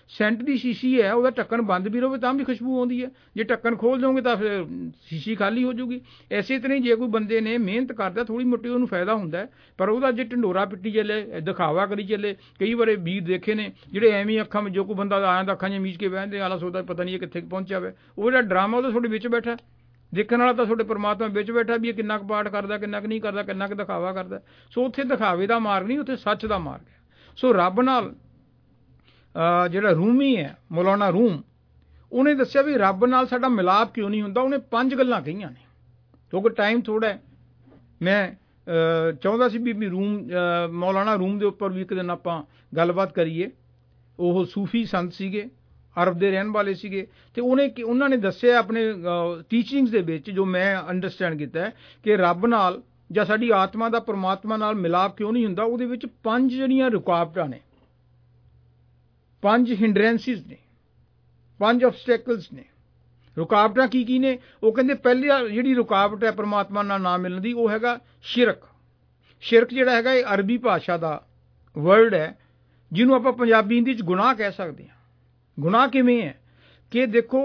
ਸੈਂਟ ਦੀ ਸ਼ੀਸ਼ੀ ਹੈ, ਉਹਦਾ ਢੱਕਣ ਬੰਦ ਵੀ ਰਹੇ ਤਾਂ ਵੀ ਖੁਸ਼ਬੂ ਆਉਂਦੀ ਹੈ, ਜੇ ਢੱਕਣ ਖੋਲ ਦੋਗੇ ਤਾਂ ਫਿਰ ਸ਼ੀਸ਼ੀ ਖਾਲੀ ਹੋ ਜਾਊਗੀ। ਐਸੇ ਤਰ੍ਹਾਂ ਹੀ ਜੇ ਕੋਈ ਬੰਦੇ ਨੇ ਮਿਹਨਤ ਕਰਦਾ ਥੋੜ੍ਹੀ ਮੋਟੀ ਉਹਨੂੰ ਫਾਇਦਾ ਹੁੰਦਾ, ਪਰ ਉਹਦਾ ਜੇ ਢੰਡੋਰਾ ਪਿੱਟੀ ਚੱਲੇ, ਦਿਖਾਵਾ ਕਰੀ ਚੱਲੇ। ਕਈ ਵਾਰੇ ਵੀਰ ਦੇਖੇ ਨੇ ਜਿਹੜੇ ਐਵੇਂ ਅੱਖਾਂ ਵਿੱਚ ਜੋ ਕੋਈ ਬੰਦਾ ਆਇਆ ਤਾਂ ਅੱਖਾਂ 'ਚ ਮੀਚ ਕੇ ਬਹਿੰਦੇ, ਆਲਾ ਸੋਚਦਾ ਪਤਾ ਨਹੀਂ ਇਹ ਕਿੱਥੇ ਪਹੁੰਚਿਆ ਹੋਵੇ। ਉਹ ਜਿਹੜਾ ਡਰਾਮਾ ਉਹਦਾ ਤੁਹਾਡੇ ਵਿੱਚ ਬੈਠਾ, ਦੇਖਣ ਵਾਲਾ ਤਾਂ ਤੁਹਾਡੇ ਪਰਮਾਤਮਾ ਵਿੱਚ ਬੈਠਾ ਵੀ ਇਹ ਕਿੰਨਾ ਕੁ ਪਾਠ ਕਰਦਾ, ਕਿੰਨਾ ਕੁ ਨਹੀਂ ਕਰਦਾ, ਕਿੰਨਾ ਕੁ ਦਿਖਾਵਾ ਕਰਦਾ। ਸੋ ਉੱਥੇ ਦਿਖਾਵੇ ਦਾ ਮਾਰਗ ਨਹੀਂ, ਉੱਥੇ ਸੱਚ ਦਾ ਮਾਰਗ ਹੈ। ਸੋ ਰੱਬ ਨਾਲ ਜਿਹੜਾ ਰੂਮੀ ਹੈ ਮੌਲਾਨਾ ਰੂਮ, ਉਹਨੇ ਦੱਸਿਆ ਵੀ ਰੱਬ ਨਾਲ ਸਾਡਾ ਮਿਲਾਪ ਕਿਉਂ ਨਹੀਂ ਹੁੰਦਾ। ਉਹਨੇ ਪੰਜ ਗੱਲਾਂ ਕਹੀਆਂ ਨੇ, ਕਿਉਂਕਿ ਟਾਈਮ ਥੋੜ੍ਹਾ ਹੈ। ਮੈਂ ਚਾਹੁੰਦਾ ਸੀ ਵੀ ਰੂਮ ਮੌਲਾਨਾ ਰੂਮ ਦੇ ਉੱਪਰ ਵੀ ਇੱਕ ਦਿਨ ਆਪਾਂ ਗੱਲਬਾਤ ਕਰੀਏ। ਉਹ ਸੂਫੀ ਸੰਤ ਸੀਗੇ, ਅਰਬ ਦੇ ਰਹਿਣ ਵਾਲੇ ਸੀਗੇ, ਅਤੇ ਉਹਨੇ ਉਹਨਾਂ ਨੇ ਦੱਸਿਆ ਆਪਣੇ ਟੀਚਿੰਗਸ ਦੇ ਵਿੱਚ, ਜੋ ਮੈਂ ਅੰਡਰਸਟੈਂਡ ਕੀਤਾ ਹੈ ਕਿ ਰੱਬ ਨਾਲ ਜਾਂ ਸਾਡੀ ਆਤਮਾ ਦਾ ਪਰਮਾਤਮਾ ਨਾਲ ਮਿਲਾਪ ਕਿਉਂ ਨਹੀਂ ਹੁੰਦਾ। ਉਹਦੇ ਵਿੱਚ ਪੰਜ ਜਿਹੜੀਆਂ ਰੁਕਾਵਟਾਂ ਨੇ, ਪੰਜ ਹਿੰਡਰੈਂਸਿਸ ਨੇ, ਪੰਜ ਆਬਸਟੈਕਲਸ ਨੇ। ਰੁਕਾਵਟਾਂ ਕੀ ਕੀ ਨੇ? ਉਹ ਕਹਿੰਦੇ ਪਹਿਲੀ ਜਿਹੜੀ ਰੁਕਾਵਟ ਹੈ ਪਰਮਾਤਮਾ ਨਾਲ ਨਾ ਮਿਲਣ ਦੀ, ਉਹ ਹੈਗਾ ਸ਼ਿਰਕ। ਸ਼ਿਰਕ ਜਿਹੜਾ ਹੈਗਾ ਇਹ ਅਰਬੀ ਭਾਸ਼ਾ ਦਾ ਵਰਡ ਹੈ, ਜਿਹਨੂੰ ਆਪਾਂ ਪੰਜਾਬੀ ਹਿੰਦੀ 'ਚ ਗੁਨਾਹ ਕਹਿ ਸਕਦੇ ਹਾਂ। ਗੁਨਾਹ ਕਿਵੇਂ ਹੈ ਕਿ ਦੇਖੋ,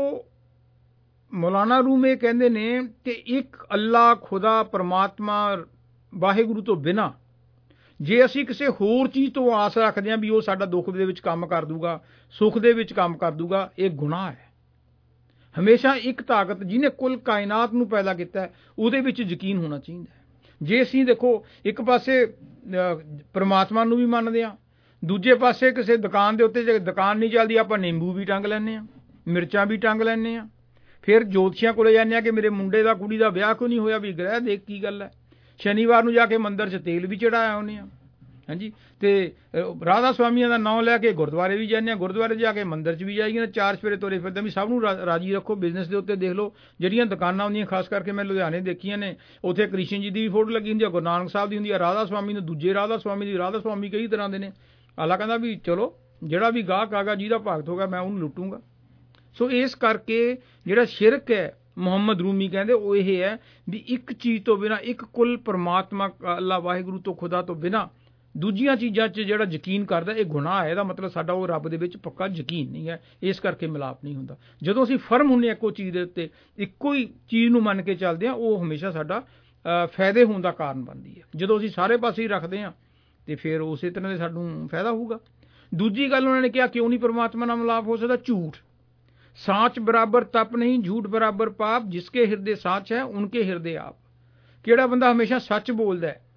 ਮੌਲਾਨਾ ਰੂਮ ਇਹ ਕਹਿੰਦੇ ਨੇ ਕਿ ਇੱਕ ਅੱਲਾ ਖੁਦਾ ਪਰਮਾਤਮਾ ਵਾਹਿਗੁਰੂ ਤੋਂ ਬਿਨਾਂ ਜੇ ਅਸੀਂ ਕਿਸੇ ਹੋਰ ਚੀਜ਼ ਤੋਂ ਆਸ ਰੱਖਦੇ ਹਾਂ ਵੀ ਉਹ ਸਾਡਾ ਦੁੱਖ ਦੇ ਵਿੱਚ ਕੰਮ ਕਰ ਦੂਗਾ, ਸੁੱਖ ਦੇ ਵਿੱਚ ਕੰਮ ਕਰ ਦੂਗਾ, ਇਹ ਗੁਨਾਹ ਹੈ। ਹਮੇਸ਼ਾ ਇੱਕ ਤਾਕਤ ਜਿਹਨੇ ਕੁੱਲ ਕਾਇਨਾਤ ਨੂੰ ਪੈਦਾ ਕੀਤਾ ਉਹਦੇ ਵਿੱਚ ਯਕੀਨ ਹੋਣਾ ਚਾਹੀਦਾ ਹੈ। ਜੇ ਅਸੀਂ ਦੇਖੋ ਇੱਕ ਪਾਸੇ ਪਰਮਾਤਮਾ ਨੂੰ ਵੀ ਮੰਨਦੇ ਹਾਂ, ਦੂਜੇ ਪਾਸੇ ਕਿਸੇ ਦੁਕਾਨ ਦੇ ਉੱਤੇ ਜੇ ਦੁਕਾਨ ਨਹੀਂ ਚੱਲਦੀ ਆਪਾਂ ਨਿੰਬੂ ਵੀ ਟੰਗ ਲੈਂਦੇ ਹਾਂ, ਮਿਰਚਾਂ ਵੀ ਟੰਗ ਲੈਂਦੇ ਹਾਂ। ਫਿਰ ਜੋਤਸ਼ੀਆਂ ਕੋਲੇ ਜਾਂਦੇ ਹਾਂ ਕਿ ਮੇਰੇ ਮੁੰਡੇ ਦਾ ਕੁੜੀ ਦਾ ਵਿਆਹ ਕਿਉਂ ਨਹੀਂ ਹੋਇਆ, ਵੀ ਗ੍ਰਹਿ ਦੇਖ ਕੀ ਗੱਲ ਹੈ। ਸ਼ਨੀਵਾਰ ਨੂੰ ਜਾ ਕੇ ਮੰਦਿਰ 'ਚ ਤੇਲ ਵੀ ਚੜਾਇਆ ਆਉਂਦੇ ਹਾਂ, ਹਾਂਜੀ। ਅਤੇ ਰਾਧਾ ਸਵਾਮੀਆਂ ਦਾ ਨਾਂ ਲੈ ਕੇ ਗੁਰਦੁਆਰੇ ਵੀ ਜਾਂਦੇ ਹਾਂ, ਗੁਰਦੁਆਰੇ ਜਾ ਕੇ ਮੰਦਿਰ 'ਚ ਵੀ ਜਾਈਏ, ਚਾਰ ਸਵੇਰੇ ਤੁਰੇ ਫਿਰਦੇ ਵੀ ਸਭ ਨੂੰ ਰਾਜੀ ਰੱਖੋ। ਬਿਜ਼ਨਸ ਦੇ ਉੱਤੇ ਦੇਖ ਲਓ ਜਿਹੜੀਆਂ ਦੁਕਾਨਾਂ ਹੁੰਦੀਆਂ, ਖਾਸ ਕਰਕੇ ਮੈਂ ਲੁਧਿਆਣੇ ਦੇਖੀਆਂ ਨੇ, ਉੱਥੇ ਕ੍ਰਿਸ਼ਨ ਜੀ ਦੀ ਵੀ ਫੋਟੋ ਲੱਗੀ ਹੁੰਦੀ ਹੈ, ਗੁਰੂ ਨਾਨਕ ਸਾਹਿਬ ਦੀ ਹੁੰਦੀ ਹੈ, ਰਾਧਾ ਸਵਾਮੀ ਨੂੰ ਦੂਜੇ ਰਾਧਾ ਸਵਾਮੀ ਦੀ। ਰਾਧਾ ਸਵਾਮੀ ਕਈ ਤਰ੍ਹਾਂ ਦੇ ਨੇ। ਅੱਲਾ ਕਹਿੰਦਾ ਵੀ ਚਲੋ ਜਿਹੜਾ ਵੀ ਗਾਹਕ ਆਗਾ, ਜਿਹਦਾ ਭਗਤ ਹੋਗਾ ਮੈਂ ਉਹਨੂੰ ਲੁੱਟੂੰਗਾ। ਸੋ ਇਸ ਕਰਕੇ ਜਿਹੜਾ ਸ਼ਿਰਕ ਹੈ, ਮੁਹੰਮਦ ਰੂਮੀ ਕਹਿੰਦੇ ਉਹ ਇਹ ਹੈ ਵੀ ਇੱਕ ਚੀਜ਼ ਤੋਂ ਬਿਨਾਂ, ਇੱਕ ਕੁੱਲ ਪਰਮਾਤਮਾ ਅੱਲਾ ਵਾਹਿਗੁਰੂ ਤੋਂ ਖੁਦਾ ਤੋਂ ਬਿਨਾਂ ਦੂਜੀਆਂ ਚੀਜ਼ਾਂ 'ਚ ਜਿਹੜਾ ਯਕੀਨ ਕਰਦਾ ਇਹ ਗੁਨਾਹ ਹੈ। ਇਹਦਾ ਮਤਲਬ ਸਾਡਾ ਉਹ ਰੱਬ ਦੇ ਵਿੱਚ ਪੱਕਾ ਯਕੀਨ ਨਹੀਂ ਹੈ, ਇਸ ਕਰਕੇ ਮਿਲਾਪ ਨਹੀਂ ਹੁੰਦਾ। ਜਦੋਂ ਅਸੀਂ ਫਰਮ ਹੁੰਦੇ ਹਾਂ ਇੱਕੋ ਚੀਜ਼ ਦੇ ਉੱਤੇ, ਇੱਕੋ ਹੀ ਚੀਜ਼ ਨੂੰ ਮੰਨ ਕੇ ਚੱਲਦੇ ਹਾਂ, ਉਹ ਹਮੇਸ਼ਾ ਸਾਡਾ ਫਾਇਦੇ ਹੋਣ ਦਾ ਕਾਰਨ ਬਣਦੀ ਹੈ। ਜਦੋਂ ਅਸੀਂ ਸਾਰੇ ਪਾਸੇ ਹੀ ਰੱਖਦੇ ਹਾਂ ਅਤੇ ਫਿਰ ਉਸੇ ਤਰ੍ਹਾਂ ਦੇ ਸਾਨੂੰ ਫਾਇਦਾ ਹੋਊਗਾ। ਦੂਜੀ ਗੱਲ ਉਹਨਾਂ ਨੇ ਕਿਹਾ ਕਿਉਂ ਨਹੀਂ ਪਰਮਾਤਮਾ ਨਾਲ ਮਿਲਾਪ ਹੋ ਸਕਦਾ? ਝੂਠ। ਸਾਚ ਬਰਾਬਰ ਤਪ ਨਹੀਂ, ਝੂਠ ਬਰਾਬਰ ਪਾਪ, ਜਿਸਕੇ ਹਿਰਦੇ ਸਾਚ ਹੈ ਉਨਕੇ ਹਿਰਦੇ ਆਪ। ਕਿਹੜਾ ਬੰਦਾ ਹਮੇਸ਼ਾ ਸੱਚ ਬੋਲਦਾ ਹੈ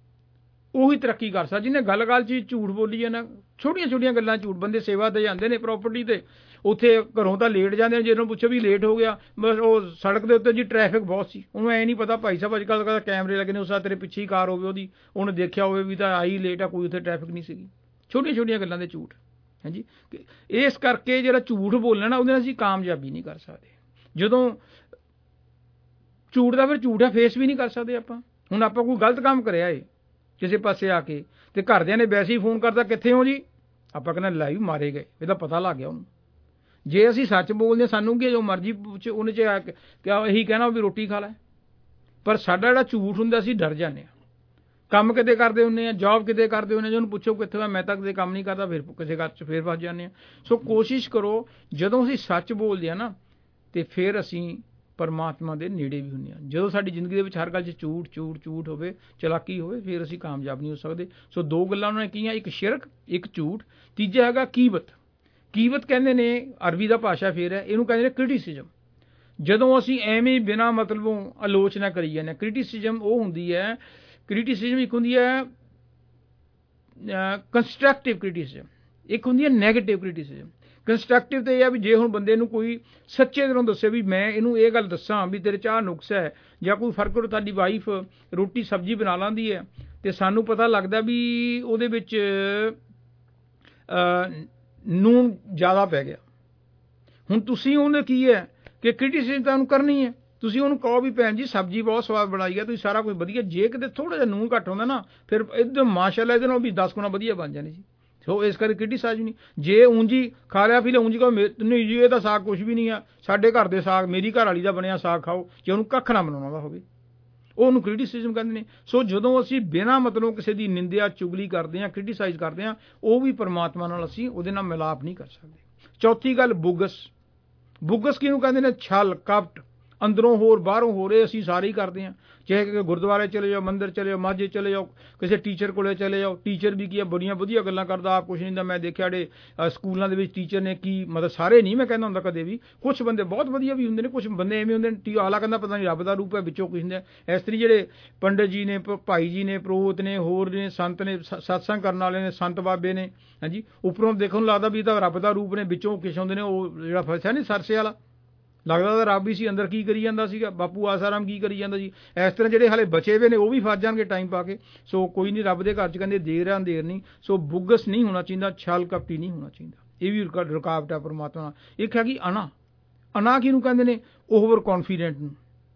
ਉਹੀ ਤਰੱਕੀ ਕਰ ਸਕਦਾ। ਜਿਹਨੇ ਗੱਲ ਗੱਲ 'ਚ ਝੂਠ ਬੋਲੀ ਹੈ ਨਾ, ਛੋਟੀਆਂ ਛੋਟੀਆਂ ਗੱਲਾਂ ਝੂਠ। ਬੰਦੇ ਸੇਵਾ 'ਤੇ ਜਾਂਦੇ ਨੇ ਪ੍ਰਾਪਰਟੀ 'ਤੇ, ਉੱਥੇ ਘਰੋਂ ਤਾਂ ਲੇਟ ਜਾਂਦੇ ਨੇ, ਜੇ ਉਹਨੂੰ ਪੁੱਛੋ ਵੀ ਲੇਟ ਹੋ ਗਿਆ, ਬਸ ਉਹ ਸੜਕ ਦੇ ਉੱਤੇ ਜੀ ਟ੍ਰੈਫਿਕ ਬਹੁਤ ਸੀ, ਉਹਨੂੰ ਐਂ ਨਹੀਂ ਪਤਾ ਭਾਈ ਸਾਹਿਬ ਅੱਜ ਕੱਲ੍ਹ ਤਾਂ ਕੈਮਰੇ ਲੱਗੇ ਨੇ, ਉਸ ਤੇਰੇ ਪਿੱਛੇ ਹੀ ਕਾਰ ਹੋਵੇ ਉਹਦੀ, ਉਹਨੇ ਦੇਖਿਆ ਹੋਵੇ ਵੀ ਤਾਂ ਆਈ ਲੇਟ ਆ, ਕੋਈ ਉੱਥੇ ਟ੍ਰੈਫਿਕ ਨਹੀਂ ਸੀਗੀ। ਛੋਟੀਆਂ ਛੋਟੀਆਂ ਗੱਲਾਂ ਦੇ ਝੂਠ, ਹਾਂਜੀ। ਇਸ ਕਰਕੇ ਜਿਹੜਾ ਝੂਠ ਬੋਲਣਾ ਨਾ, ਉਹਦੇ ਨਾਲ ਅਸੀਂ ਕਾਮਯਾਬੀ ਨਹੀਂ ਕਰ ਸਕਦੇ। ਜਦੋਂ ਝੂਠ ਦਾ ਫਿਰ ਝੂਠ ਹੈ, ਫੇਸ ਵੀ ਨਹੀਂ ਕਰ ਸਕਦੇ ਆਪਾਂ। ਹੁਣ ਆਪਾਂ ਕੋਈ ਗਲਤ ਕੰਮ ਕਰਿਆ ਏ ਕਿਸੇ ਪਾਸੇ ਆ ਕੇ, ਅਤੇ ਘਰਦਿਆਂ ਨੇ ਵੈਸੇ ਹੀ ਫੋਨ ਕਰਦਾ ਕਿੱਥੇ ਹੋ ਜੀ, ਆਪਾਂ ਕਹਿੰਦੇ ਲਾਈਵ ਮਾਰੇ ਗਏ, ਇਹਦਾ ਪਤਾ ਲੱਗ ਗਿਆ ਉਹਨੂੰ। ਜੇ ਅਸੀਂ ਸੱਚ ਬੋਲਦੇ ਸਾਨੂੰ ਕੀ ਜੋ ਮਰਜ਼ੀ ਪੁੱਛ, ਉਹਨੇ 'ਚ ਕਿਆ ਇਹੀ ਕਹਿਣਾ ਵੀ ਰੋਟੀ ਖਾ ਲੈ। ਪਰ ਸਾਡਾ ਜਿਹੜਾ ਝੂਠ ਹੁੰਦਾ ਅਸੀਂ ਡਰ ਜਾਂਦੇ ਹਾਂ। ਕੰਮ ਕਿਤੇ ਕਰਦੇ ਹੁੰਦੇ ਹਾਂ, ਜੋਬ ਕਿਤੇ ਕਰਦੇ ਹੁੰਦੇ ਹਾਂ, ਜੇ ਉਹਨੂੰ ਪੁੱਛੋ ਕਿੱਥੇ ਮੈਂ ਮੈਂ ਤਾਂ ਕਿਤੇ ਕੰਮ ਨਹੀਂ ਕਰਦਾ, ਫਿਰ ਕਿਸੇ ਘਰ 'ਚ ਫਿਰ ਫਸ ਜਾਂਦੇ ਹਾਂ। ਸੋ ਕੋਸ਼ਿਸ਼ ਕਰੋ ਜਦੋਂ ਅਸੀਂ ਸੱਚ ਬੋਲਦੇ ਹਾਂ ਨਾ, ਅਤੇ ਫਿਰ ਅਸੀਂ ਪਰਮਾਤਮਾ ਦੇ ਨੇੜੇ ਵੀ ਹੁੰਦੇ ਹਾਂ। ਜਦੋਂ ਸਾਡੀ ਜ਼ਿੰਦਗੀ ਦੇ ਵਿੱਚ ਹਰ ਗੱਲ 'ਚ ਝੂਠ ਝੂਠ ਝੂਠ ਹੋਵੇ, ਚਲਾਕੀ ਹੋਵੇ, ਫਿਰ ਅਸੀਂ ਕਾਮਯਾਬ ਨਹੀਂ ਹੋ ਸਕਦੇ। ਸੋ ਦੋ ਗੱਲਾਂ ਉਹਨਾਂ ਨੇ ਕਹੀਆਂ, ਇੱਕ ਸ਼ਿਰਕ, ਇੱਕ ਝੂਠ। ਤੀਜਾ ਹੈਗਾ ਕੀਵਤ। ਕੀਵਤ ਕਹਿੰਦੇ ਨੇ, ਅਰਬੀ ਦਾ ਭਾਸ਼ਾ ਫਿਰ ਹੈ, ਇਹਨੂੰ ਕਹਿੰਦੇ ਨੇ ਕ੍ਰਿਟਿਸਿਜ਼ਮ। ਜਦੋਂ ਅਸੀਂ ਐਵੇਂ ਬਿਨਾਂ ਮਤਲਬੋਂ ਆਲੋਚਨਾ ਕਰੀ ਜਾਂਦੇ ਹਾਂ। ਕ੍ਰਿਟਿਸਿਜ਼ਮ ਉਹ ਹੁੰਦੀ ਹੈ, ਕ੍ਰਿਟਿਸਿਜ਼ਮ ਇੱਕ ਹੁੰਦੀ ਹੈ ਕੰਸਟਰਕਟਿਵ ਕ੍ਰਿਟਿਸਿਜ਼ਮ, ਇੱਕ ਹੁੰਦੀ ਹੈ ਨੈਗੇਟਿਵ ਕ੍ਰਿਟਿਸਿਜ਼ਮ। ਕੰਸਟਰਕਟਿਵ ਤਾਂ ਇਹ ਹੈ ਵੀ ਜੇ ਹੁਣ ਬੰਦੇ ਨੂੰ ਕੋਈ ਸੱਚੇ ਦਿਲੋਂ ਦੱਸੇ ਵੀ ਮੈਂ ਇਹਨੂੰ ਇਹ ਗੱਲ ਦੱਸਾਂ ਵੀ ਤੇਰੇ 'ਚ ਆਹ ਨੁਕਸ ਹੈ, ਜਾਂ ਕੋਈ ਫਰਕ ਕਰੋ ਤੁਹਾਡੀ ਵਾਈਫ ਰੋਟੀ ਸਬਜ਼ੀ ਬਣਾ ਲੈਂਦੀ ਹੈ ਅਤੇ ਸਾਨੂੰ ਪਤਾ ਲੱਗਦਾ ਵੀ ਉਹਦੇ ਵਿੱਚ ਨੂਣ ਜ਼ਿਆਦਾ ਪੈ ਗਿਆ। ਹੁਣ ਤੁਸੀਂ ਉਹਨੇ ਕੀ ਹੈ ਕਿ ਕ੍ਰਿਟਿਸਿਜ਼ਮ ਤਾਂ ਉਹਨੂੰ ਕਰਨੀ ਹੈ, ਤੁਸੀਂ ਉਹਨੂੰ ਕਹੋ ਵੀ ਭੈਣ ਜੀ ਸਬਜ਼ੀ ਬਹੁਤ ਸਵਾਦ ਬਣਾਈ ਹੈ, ਤੁਸੀਂ ਸਾਰਾ ਕੁਝ ਵਧੀਆ। ਜੇ ਕਿਤੇ ਥੋੜ੍ਹਾ ਜਿਹਾ ਨੂਣ ਘੱਟ ਹੁੰਦਾ ਨਾ, ਫਿਰ ਇੱਧਰ ਮਾਸ਼ਾਅੱਲਾ ਇਹਦੇ ਨਾਲ ਵੀ ਦਸ ਗੁਣਾ ਵਧੀਆ ਬਣ ਜਾਣੀ ਸੀ। ਸੋ ਇਸ ਕਰਕੇ ਕ੍ਰਿਟਿਸਾਈਜ਼ ਨਹੀਂ। ਜੇ ਉਂਝੀ ਖਾ ਲਿਆ ਪੀ ਲਿਆ, ਉਂਝੀ ਕਹੋ ਨਹੀਂ ਜੀ ਇਹ ਤਾਂ ਸਾਗ ਕੁਛ ਵੀ ਨਹੀਂ ਆ, ਸਾਡੇ ਘਰ ਦੇ ਸਾਗ, ਮੇਰੀ ਘਰ ਵਾਲੀ ਦਾ ਬਣਿਆ ਸਾਗ ਖਾਓ, ਜੇ ਉਹਨੂੰ ਕੱਖ ਨਾ ਬਣਾਉਣਾ ਦਾ ਹੋਵੇ, ਉਹਨੂੰ ਕ੍ਰਿਟਿਸਿਜ਼ਮ ਕਹਿੰਦੇ ਨੇ। ਸੋ ਜਦੋਂ ਅਸੀਂ ਬਿਨਾਂ ਮਤਲਬ ਕਿਸੇ ਦੀ ਨਿੰਦਿਆ ਚੁਗਲੀ ਕਰਦੇ ਹਾਂ, ਕ੍ਰਿਟਿਸਾਈਜ਼ ਕਰਦੇ ਹਾਂ, ਉਹ ਵੀ ਪਰਮਾਤਮਾ ਨਾਲ ਅਸੀਂ ਉਹਦੇ ਨਾਲ ਮਿਲਾਪ ਨਹੀਂ ਕਰ ਸਕਦੇ। ਚੌਥੀ ਗੱਲ ਬੁਗਸ। ਬੁਗਸ ਕਿਹਨੂੰ ਕਹਿੰਦੇ ਨੇ? ਛਲ ਕਪਟ, ਅੰਦਰੋਂ ਹੋਰ ਬਾਹਰੋਂ ਹੋਰ, ਇਹ ਅਸੀਂ ਸਾਰੇ ਹੀ ਕਰਦੇ ਹਾਂ। ਚਾਹੇ ਕਿ ਗੁਰਦੁਆਰੇ ਚਲੇ ਜਾਓ, ਮੰਦਿਰ ਚਲੇ ਜਾਓ, ਮਸਜਿਦ ਚਲੇ ਜਾਓ, ਕਿਸੇ ਟੀਚਰ ਕੋਲੇ ਚਲੇ ਜਾਓ, ਟੀਚਰ ਵੀ ਕੀ ਹੈ ਬੜੀਆਂ ਵਧੀਆ ਗੱਲਾਂ ਕਰਦਾ, ਆਪ ਕੁਛ ਨਹੀਂ ਹੁੰਦਾ। ਮੈਂ ਦੇਖਿਆ ਜਿਹੜੇ ਸਕੂਲਾਂ ਦੇ ਵਿੱਚ ਟੀਚਰ ਨੇ ਕੀ ਮਤਲਬ, ਸਾਰੇ ਨਹੀਂ ਮੈਂ ਕਹਿੰਦਾ ਹੁੰਦਾ ਕਦੇ ਵੀ, ਕੁਛ ਬੰਦੇ ਬਹੁਤ ਵਧੀਆ ਵੀ ਹੁੰਦੇ ਨੇ, ਕੁਛ ਬੰਦੇ ਐਵੇਂ ਹੁੰਦੇ ਨੇ ਆਲਾ ਕਹਿੰਦਾ ਪਤਾ ਨਹੀਂ ਰੱਬ ਦਾ ਰੂਪ ਹੈ, ਵਿੱਚੋਂ ਕੁਛ ਹੁੰਦਾ। ਇਸ ਤਰ੍ਹਾਂ ਜਿਹੜੇ ਪੰਡਿਤ ਜੀ ਨੇ, ਭਾਈ ਜੀ ਨੇ, ਪ੍ਰੋਹਤ ਨੇ, ਹੋਰ ਨੇ, ਸੰਤ ਨੇ, ਸਤਸੰਗ ਕਰਨ ਵਾਲੇ ਨੇ, ਸੰਤ ਬਾਬੇ ਨੇ, ਹਾਂਜੀ, ਉੱਪਰੋਂ ਦੇਖਣ ਨੂੰ ਲੱਗਦਾ ਵੀ ਤਾਂ ਰੱਬ ਦਾ ਰੂਪ ਨੇ, ਵਿੱਚੋਂ ਕਿਸ ਹੁੰਦੇ ਨੇ। ਉਹ ਜਿਹੜਾ ਫਸਿਆ ਨਹੀਂ ਸਰਸੇ ਵਾਲਾ, ਲੱਗਦਾ ਤਾਂ ਰੱਬ ਹੀ ਸੀ, ਅੰਦਰ ਕੀ ਕਰੀ ਜਾਂਦਾ ਸੀਗਾ, ਬਾਪੂ ਆਸਾਰਾਮ ਕੀ ਕਰੀ ਜਾਂਦਾ ਸੀ। ਇਸ ਤਰ੍ਹਾਂ ਜਿਹੜੇ ਹਾਲੇ ਬਚੇ ਹੋਏ ਨੇ ਉਹ ਵੀ ਫਸ ਜਾਣਗੇ ਟਾਈਮ ਪਾ ਕੇ। ਸੋ ਕੋਈ ਨਹੀਂ, ਰੱਬ ਦੇ ਘਰ 'ਚ ਕਹਿੰਦੇ ਦੇਰ ਆ ਅੰਧੇਰ ਨਹੀਂ। ਸੋ ਬੁੱਗਸ ਨਹੀਂ ਹੋਣਾ ਚਾਹੀਦਾ, ਛਲ ਕਪਟੀ ਨਹੀਂ ਹੋਣਾ ਚਾਹੀਦਾ, ਇਹ ਵੀ ਰੁਕਾਵਟ ਹੈ ਪਰਮਾਤਮਾ ਨਾਲ। ਇੱਕ ਹੈਗੀ ਅਨਾ। ਅਨਾ ਕਿਹਨੂੰ ਕਹਿੰਦੇ ਨੇ? ਓਵਰ ਕੌਨਫੀਡੈਂਟ ਨੂੰ,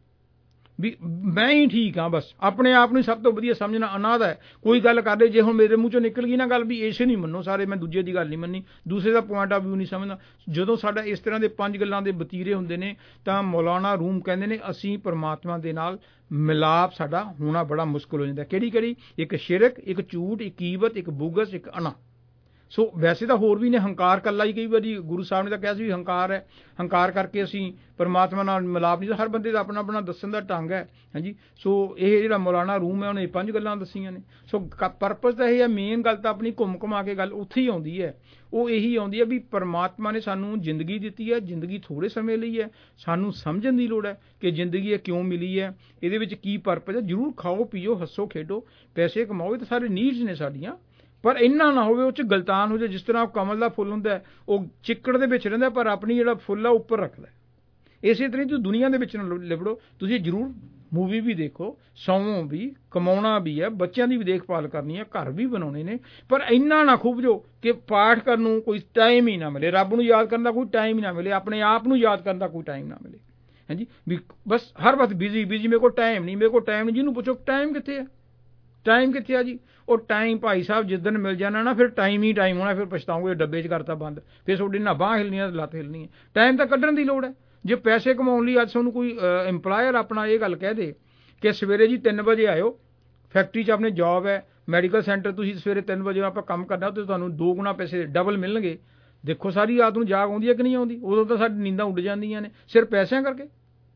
ਵੀ ਮੈਂ ਹੀ ਠੀਕ ਹਾਂ, ਬਸ ਆਪਣੇ ਆਪ ਨੂੰ ਸਭ ਤੋਂ ਵਧੀਆ ਸਮਝਣਾ ਅਨਾਦ ਹੈ। ਕੋਈ ਗੱਲ ਕਰਦੇ, ਜੇ ਹੁਣ ਮੇਰੇ ਮੂੰਹ ਚੋਂ ਨਿਕਲ ਗਈ ਨਾ ਗੱਲ ਵੀ ਇਸੇ ਨਹੀਂ ਮੰਨੋ ਸਾਰੇ, ਮੈਂ ਦੂਜੇ ਦੀ ਗੱਲ ਨਹੀਂ ਮੰਨੀ, ਦੂਸਰੇ ਦਾ ਪੁਆਇੰਟ ਆਫ ਵਿਊ ਨਹੀਂ ਸਮਝਦਾ। ਜਦੋਂ ਸਾਡਾ ਇਸ ਤਰ੍ਹਾਂ ਦੇ ਪੰਜ ਗੱਲਾਂ ਦੇ ਵਤੀਰੇ ਹੁੰਦੇ ਨੇ ਤਾਂ ਮੌਲਾਨਾ ਰੂਮ ਕਹਿੰਦੇ ਨੇ ਅਸੀਂ ਪਰਮਾਤਮਾ ਦੇ ਨਾਲ ਮਿਲਾਪ ਸਾਡਾ ਹੋਣਾ ਬੜਾ ਮੁਸ਼ਕਿਲ ਹੋ ਜਾਂਦਾ। ਕਿਹੜੀ ਕਿਹੜੀ? ਇੱਕ ਸ਼ਿਰਕ, ਇੱਕ ਝੂਠ, ਇੱਕ ਕੀਬਤ, ਇੱਕ ਬੁਗਸ, ਇੱਕ ਅਨਾ। ਸੋ ਵੈਸੇ ਤਾਂ ਹੋਰ ਵੀ ਨੇ, ਹੰਕਾਰ ਕੱਲਾ ਹੀ ਕਈ ਵਾਰੀ ਗੁਰੂ ਸਾਹਿਬ ਨੇ ਤਾਂ ਕਿਹਾ ਸੀ ਵੀ ਹੰਕਾਰ ਹੈ, ਹੰਕਾਰ ਕਰਕੇ ਅਸੀਂ ਪਰਮਾਤਮਾ ਨਾਲ ਮਿਲਾਪ ਨਹੀਂ। ਹਰ ਬੰਦੇ ਦਾ ਆਪਣਾ ਆਪਣਾ ਦੱਸਣ ਦਾ ਢੰਗ ਹੈ, ਹਾਂਜੀ। ਸੋ ਇਹ ਜਿਹੜਾ ਮੌਲਾਨਾ ਰੂਮ ਹੈ ਉਹਨੇ ਪੰਜ ਗੱਲਾਂ ਦੱਸੀਆਂ ਨੇ। ਸੋ ਪਰਪਸ ਤਾਂ ਇਹ ਹੈ, ਮੇਨ ਗੱਲ ਤਾਂ ਆਪਣੀ ਘੁੰਮ ਘੁਮਾ ਕੇ ਗੱਲ ਉੱਥੇ ਹੀ ਆਉਂਦੀ ਹੈ। ਉਹ ਇਹੀ ਆਉਂਦੀ ਹੈ ਵੀ ਪਰਮਾਤਮਾ ਨੇ ਸਾਨੂੰ ਜ਼ਿੰਦਗੀ ਦਿੱਤੀ ਹੈ, ਜ਼ਿੰਦਗੀ ਥੋੜ੍ਹੇ ਸਮੇਂ ਲਈ ਹੈ, ਸਾਨੂੰ ਸਮਝਣ ਦੀ ਲੋੜ ਹੈ ਕਿ ਜ਼ਿੰਦਗੀ ਇਹ ਕਿਉਂ ਮਿਲੀ ਹੈ, ਇਹਦੇ ਵਿੱਚ ਕੀ ਪਰਪਸ ਹੈ। ਜ਼ਰੂਰ ਖਾਓ ਪੀਓ, ਹੱਸੋ ਖੇਡੋ, ਪੈਸੇ ਕਮਾਓ, ਇਹ ਤਾਂ ਸਾਰੇ ਨੀਡਸ ਨੇ ਸਾਡੀਆਂ, ਪਰ ਇੰਨਾ ਨਾ ਹੋਵੇ ਉਹ 'ਚ ਗਲਤਾਨ ਹੋ ਜਾਏ। ਜਿਸ ਤਰ੍ਹਾਂ ਕਮਲ ਦਾ ਫੁੱਲ ਹੁੰਦਾ ਉਹ ਚਿੱਕੜ ਦੇ ਵਿੱਚ ਰਹਿੰਦਾ, ਪਰ ਆਪਣੀ ਜਿਹੜਾ ਫੁੱਲ ਆ ਉੱਪਰ ਰੱਖਦਾ। ਇਸੇ ਤਰ੍ਹਾਂ ਤੁਸੀਂ ਦੁਨੀਆ ਦੇ ਵਿੱਚ ਨਾ ਲਿਬੜੋ। ਤੁਸੀਂ ਜ਼ਰੂਰ ਮੂਵੀ ਵੀ ਦੇਖੋ, ਸੌਵੋ ਵੀ, ਕਮਾਉਣਾ ਵੀ ਹੈ, ਬੱਚਿਆਂ ਦੀ ਵੀ ਦੇਖਭਾਲ ਕਰਨੀ ਹੈ, ਘਰ ਵੀ ਬਣਾਉਣੇ ਨੇ, ਪਰ ਇੰਨਾ ਨਾ ਖੁੱਭ ਜੋ ਕਿ ਪਾਠ ਕਰਨ ਨੂੰ ਕੋਈ ਟਾਈਮ ਹੀ ਨਾ ਮਿਲੇ, ਰੱਬ ਨੂੰ ਯਾਦ ਕਰਨ ਦਾ ਕੋਈ ਟਾਈਮ ਹੀ ਨਾ ਮਿਲੇ, ਆਪਣੇ ਆਪ ਨੂੰ ਯਾਦ ਕਰਨ ਦਾ ਕੋਈ ਟਾਈਮ ਨਾ ਮਿਲੇ, ਹਾਂਜੀ। ਵੀ ਬਸ ਹਰ ਵਕਤ ਬਿਜ਼ੀ ਬਿਜ਼ੀ, ਮੇਰੇ ਕੋਲ ਟਾਈਮ ਨਹੀਂ, ਮੇਰੇ ਕੋਲ ਟਾਈਮ ਨਹੀਂ। ਜਿਹਨੂੰ ਪੁੱਛੋ ਟਾਈਮ ਕਿੱਥੇ ਹੈ, ਟਾਈਮ ਕਿੱਥੇ ਆ ਜੀ? ਉਹ ਟਾਈਮ ਭਾਈ ਸਾਹਿਬ ਜਿੱਦਣ ਮਿਲ ਜਾਣਾ ਨਾ, ਫਿਰ ਟਾਈਮ ਹੀ ਟਾਈਮ ਹੋਣਾ, ਫਿਰ ਪਛਤਾਓਗੇ ਡੱਬੇ 'ਚ ਕਰਤਾ ਬੰਦ, ਫਿਰ ਤੁਹਾਡੀ ਨਾ ਬਾਂਹ ਹਿਲਣੀ ਹੈ, ਲੱਤ ਹਿਲਣੀ ਹੈ। ਟਾਈਮ ਤਾਂ ਕੱਢਣ ਦੀ ਲੋੜ ਹੈ। ਜੇ ਪੈਸੇ ਕਮਾਉਣ ਲਈ ਅੱਜ ਤੁਹਾਨੂੰ ਕੋਈ ਇੰਪਲਾਇਰ ਆਪਣਾ ਇਹ ਗੱਲ ਕਹਿ ਦੇ ਕਿ ਸਵੇਰੇ ਜੀ ਤਿੰਨ ਵਜੇ ਆਇਓ, ਫੈਕਟਰੀ 'ਚ ਆਪਣੇ ਜੋਬ ਹੈ, ਮੈਡੀਕਲ ਸੈਂਟਰ, ਤੁਸੀਂ ਸਵੇਰੇ ਤਿੰਨ ਵਜੇ ਆਪਾਂ ਕੰਮ ਕਰਨਾ ਤੇ ਤੁਹਾਨੂੰ ਦੋ ਗੁਣਾ ਪੈਸੇ ਡਬਲ ਮਿਲਣਗੇ। ਦੇਖੋ ਸਾਰੀ ਰਾਤ ਨੂੰ ਜਾਗ ਆਉਂਦੀ ਹੈ ਕਿ ਨਹੀਂ ਆਉਂਦੀ? ਉਦੋਂ ਤਾਂ ਸਾਡੀ ਨੀਂਦਾਂ ਉੱਡ ਜਾਂਦੀਆਂ ਨੇ ਸਿਰਫ ਪੈਸਿਆਂ ਕਰਕੇ,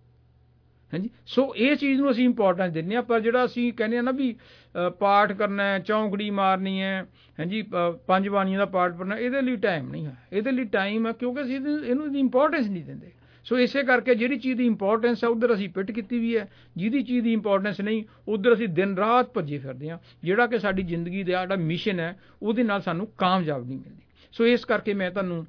ਹਾਂਜੀ। ਸੋ ਇਹ ਚੀਜ਼ ਨੂੰ ਅਸੀਂ ਇੰਪੋਰਟੈਂਸ ਦਿੰਦੇ ਹਾਂ, ਪਰ ਜਿਹੜਾ ਅਸੀਂ ਕਹਿੰਦੇ ਹਾਂ ਨਾ ਵੀ ਪਾਠ ਕਰਨਾ ਹੈ, ਚੌਂਕੜੀ ਮਾਰਨੀ ਹੈ, ਹਾਂਜੀ, ਪੰਜ ਬਾਣੀਆਂ ਦਾ ਪਾਠ ਪੜ੍ਹਨਾ, ਇਹਦੇ ਲਈ ਟਾਈਮ ਨਹੀਂ ਹੈ। ਇਹਦੇ ਲਈ ਟਾਈਮ ਹੈ ਕਿਉਂਕਿ ਅਸੀਂ ਇਹਨੂੰ ਦੀ ਇੰਪੋਰਟੈਂਸ ਨਹੀਂ ਦਿੰਦੇ। ਸੋ ਇਸੇ ਕਰਕੇ ਜਿਹੜੀ ਚੀਜ਼ ਦੀ ਇੰਪੋਰਟੈਂਸ ਹੈ ਉੱਧਰ ਅਸੀਂ ਪਿੱਟ ਕੀਤੀ ਵੀ ਹੈ, ਜਿਹਦੀ ਚੀਜ਼ ਦੀ ਇੰਪੋਰਟੈਂਸ ਨਹੀਂ ਉੱਧਰ ਅਸੀਂ ਦਿਨ ਰਾਤ ਭੱਜੇ ਫਿਰਦੇ ਹਾਂ, ਜਿਹੜਾ ਕਿ ਸਾਡੀ ਜ਼ਿੰਦਗੀ ਦਾ ਜਿਹੜਾ ਮਿਸ਼ਨ ਹੈ ਉਹਦੇ ਨਾਲ ਸਾਨੂੰ ਕਾਮਯਾਬ ਨਹੀਂ ਮਿਲਦੀ। ਸੋ ਇਸ ਕਰਕੇ ਮੈਂ ਤੁਹਾਨੂੰ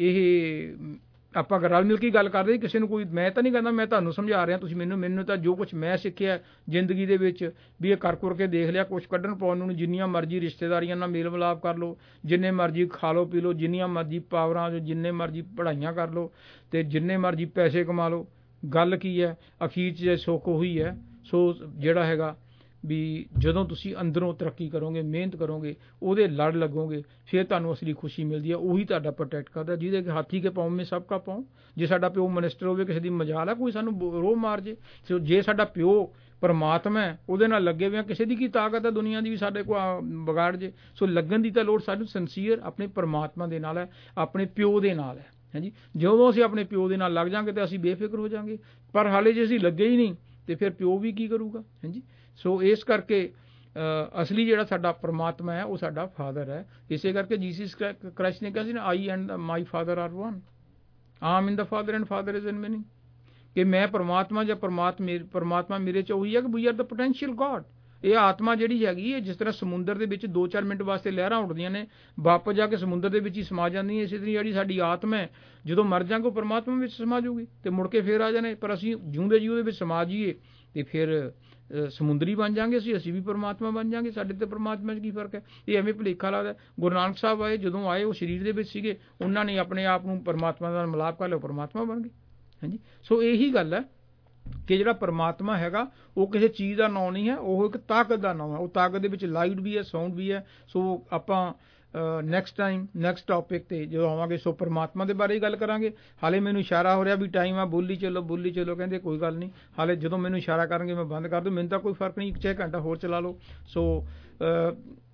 ਇਹ ਆਪਾਂ ਰਲ ਮਿਲ ਕੇ ਗੱਲ ਕਰਦੇ, ਕਿਸੇ ਨੂੰ ਕੋਈ ਮੈਂ ਤਾਂ ਨਹੀਂ ਕਹਿੰਦਾ, ਮੈਂ ਤੁਹਾਨੂੰ ਸਮਝਾ ਰਿਹਾ, ਤੁਸੀਂ ਮੈਨੂੰ ਮੈਨੂੰ ਤਾਂ ਜੋ ਕੁਛ ਮੈਂ ਸਿੱਖਿਆ ਜ਼ਿੰਦਗੀ ਦੇ ਵਿੱਚ ਵੀ ਇਹ ਕਰ ਕਰ ਕੇ ਦੇਖ ਲਿਆ, ਕੁਛ ਕੱਢਣ ਪਾਉਣ ਨੂੰ। ਜਿੰਨੀਆਂ ਮਰਜ਼ੀ ਰਿਸ਼ਤੇਦਾਰੀਆਂ ਨਾਲ ਮੇਲ ਮਿਲਾਪ ਕਰ ਲਓ, ਜਿੰਨੇ ਮਰਜ਼ੀ ਖਾ ਲਓ ਪੀ ਲਓ, ਜਿੰਨੀਆਂ ਮਰਜ਼ੀ ਪਾਵਰਾਂ 'ਚ ਜਿੰਨੇ ਮਰਜ਼ੀ ਪੜ੍ਹਾਈਆਂ ਕਰ ਲਓ ਅਤੇ ਜਿੰਨੇ ਮਰਜ਼ੀ ਪੈਸੇ ਕਮਾ ਲਓ, ਗੱਲ ਕੀ ਹੈ ਅਖੀਰ 'ਚ ਸੁੱਖ ਉਹੀ ਹੈ। ਸੋ ਜਿਹੜਾ ਹੈਗਾ ਵੀ ਜਦੋਂ ਤੁਸੀਂ ਅੰਦਰੋਂ ਤਰੱਕੀ ਕਰੋਗੇ, ਮਿਹਨਤ ਕਰੋਗੇ, ਉਹਦੇ ਲੜ ਲੱਗੋਗੇ, ਫਿਰ ਤੁਹਾਨੂੰ ਅਸਲੀ ਖੁਸ਼ੀ ਮਿਲਦੀ ਹੈ। ਉਹੀ ਤੁਹਾਡਾ ਪ੍ਰੋਟੈਕਟ ਕਰਦਾ, ਜਿਹਦੇ ਕਿ ਹਾਥੀ ਕੇ ਪਾਉਂ ਮੇ ਸਭ ਕਾ ਪਾਉਂ। ਜੇ ਸਾਡਾ ਪਿਓ ਮਨਿਸਟਰ ਹੋਵੇ, ਕਿਸੇ ਦੀ ਮਜਾਲ ਹੈ ਕੋਈ ਸਾਨੂੰ ਰੋਹ ਮਾਰ ਜੇ। ਸੋ ਜੇ ਸਾਡਾ ਪਿਓ ਪਰਮਾਤਮਾ ਹੈ, ਉਹਦੇ ਨਾਲ ਲੱਗੇ ਹੋਏ ਆ, ਕਿਸੇ ਦੀ ਕੀ ਤਾਕਤ ਹੈ ਦੁਨੀਆ ਦੀ ਵੀ ਸਾਡੇ ਕੋਲ ਵਿਗਾੜ ਜੇ। ਸੋ ਲੱਗਣ ਦੀ ਤਾਂ ਲੋੜ ਸਾਨੂੰ ਸਿੰਸੀਅਰ ਆਪਣੇ ਪਰਮਾਤਮਾ ਦੇ ਨਾਲ ਹੈ, ਆਪਣੇ ਪਿਓ ਦੇ ਨਾਲ ਹੈ, ਹਾਂਜੀ। ਜਦੋਂ ਅਸੀਂ ਆਪਣੇ ਪਿਓ ਦੇ ਨਾਲ ਲੱਗ ਜਾਵਾਂਗੇ ਤਾਂ ਅਸੀਂ ਬੇਫਿਕਰ ਹੋ ਜਾਵਾਂਗੇ, ਪਰ ਹਾਲੇ ਜੇ ਅਸੀਂ ਲੱਗੇ ਹੀ ਨਹੀਂ ਤਾਂ ਫਿਰ ਪਿਓ ਵੀ ਕੀ ਕਰੂਗਾ, ਹਾਂਜੀ। ਸੋ ਇਸ ਕਰਕੇ ਅਸਲੀ ਜਿਹੜਾ ਸਾਡਾ ਪਰਮਾਤਮਾ ਹੈ ਉਹ ਸਾਡਾ ਫਾਦਰ ਹੈ। ਇਸੇ ਕਰਕੇ ਜੀਸਸ ਕ੍ਰਾਈਸਟ ਨੇ ਕਿਹਾ ਸੀ ਨਾ, I and my father are one, am in the father and father is in many, ਕਿ ਮੈਂ ਪਰਮਾਤਮਾ ਜਾਂ ਪਰਮਾਤਮਾ ਪਰਮਾਤਮਾ ਮੇਰੇ 'ਚ ਉਹੀ ਹੈ ਕਿ we are the potential God. ਇਹ ਆਤਮਾ ਜਿਹੜੀ ਹੈਗੀ ਹੈ, ਜਿਸ ਤਰ੍ਹਾਂ ਸਮੁੰਦਰ ਦੇ ਵਿੱਚ ਦੋ ਚਾਰ ਮਿੰਟ ਵਾਸਤੇ ਲਹਿਰਾਂ ਉੱਡਦੀਆਂ ਨੇ, ਵਾਪਸ ਜਾ ਕੇ ਸਮੁੰਦਰ ਦੇ ਵਿੱਚ ਹੀ ਸਮਾ ਜਾਂਦੀਆਂ, ਇਸੇ ਤਰ੍ਹਾਂ ਜਿਹੜੀ ਸਾਡੀ ਆਤਮਾ ਹੈ ਜਦੋਂ ਮਰ ਜਾਵਾਂਗੇ ਉਹ ਪਰਮਾਤਮਾ ਵਿੱਚ ਸਮਾ ਜਾਊਗੀ ਅਤੇ ਮੁੜ ਕੇ ਫਿਰ ਆ ਜਾਣੇ। ਪਰ ਅਸੀਂ ਜਿਉਂਦੇ ਜੀ ਉਹਦੇ ਵਿੱਚ ਸਮਾ ਜਾਈਏ ਅਤੇ ਫਿਰ ਸਮੁੰਦਰੀ ਬਣ ਜਾਵਾਂਗੇ, ਅਸੀਂ ਅਸੀਂ ਵੀ ਪਰਮਾਤਮਾ ਬਣ ਜਾਵਾਂਗੇ। ਸਾਡੇ ਤੇ ਪਰਮਾਤਮਾ 'ਚ ਕੀ ਫਰਕ ਹੈ? ਇਹ ਐਵੇਂ ਭੁਲੇਖਾ ਲੱਗਦਾ। ਗੁਰੂ ਨਾਨਕ ਸਾਹਿਬ ਆਏ, ਜਦੋਂ ਆਏ ਉਹ ਸਰੀਰ ਦੇ ਵਿੱਚ ਸੀਗੇ, ਉਹਨਾਂ ਨੇ ਆਪਣੇ ਆਪ ਨੂੰ ਪਰਮਾਤਮਾ ਨਾਲ ਮਿਲਾਪ ਕਰ ਲਿਆ, ਪਰਮਾਤਮਾ ਬਣ ਗਏ, ਹਾਂਜੀ। ਸੋ ਇਹੀ ਗੱਲ ਹੈ ਕਿ ਜਿਹੜਾ ਪਰਮਾਤਮਾ ਹੈਗਾ ਉਹ ਕਿਸੇ ਚੀਜ਼ ਦਾ ਨਾਂ ਨਹੀਂ ਹੈ, ਉਹ ਇੱਕ ਤਾਕਤ ਦਾ ਨਾਂ ਹੈ। ਉਹ ਤਾਕਤ ਦੇ ਵਿੱਚ ਲਾਈਟ ਵੀ ਹੈ, ਸਾਊਂਡ ਵੀ ਹੈ। ਸੋ ਆਪਾਂ ਨੈਕਸਟ ਟਾਈਮ ਨੈਕਸਟ ਟੌਪਿਕ 'ਤੇ ਜਦੋਂ ਆਵਾਂਗੇ ਸੋ ਪਰਮਾਤਮਾ ਦੇ ਬਾਰੇ ਹੀ ਗੱਲ ਕਰਾਂਗੇ। ਹਾਲੇ ਮੈਨੂੰ ਇਸ਼ਾਰਾ ਹੋ ਰਿਹਾ ਵੀ ਟਾਈਮ ਆ, ਬੋਲੀ ਚਲੋ ਬੋਲੀ ਚਲੋ, ਕਹਿੰਦੇ ਕੋਈ ਗੱਲ ਨਹੀਂ, ਹਾਲੇ ਜਦੋਂ ਮੈਨੂੰ ਇਸ਼ਾਰਾ ਕਰਨਗੇ ਮੈਂ ਬੰਦ ਕਰ ਦੂੰ, ਮੈਨੂੰ ਤਾਂ ਕੋਈ ਫਰਕ ਨਹੀਂ, ਇੱਕ ਛੇ ਘੰਟਾ ਹੋਰ ਚਲਾ ਲਓ। ਸੋ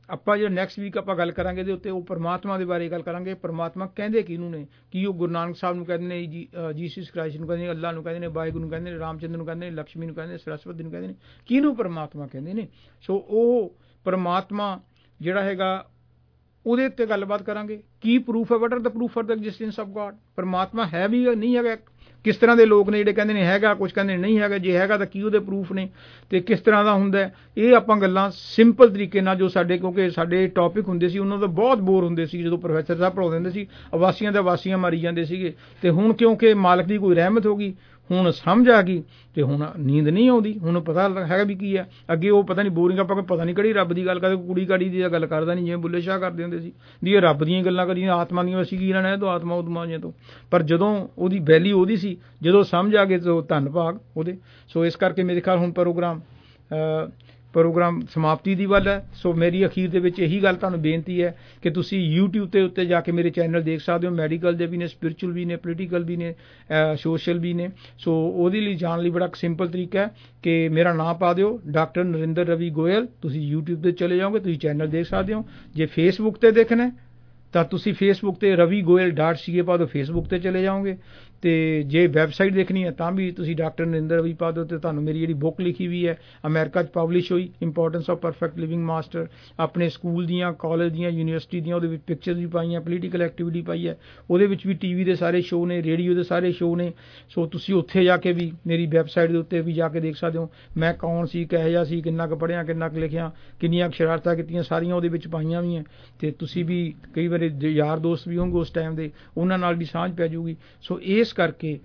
ਆਪਾਂ ਜੋ ਨੈਕਸਟ ਵੀਕ ਆਪਾਂ ਗੱਲ ਕਰਾਂਗੇ ਇਹਦੇ ਉੱਤੇ, ਉਹ ਪਰਮਾਤਮਾ ਦੇ ਬਾਰੇ ਗੱਲ ਕਰਾਂਗੇ। ਪਰਮਾਤਮਾ ਕਹਿੰਦੇ ਕਿਹਨੂੰ ਨੇ, ਕੀ ਉਹ ਗੁਰੂ ਨਾਨਕ ਸਾਹਿਬ ਨੂੰ ਕਹਿੰਦੇ ਨੇ, ਜੀ ਜੀਸਸ ਕ੍ਰਾਈਸਟ ਨੂੰ ਕਹਿੰਦੇ ਨੇ, ਅੱਲਾਹ ਨੂੰ ਕਹਿੰਦੇ ਨੇ, ਵਾਹਿਗੁਰੂ ਨੂੰ ਕਹਿੰਦੇ ਨੇ, ਰਾਮਚੰਦਰ ਨੂੰ ਕਹਿੰਦੇ ਨੇ, ਲక్ష్ਮੀ ਨੂੰ ਕਹਿੰਦੇ ਨੇ, ਸਰਸਵਤੀ ਨੂੰ ਕਹਿੰਦੇ ਨੇ, ਕਿਹਨੂੰ ਪਰਮਾਤਮਾ ਕਹਿੰਦੇ ਨੇ। ਸੋ ਉਹ ਪਰਮਾਤਮਾ ਜਿਹੜਾ ਹੈਗਾ ਉਹਦੇ ਉੱਤੇ ਗੱਲਬਾਤ ਕਰਾਂਗੇ। ਕੀ ਪ੍ਰੂਫ ਹੈ, what are the proof for the existence of God. ਪਰਮਾਤਮਾ ਹੈ ਵੀ ਨਹੀਂ ਹੈਗਾ, ਕਿਸ ਤਰ੍ਹਾਂ ਦੇ ਲੋਕ ਨੇ ਜਿਹੜੇ ਕਹਿੰਦੇ ਨੇ ਹੈਗਾ, ਕੁਝ ਕਹਿੰਦੇ ਨੇ ਨਹੀਂ ਹੈਗਾ, ਜੇ ਹੈਗਾ ਤਾਂ ਕੀ ਉਹਦੇ ਪ੍ਰੂਫ ਨੇ ਤੇ ਕਿਸ ਤਰ੍ਹਾਂ ਦਾ ਹੁੰਦਾ। ਇਹ ਆਪਾਂ ਗੱਲਾਂ ਸਿੰਪਲ ਤਰੀਕੇ ਨਾਲ, ਜੋ ਸਾਡੇ ਕਿਉਂਕਿ ਸਾਡੇ ਟੌਪਿਕ ਹੁੰਦੇ ਸੀ ਉਹਨਾਂ ਤੋਂ ਬਹੁਤ ਬੋਰ ਹੁੰਦੇ ਸੀ ਜਦੋਂ ਪ੍ਰੋਫੈਸਰ ਸਾਹਿਬ ਪੜ੍ਹਾਉਂਦੇ ਹੁੰਦੇ ਸੀ, ਅਵਾਸੀਆਂ ਦੇ ਅਵਾਸੀਆਂ ਮਾਰੀ ਜਾਂਦੇ ਸੀਗੇ। ਤੇ ਹੁਣ ਕਿਉਂਕਿ ਮਾਲਕ ਦੀ ਕੋਈ ਰਹਿਮਤ ਹੋ ਗਈ, ਹੁਣ ਸਮਝ ਆ ਗਈ ਤੇ ਹੁਣ ਨੀਂਦ ਨਹੀਂ ਆਉਂਦੀ, ਹੁਣ ਪਤਾ ਹੈਗਾ ਵੀ ਕੀ ਹੈ। ਅੱਗੇ ਉਹ ਪਤਾ ਨਹੀਂ ਬੋਰਿੰਗ, ਆਪਾਂ ਪਤਾ ਨਹੀਂ ਕਿਹੜੀ ਰੱਬ ਦੀ ਗੱਲ ਕਰਦੇ, ਕੁੜੀ ਕਾੜੀ ਦੀ ਗੱਲ ਕਰਦਾ ਨਹੀਂ, ਜਿਵੇਂ ਬੁੱਲੇ ਸ਼ਾਹ ਕਰਦੇ ਹੁੰਦੇ ਸੀ ਵੀ ਇਹ ਰੱਬ ਦੀਆਂ ਗੱਲਾਂ ਕਰੀਆਂ, ਆਤਮਾ ਦੀਆਂ, ਅਸੀਂ ਕੀ ਲੈਣਾ ਤੋਂ ਆਤਮਾ ਉਤਮਾ ਜਿਹੀਆਂ ਤੋਂ। ਪਰ ਜਦੋਂ ਉਹਦੀ ਵੈਲਿਊ ਉਹਦੀ ਸੀ, ਜਦੋਂ ਸਮਝ ਆ ਗਏ ਤਾਂ ਧੰਨ ਭਾਗ ਉਹਦੇ। ਸੋ ਇਸ ਕਰਕੇ ਮੇਰੇ ਖਿਆਲ ਹੁਣ ਪ੍ਰੋਗਰਾਮ ਪ੍ਰੋਗਰਾਮ ਸਮਾਪਤੀ ਦੀ ਵੱਲ ਹੈ। ਸੋ ਮੇਰੀ ਅਖੀਰ ਦੇ ਵਿੱਚ ਇਹੀ ਗੱਲ ਤੁਹਾਨੂੰ ਬੇਨਤੀ ਹੈ ਕਿ ਤੁਸੀਂ YouTube ਦੇ ਉੱਤੇ ਜਾ ਕੇ ਮੇਰੇ ਚੈਨਲ ਦੇਖ ਸਕਦੇ ਹੋ। ਮੈਡੀਕਲ ਦੇ ਵੀ ਨੇ, ਸਪਿਰਿਚੁਅਲ ਵੀ ਨੇ, ਪੋਲੀਟੀਕਲ ਵੀ ਨੇ, ਸੋਸ਼ਲ ਵੀ ਨੇ। ਸੋ ਉਹਦੇ ਲਈ ਜਾਣ ਲਈ ਬੜਾ ਸਿੰਪਲ ਤਰੀਕਾ ਹੈ ਕਿ ਮੇਰਾ ਨਾਮ ਪਾ ਦਿਓ ਡਾਕਟਰ ਨਰਿੰਦਰ ਰਵੀ ਗੋਇਲ, ਤੁਸੀਂ YouTube ਤੇ ਚਲੇ ਜਾਓਗੇ, ਤੁਸੀਂ ਚੈਨਲ ਦੇਖ ਸਕਦੇ ਹੋ। ਜੇ ਫੇਸਬੁੱਕ ਤੇ ਦੇਖਣਾ ਤਾਂ ਤੁਸੀਂ ਫੇਸਬੁੱਕ ਤੇ Ravi Goyal dot C A ਪਾ ਦਿਓ, ਫੇਸਬੁੱਕ ਤੇ ਚਲੇ ਜਾਓਗੇ। ਤੇ ਜੇ ਵੈਬਸਾਈਟ ਦੇਖਣੀ ਹੈ ਤਾਂ ਵੀ ਤੁਸੀਂ ਡਾਕਟਰ ਨਰਿੰਦਰ ਰਵੀ ਪਾ ਦਿਓ, ਤੇ ਤੁਹਾਨੂੰ ਮੇਰੀ ਜਿਹੜੀ ਬੁੱਕ ਲਿਖੀ ਵੀ ਹੈ ਅਮਰੀਕਾ 'ਚ ਪਬਲਿਸ਼ ਹੋਈ, importance of perfect living master, ਆਪਣੇ ਸਕੂਲ ਦੀਆਂ, ਕਾਲਜ ਦੀਆਂ, ਯੂਨੀਵਰਸਿਟੀ ਦੀਆਂ, ਉਹਦੇ ਵਿੱਚ ਪਿਕਚਰਸ ਵੀ ਪਾਈਆਂ, ਪੋਲੀਟੀਕਲ ਐਕਟੀਵਿਟੀ ਪਾਈ ਹੈ, ਉਹਦੇ ਵਿੱਚ ਵੀ ਟੀ ਵੀ ਦੇ ਸਾਰੇ ਸ਼ੋਅ ਨੇ, ਰੇਡੀਓ ਦੇ ਸਾਰੇ ਸ਼ੋਅ ਨੇ। ਸੋ ਤੁਸੀਂ ਉੱਥੇ ਜਾ ਕੇ ਵੀ ਮੇਰੀ ਵੈਬਸਾਈਟ ਦੇ ਉੱਤੇ ਵੀ ਜਾ ਕੇ ਦੇਖ ਸਕਦੇ ਹੋ ਮੈਂ ਕੌਣ ਸੀ, ਕਿਹੋ ਜਿਹਾ ਸੀ, ਕਿੰਨਾ ਕੁ ਪੜ੍ਹਿਆ, ਕਿੰਨਾ ਕੁ ਲਿਖਿਆ, ਕਿੰਨੀਆਂ ਸ਼ਰਾਰਤਾਂ ਕੀਤੀਆਂ, ਸਾਰੀਆਂ ਉਹਦੇ ਵਿੱਚ ਪਾਈਆਂ ਵੀ ਹੈ। ਤੇ ਤੁਸੀਂ ਵੀ ਕਈ ਵਾਰੀ ਯਾਰ ਦੋਸਤ ਵੀ ਹੋਣਗੇ ਉਸ ਟਾਈਮ ਦੇ, ਉਹਨਾਂ ਨਾਲ ਵੀ ਸਾਂਝ ਪੈ ਜਾਊਗੀ। ਸੋ ਇਸ ਕਰਕੇ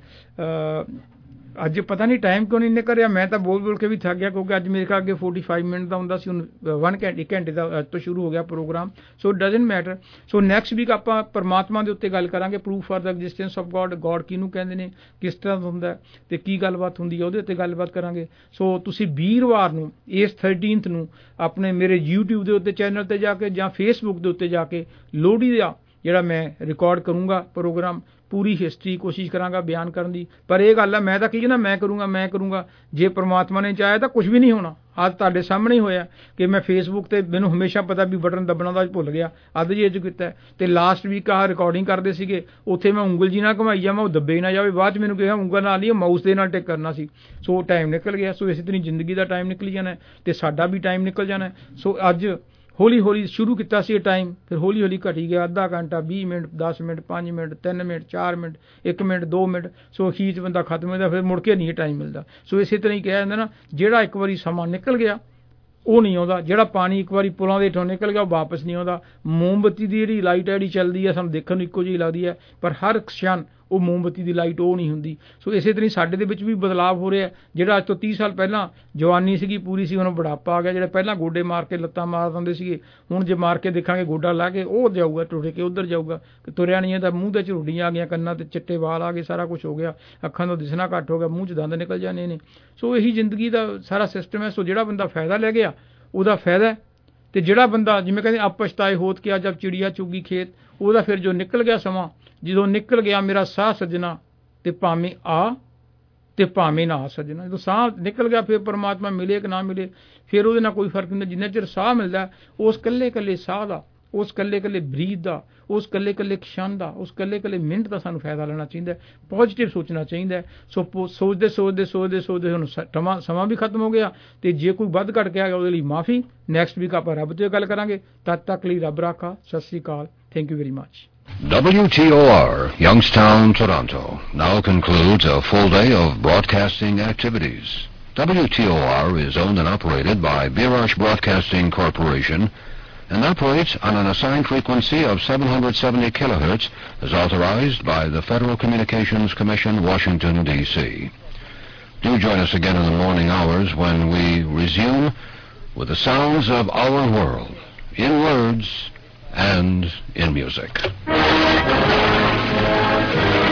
ਅੱਜ ਪਤਾ ਨਹੀਂ ਟਾਈਮ ਕਿਉਂ ਨਹੀਂ ਨਿਕਲ ਰਿਹਾ, ਮੈਂ ਤਾਂ ਬੋਲ ਬੋਲ ਕੇ ਵੀ ਥੱਕ ਗਿਆ ਕਿਉਂਕਿ ਅੱਜ ਮੇਰੇ ਕੋਲ ਅੱਗੇ ਪੈਂਤਾਲੀ ਮਿੰਟ ਦਾ ਹੁੰਦਾ ਸੀ, ਹੁਣ ਇੱਕ ਘੰਟੇ ਇੱਕ ਘੰਟੇ ਦਾ ਅੱਜ ਤੋਂ ਸ਼ੁਰੂ ਹੋ ਗਿਆ program. So doesn't matter. So next week ਆਪਾਂ ਪਰਮਾਤਮਾ ਦੇ ਉੱਤੇ ਗੱਲ ਕਰਾਂਗੇ, proof for the existence of God. God ਕਿਹਨੂੰ ਕਹਿੰਦੇ ਨੇ, ਕਿਸ ਤਰ੍ਹਾਂ ਦਾ ਹੁੰਦਾ ਤੇ ਕੀ ਗੱਲਬਾਤ ਹੁੰਦੀ ਹੈ, ਉਹਦੇ ਉੱਤੇ ਗੱਲਬਾਤ ਕਰਾਂਗੇ। ਸੋ ਤੁਸੀਂ ਵੀਰਵਾਰ ਨੂੰ ਇਸ ਥਰਟੀਨਥ ਨੂੰ ਆਪਣੇ ਮੇਰੇ YouTube ਦੇ ਉੱਤੇ ਚੈਨਲ ਤੇ ਜਾ ਕੇ ਜਾਂ ਫੇਸਬੁੱਕ ਦੇ ਉੱਤੇ ਜਾ ਕੇ ਲੋਹੜੀ ਦਾ ਜਿਹੜਾ ਮੈਂ ਰਿਕਾਰਡ ਕਰੂੰਗਾ ਪ੍ਰੋਗਰਾਮ, ਪੂਰੀ ਹਿਸਟਰੀ ਕੋਸ਼ਿਸ਼ ਕਰਾਂਗਾ ਬਿਆਨ ਕਰਨ ਦੀ। ਪਰ ਇਹ ਗੱਲ ਹੈ, ਮੈਂ ਤਾਂ ਕੀ ਨਾ ਮੈਂ ਕਰੂੰਗਾ ਮੈਂ ਕਰੂੰਗਾ ਜੇ ਪਰਮਾਤਮਾ ਨੇ ਚਾਹਿਆ ਤਾਂ ਕੁਝ ਵੀ ਨਹੀਂ ਹੋਣਾ। ਅੱਜ ਤੁਹਾਡੇ ਸਾਹਮਣੇ ਹੀ ਹੋਇਆ ਕਿ ਮੈਂ ਫੇਸਬੁੱਕ ਤੇ, ਮੈਨੂੰ ਹਮੇਸ਼ਾ ਪਤਾ ਵੀ ਬਟਨ ਦੱਬਣਾ ਦਾ ਭੁੱਲ ਗਿਆ, ਅੱਜ ਜੀ ਇਹ 'ਚ ਕੀਤਾ। ਤੇ ਲਾਸਟ ਵੀਕ ਆਹ ਰਿਕਾਰਡਿੰਗ ਕਰਦੇ ਸੀਗੇ, ਉੱਥੇ ਮੈਂ ਉਂਗਲ ਜੀ ਨਾਲ ਘੁਮਾਈ ਜਾਵਾਂ, ਉਹ ਦੱਬੇ ਹੀ ਨਾ ਜਾਵੇ, ਬਾਅਦ 'ਚ ਮੈਨੂੰ ਕਿਹਾ ਉਂਗਲ ਨਾਲ ਨਹੀਂ, ਮਾਊਸ ਦੇ ਨਾਲ ਟਿਕ ਕਰਨਾ ਸੀ। ਸੋ ਟਾਈਮ ਨਿਕਲ ਗਿਆ। ਸੋ ਇਸੇ ਤਰ੍ਹਾਂ ਜ਼ਿੰਦਗੀ ਦਾ ਟਾਈਮ ਨਿਕਲ ਜਾਣਾ ਤੇ ਸਾਡਾ ਵੀ ਟਾਈਮ ਨਿਕਲ ਜਾਣਾ। ਸੋ ਅੱਜ ਹੌਲੀ ਹੌਲੀ ਸ਼ੁਰੂ ਕੀਤਾ ਸੀ ਇਹ ਟਾਈਮ, ਫਿਰ ਹੌਲੀ ਹੌਲੀ ਘਟੀ ਗਿਆ, ਅੱਧਾ ਘੰਟਾ, ਵੀਹ ਮਿੰਟ, ਦਸ ਮਿੰਟ, ਪੰਜ ਮਿੰਟ, ਤਿੰਨ ਮਿੰਟ, ਚਾਰ ਮਿੰਟ, ਇੱਕ ਮਿੰਟ, ਦੋ ਮਿੰਟ। ਸੋ ਅਖੀਰ 'ਚ ਬੰਦਾ ਖਤਮ ਹੋ ਜਾਂਦਾ, ਫਿਰ ਮੁੜ ਕੇ ਨਹੀਂ ਟਾਈਮ ਮਿਲਦਾ। ਸੋ ਇਸੇ ਤਰ੍ਹਾਂ ਹੀ ਕਿਹਾ ਜਾਂਦਾ ਨਾ, ਜਿਹੜਾ ਇੱਕ ਵਾਰੀ ਸਮਾਂ ਨਿਕਲ ਗਿਆ ਉਹ ਨਹੀਂ ਆਉਂਦਾ, ਜਿਹੜਾ ਪਾਣੀ ਇੱਕ ਵਾਰੀ ਪੁਲਾਂ ਦੇ ਹੇਠੋਂ ਨਿਕਲ ਗਿਆ ਉਹ ਵਾਪਸ ਨਹੀਂ ਆਉਂਦਾ। ਮੋਮਬੱਤੀ ਦੀ ਜਿਹੜੀ ਲਾਈਟ ਹੈ ਜਿਹੜੀ ਚੱਲਦੀ ਹੈ, ਸਾਨੂੰ ਦੇਖਣ ਨੂੰ ਇੱਕੋ ਜਿਹੀ ਲੱਗਦੀ ਹੈ, ਪਰ ਹਰ ਕਸ਼ਣ ਉਹ ਮੋਮਬੱਤੀ ਦੀ ਲਾਈਟ ਉਹ ਨਹੀਂ ਹੁੰਦੀ। ਸੋ ਇਸੇ ਤਰ੍ਹਾਂ ਸਾਡੇ ਦੇ ਵਿੱਚ ਵੀ ਬਦਲਾਅ ਹੋ ਰਿਹਾ। ਜਿਹੜਾ ਅੱਜ ਤੋਂ ਤੀਹ ਸਾਲ ਪਹਿਲਾਂ ਜਵਾਨੀ ਸੀਗੀ ਪੂਰੀ ਸੀ, ਹੁਣ ਬੁਢਾਪਾ ਆ ਗਿਆ। ਜਿਹੜੇ ਪਹਿਲਾਂ ਗੋਡੇ ਮਾਰ ਕੇ ਲੱਤਾਂ ਮਾਰ ਦਿੰਦੇ ਸੀਗੇ, ਹੁਣ ਜੇ ਮਾਰ ਕੇ ਦੇਖਾਂਗੇ ਗੋਡਾ ਲਾ ਕੇ ਉਹ ਜਾਊਗਾ, ਟੁੱਟ ਕੇ ਉੱਧਰ ਜਾਊਗਾ, ਤੁਰਿਆ ਨਹੀਂ ਤਾਂ ਮੂੰਹ ਤੇ ਝੁਰੜੀਆਂ ਆ ਗਈਆਂ, ਕੰਨਾਂ ਤੇ ਚਿੱਟੇ ਵਾਲ ਆ ਗਏ, ਸਾਰਾ ਕੁਝ ਹੋ ਗਿਆ, ਅੱਖਾਂ ਤੋਂ ਦਿਸਣਾ ਘੱਟ ਹੋ ਗਿਆ, ਮੂੰਹ 'ਚ ਦੰਦ ਨਿਕਲ ਜਾਣੇ ਨੇ। ਸੋ ਇਹੀ ਜ਼ਿੰਦਗੀ ਦਾ ਸਾਰਾ ਸਿਸਟਮ ਹੈ। ਸੋ ਜਿਹੜਾ ਬੰਦਾ ਫਾਇਦਾ ਲੈ ਗਿਆ ਉਹਦਾ ਫਾਇਦਾ, ਤੇ ਜਿਹੜਾ ਬੰਦਾ ਜਿਵੇਂ ਕਹਿੰਦੇ ਆਪ ਪਛਤਾਏ ਹੋਤ ਕਿਆ ਜਬ ਚਿੜੀਆ ਚੁਗੀ ਖੇਤ, ਉਹਦਾ ਫਿਰ ਜੋ ਨਿਕਲ ਗਿਆ ਸਮਾਂ, ਜਦੋਂ ਨਿਕਲ ਗਿਆ ਮੇਰਾ ਸਾਹ ਸੱਜਣਾ, ਤੇ ਭਾਵੇਂ ਆ ਤੇ ਭਾਵੇਂ ਨਾ ਸੱਜਣਾ। ਜਦੋਂ ਸਾਹ ਨਿਕਲ ਗਿਆ ਫਿਰ ਪਰਮਾਤਮਾ ਮਿਲੇ ਕਿ ਨਾ ਮਿਲੇ ਫਿਰ ਉਹਦੇ ਨਾਲ ਕੋਈ ਫਰਕ ਨਹੀਂ। ਜਿੰਨਾ ਚਿਰ ਸਾਹ ਮਿਲਦਾ ਉਸ ਇਕੱਲੇ ਇਕੱਲੇ ਸਾਹ ਦਾ, ਉਸ ਇਕੱਲੇ ਇਕੱਲੇ ਬਰੀਥ ਦਾ, ਉਸ ਇਕੱਲੇ ਇਕੱਲੇ ਕਸ਼ਣ ਦਾ, ਉਸ ਇਕੱਲੇ ਇਕੱਲੇ ਮਿੰਟ ਦਾ ਸਾਨੂੰ ਫਾਇਦਾ ਲੈਣਾ ਚਾਹੀਦਾ, ਪੋਜ਼ੀਟਿਵ ਸੋਚਣਾ ਚਾਹੀਦਾ। ਸੋ ਸੋਚਦੇ ਸੋਚਦੇ ਸੋਚਦੇ ਸੋਚਦੇ ਹੁਣ ਸਮਾਂ ਸਮਾਂ ਵੀ ਖਤਮ ਹੋ ਗਿਆ, ਤੇ ਜੇ ਕੋਈ ਵੱਧ ਘੱਟ ਕੇ ਆ ਗਿਆ ਉਹਦੇ ਲਈ ਮਾਫੀ। ਨੈਕਸਟ ਵੀਕ ਆਪਾਂ ਰੱਬ ਤੇ ਗੱਲ ਕਰਾਂਗੇ। ਤਦ ਤੱਕ ਲਈ ਰੱਬ ਰਾਖਾ। ਸਤਿ ਸ੍ਰੀ ਅਕਾਲ। Thank you very much. W T O R, Youngstown, Toronto, now concludes a full day of broadcasting activities. W T O R is owned and operated by Birash Broadcasting Corporation and operates on an assigned frequency of seven hundred seventy kilohertz as authorized by the Federal Communications Commission, Washington, D C Do join us again in the morning hours when we resume with the sounds of our world, in words and in music.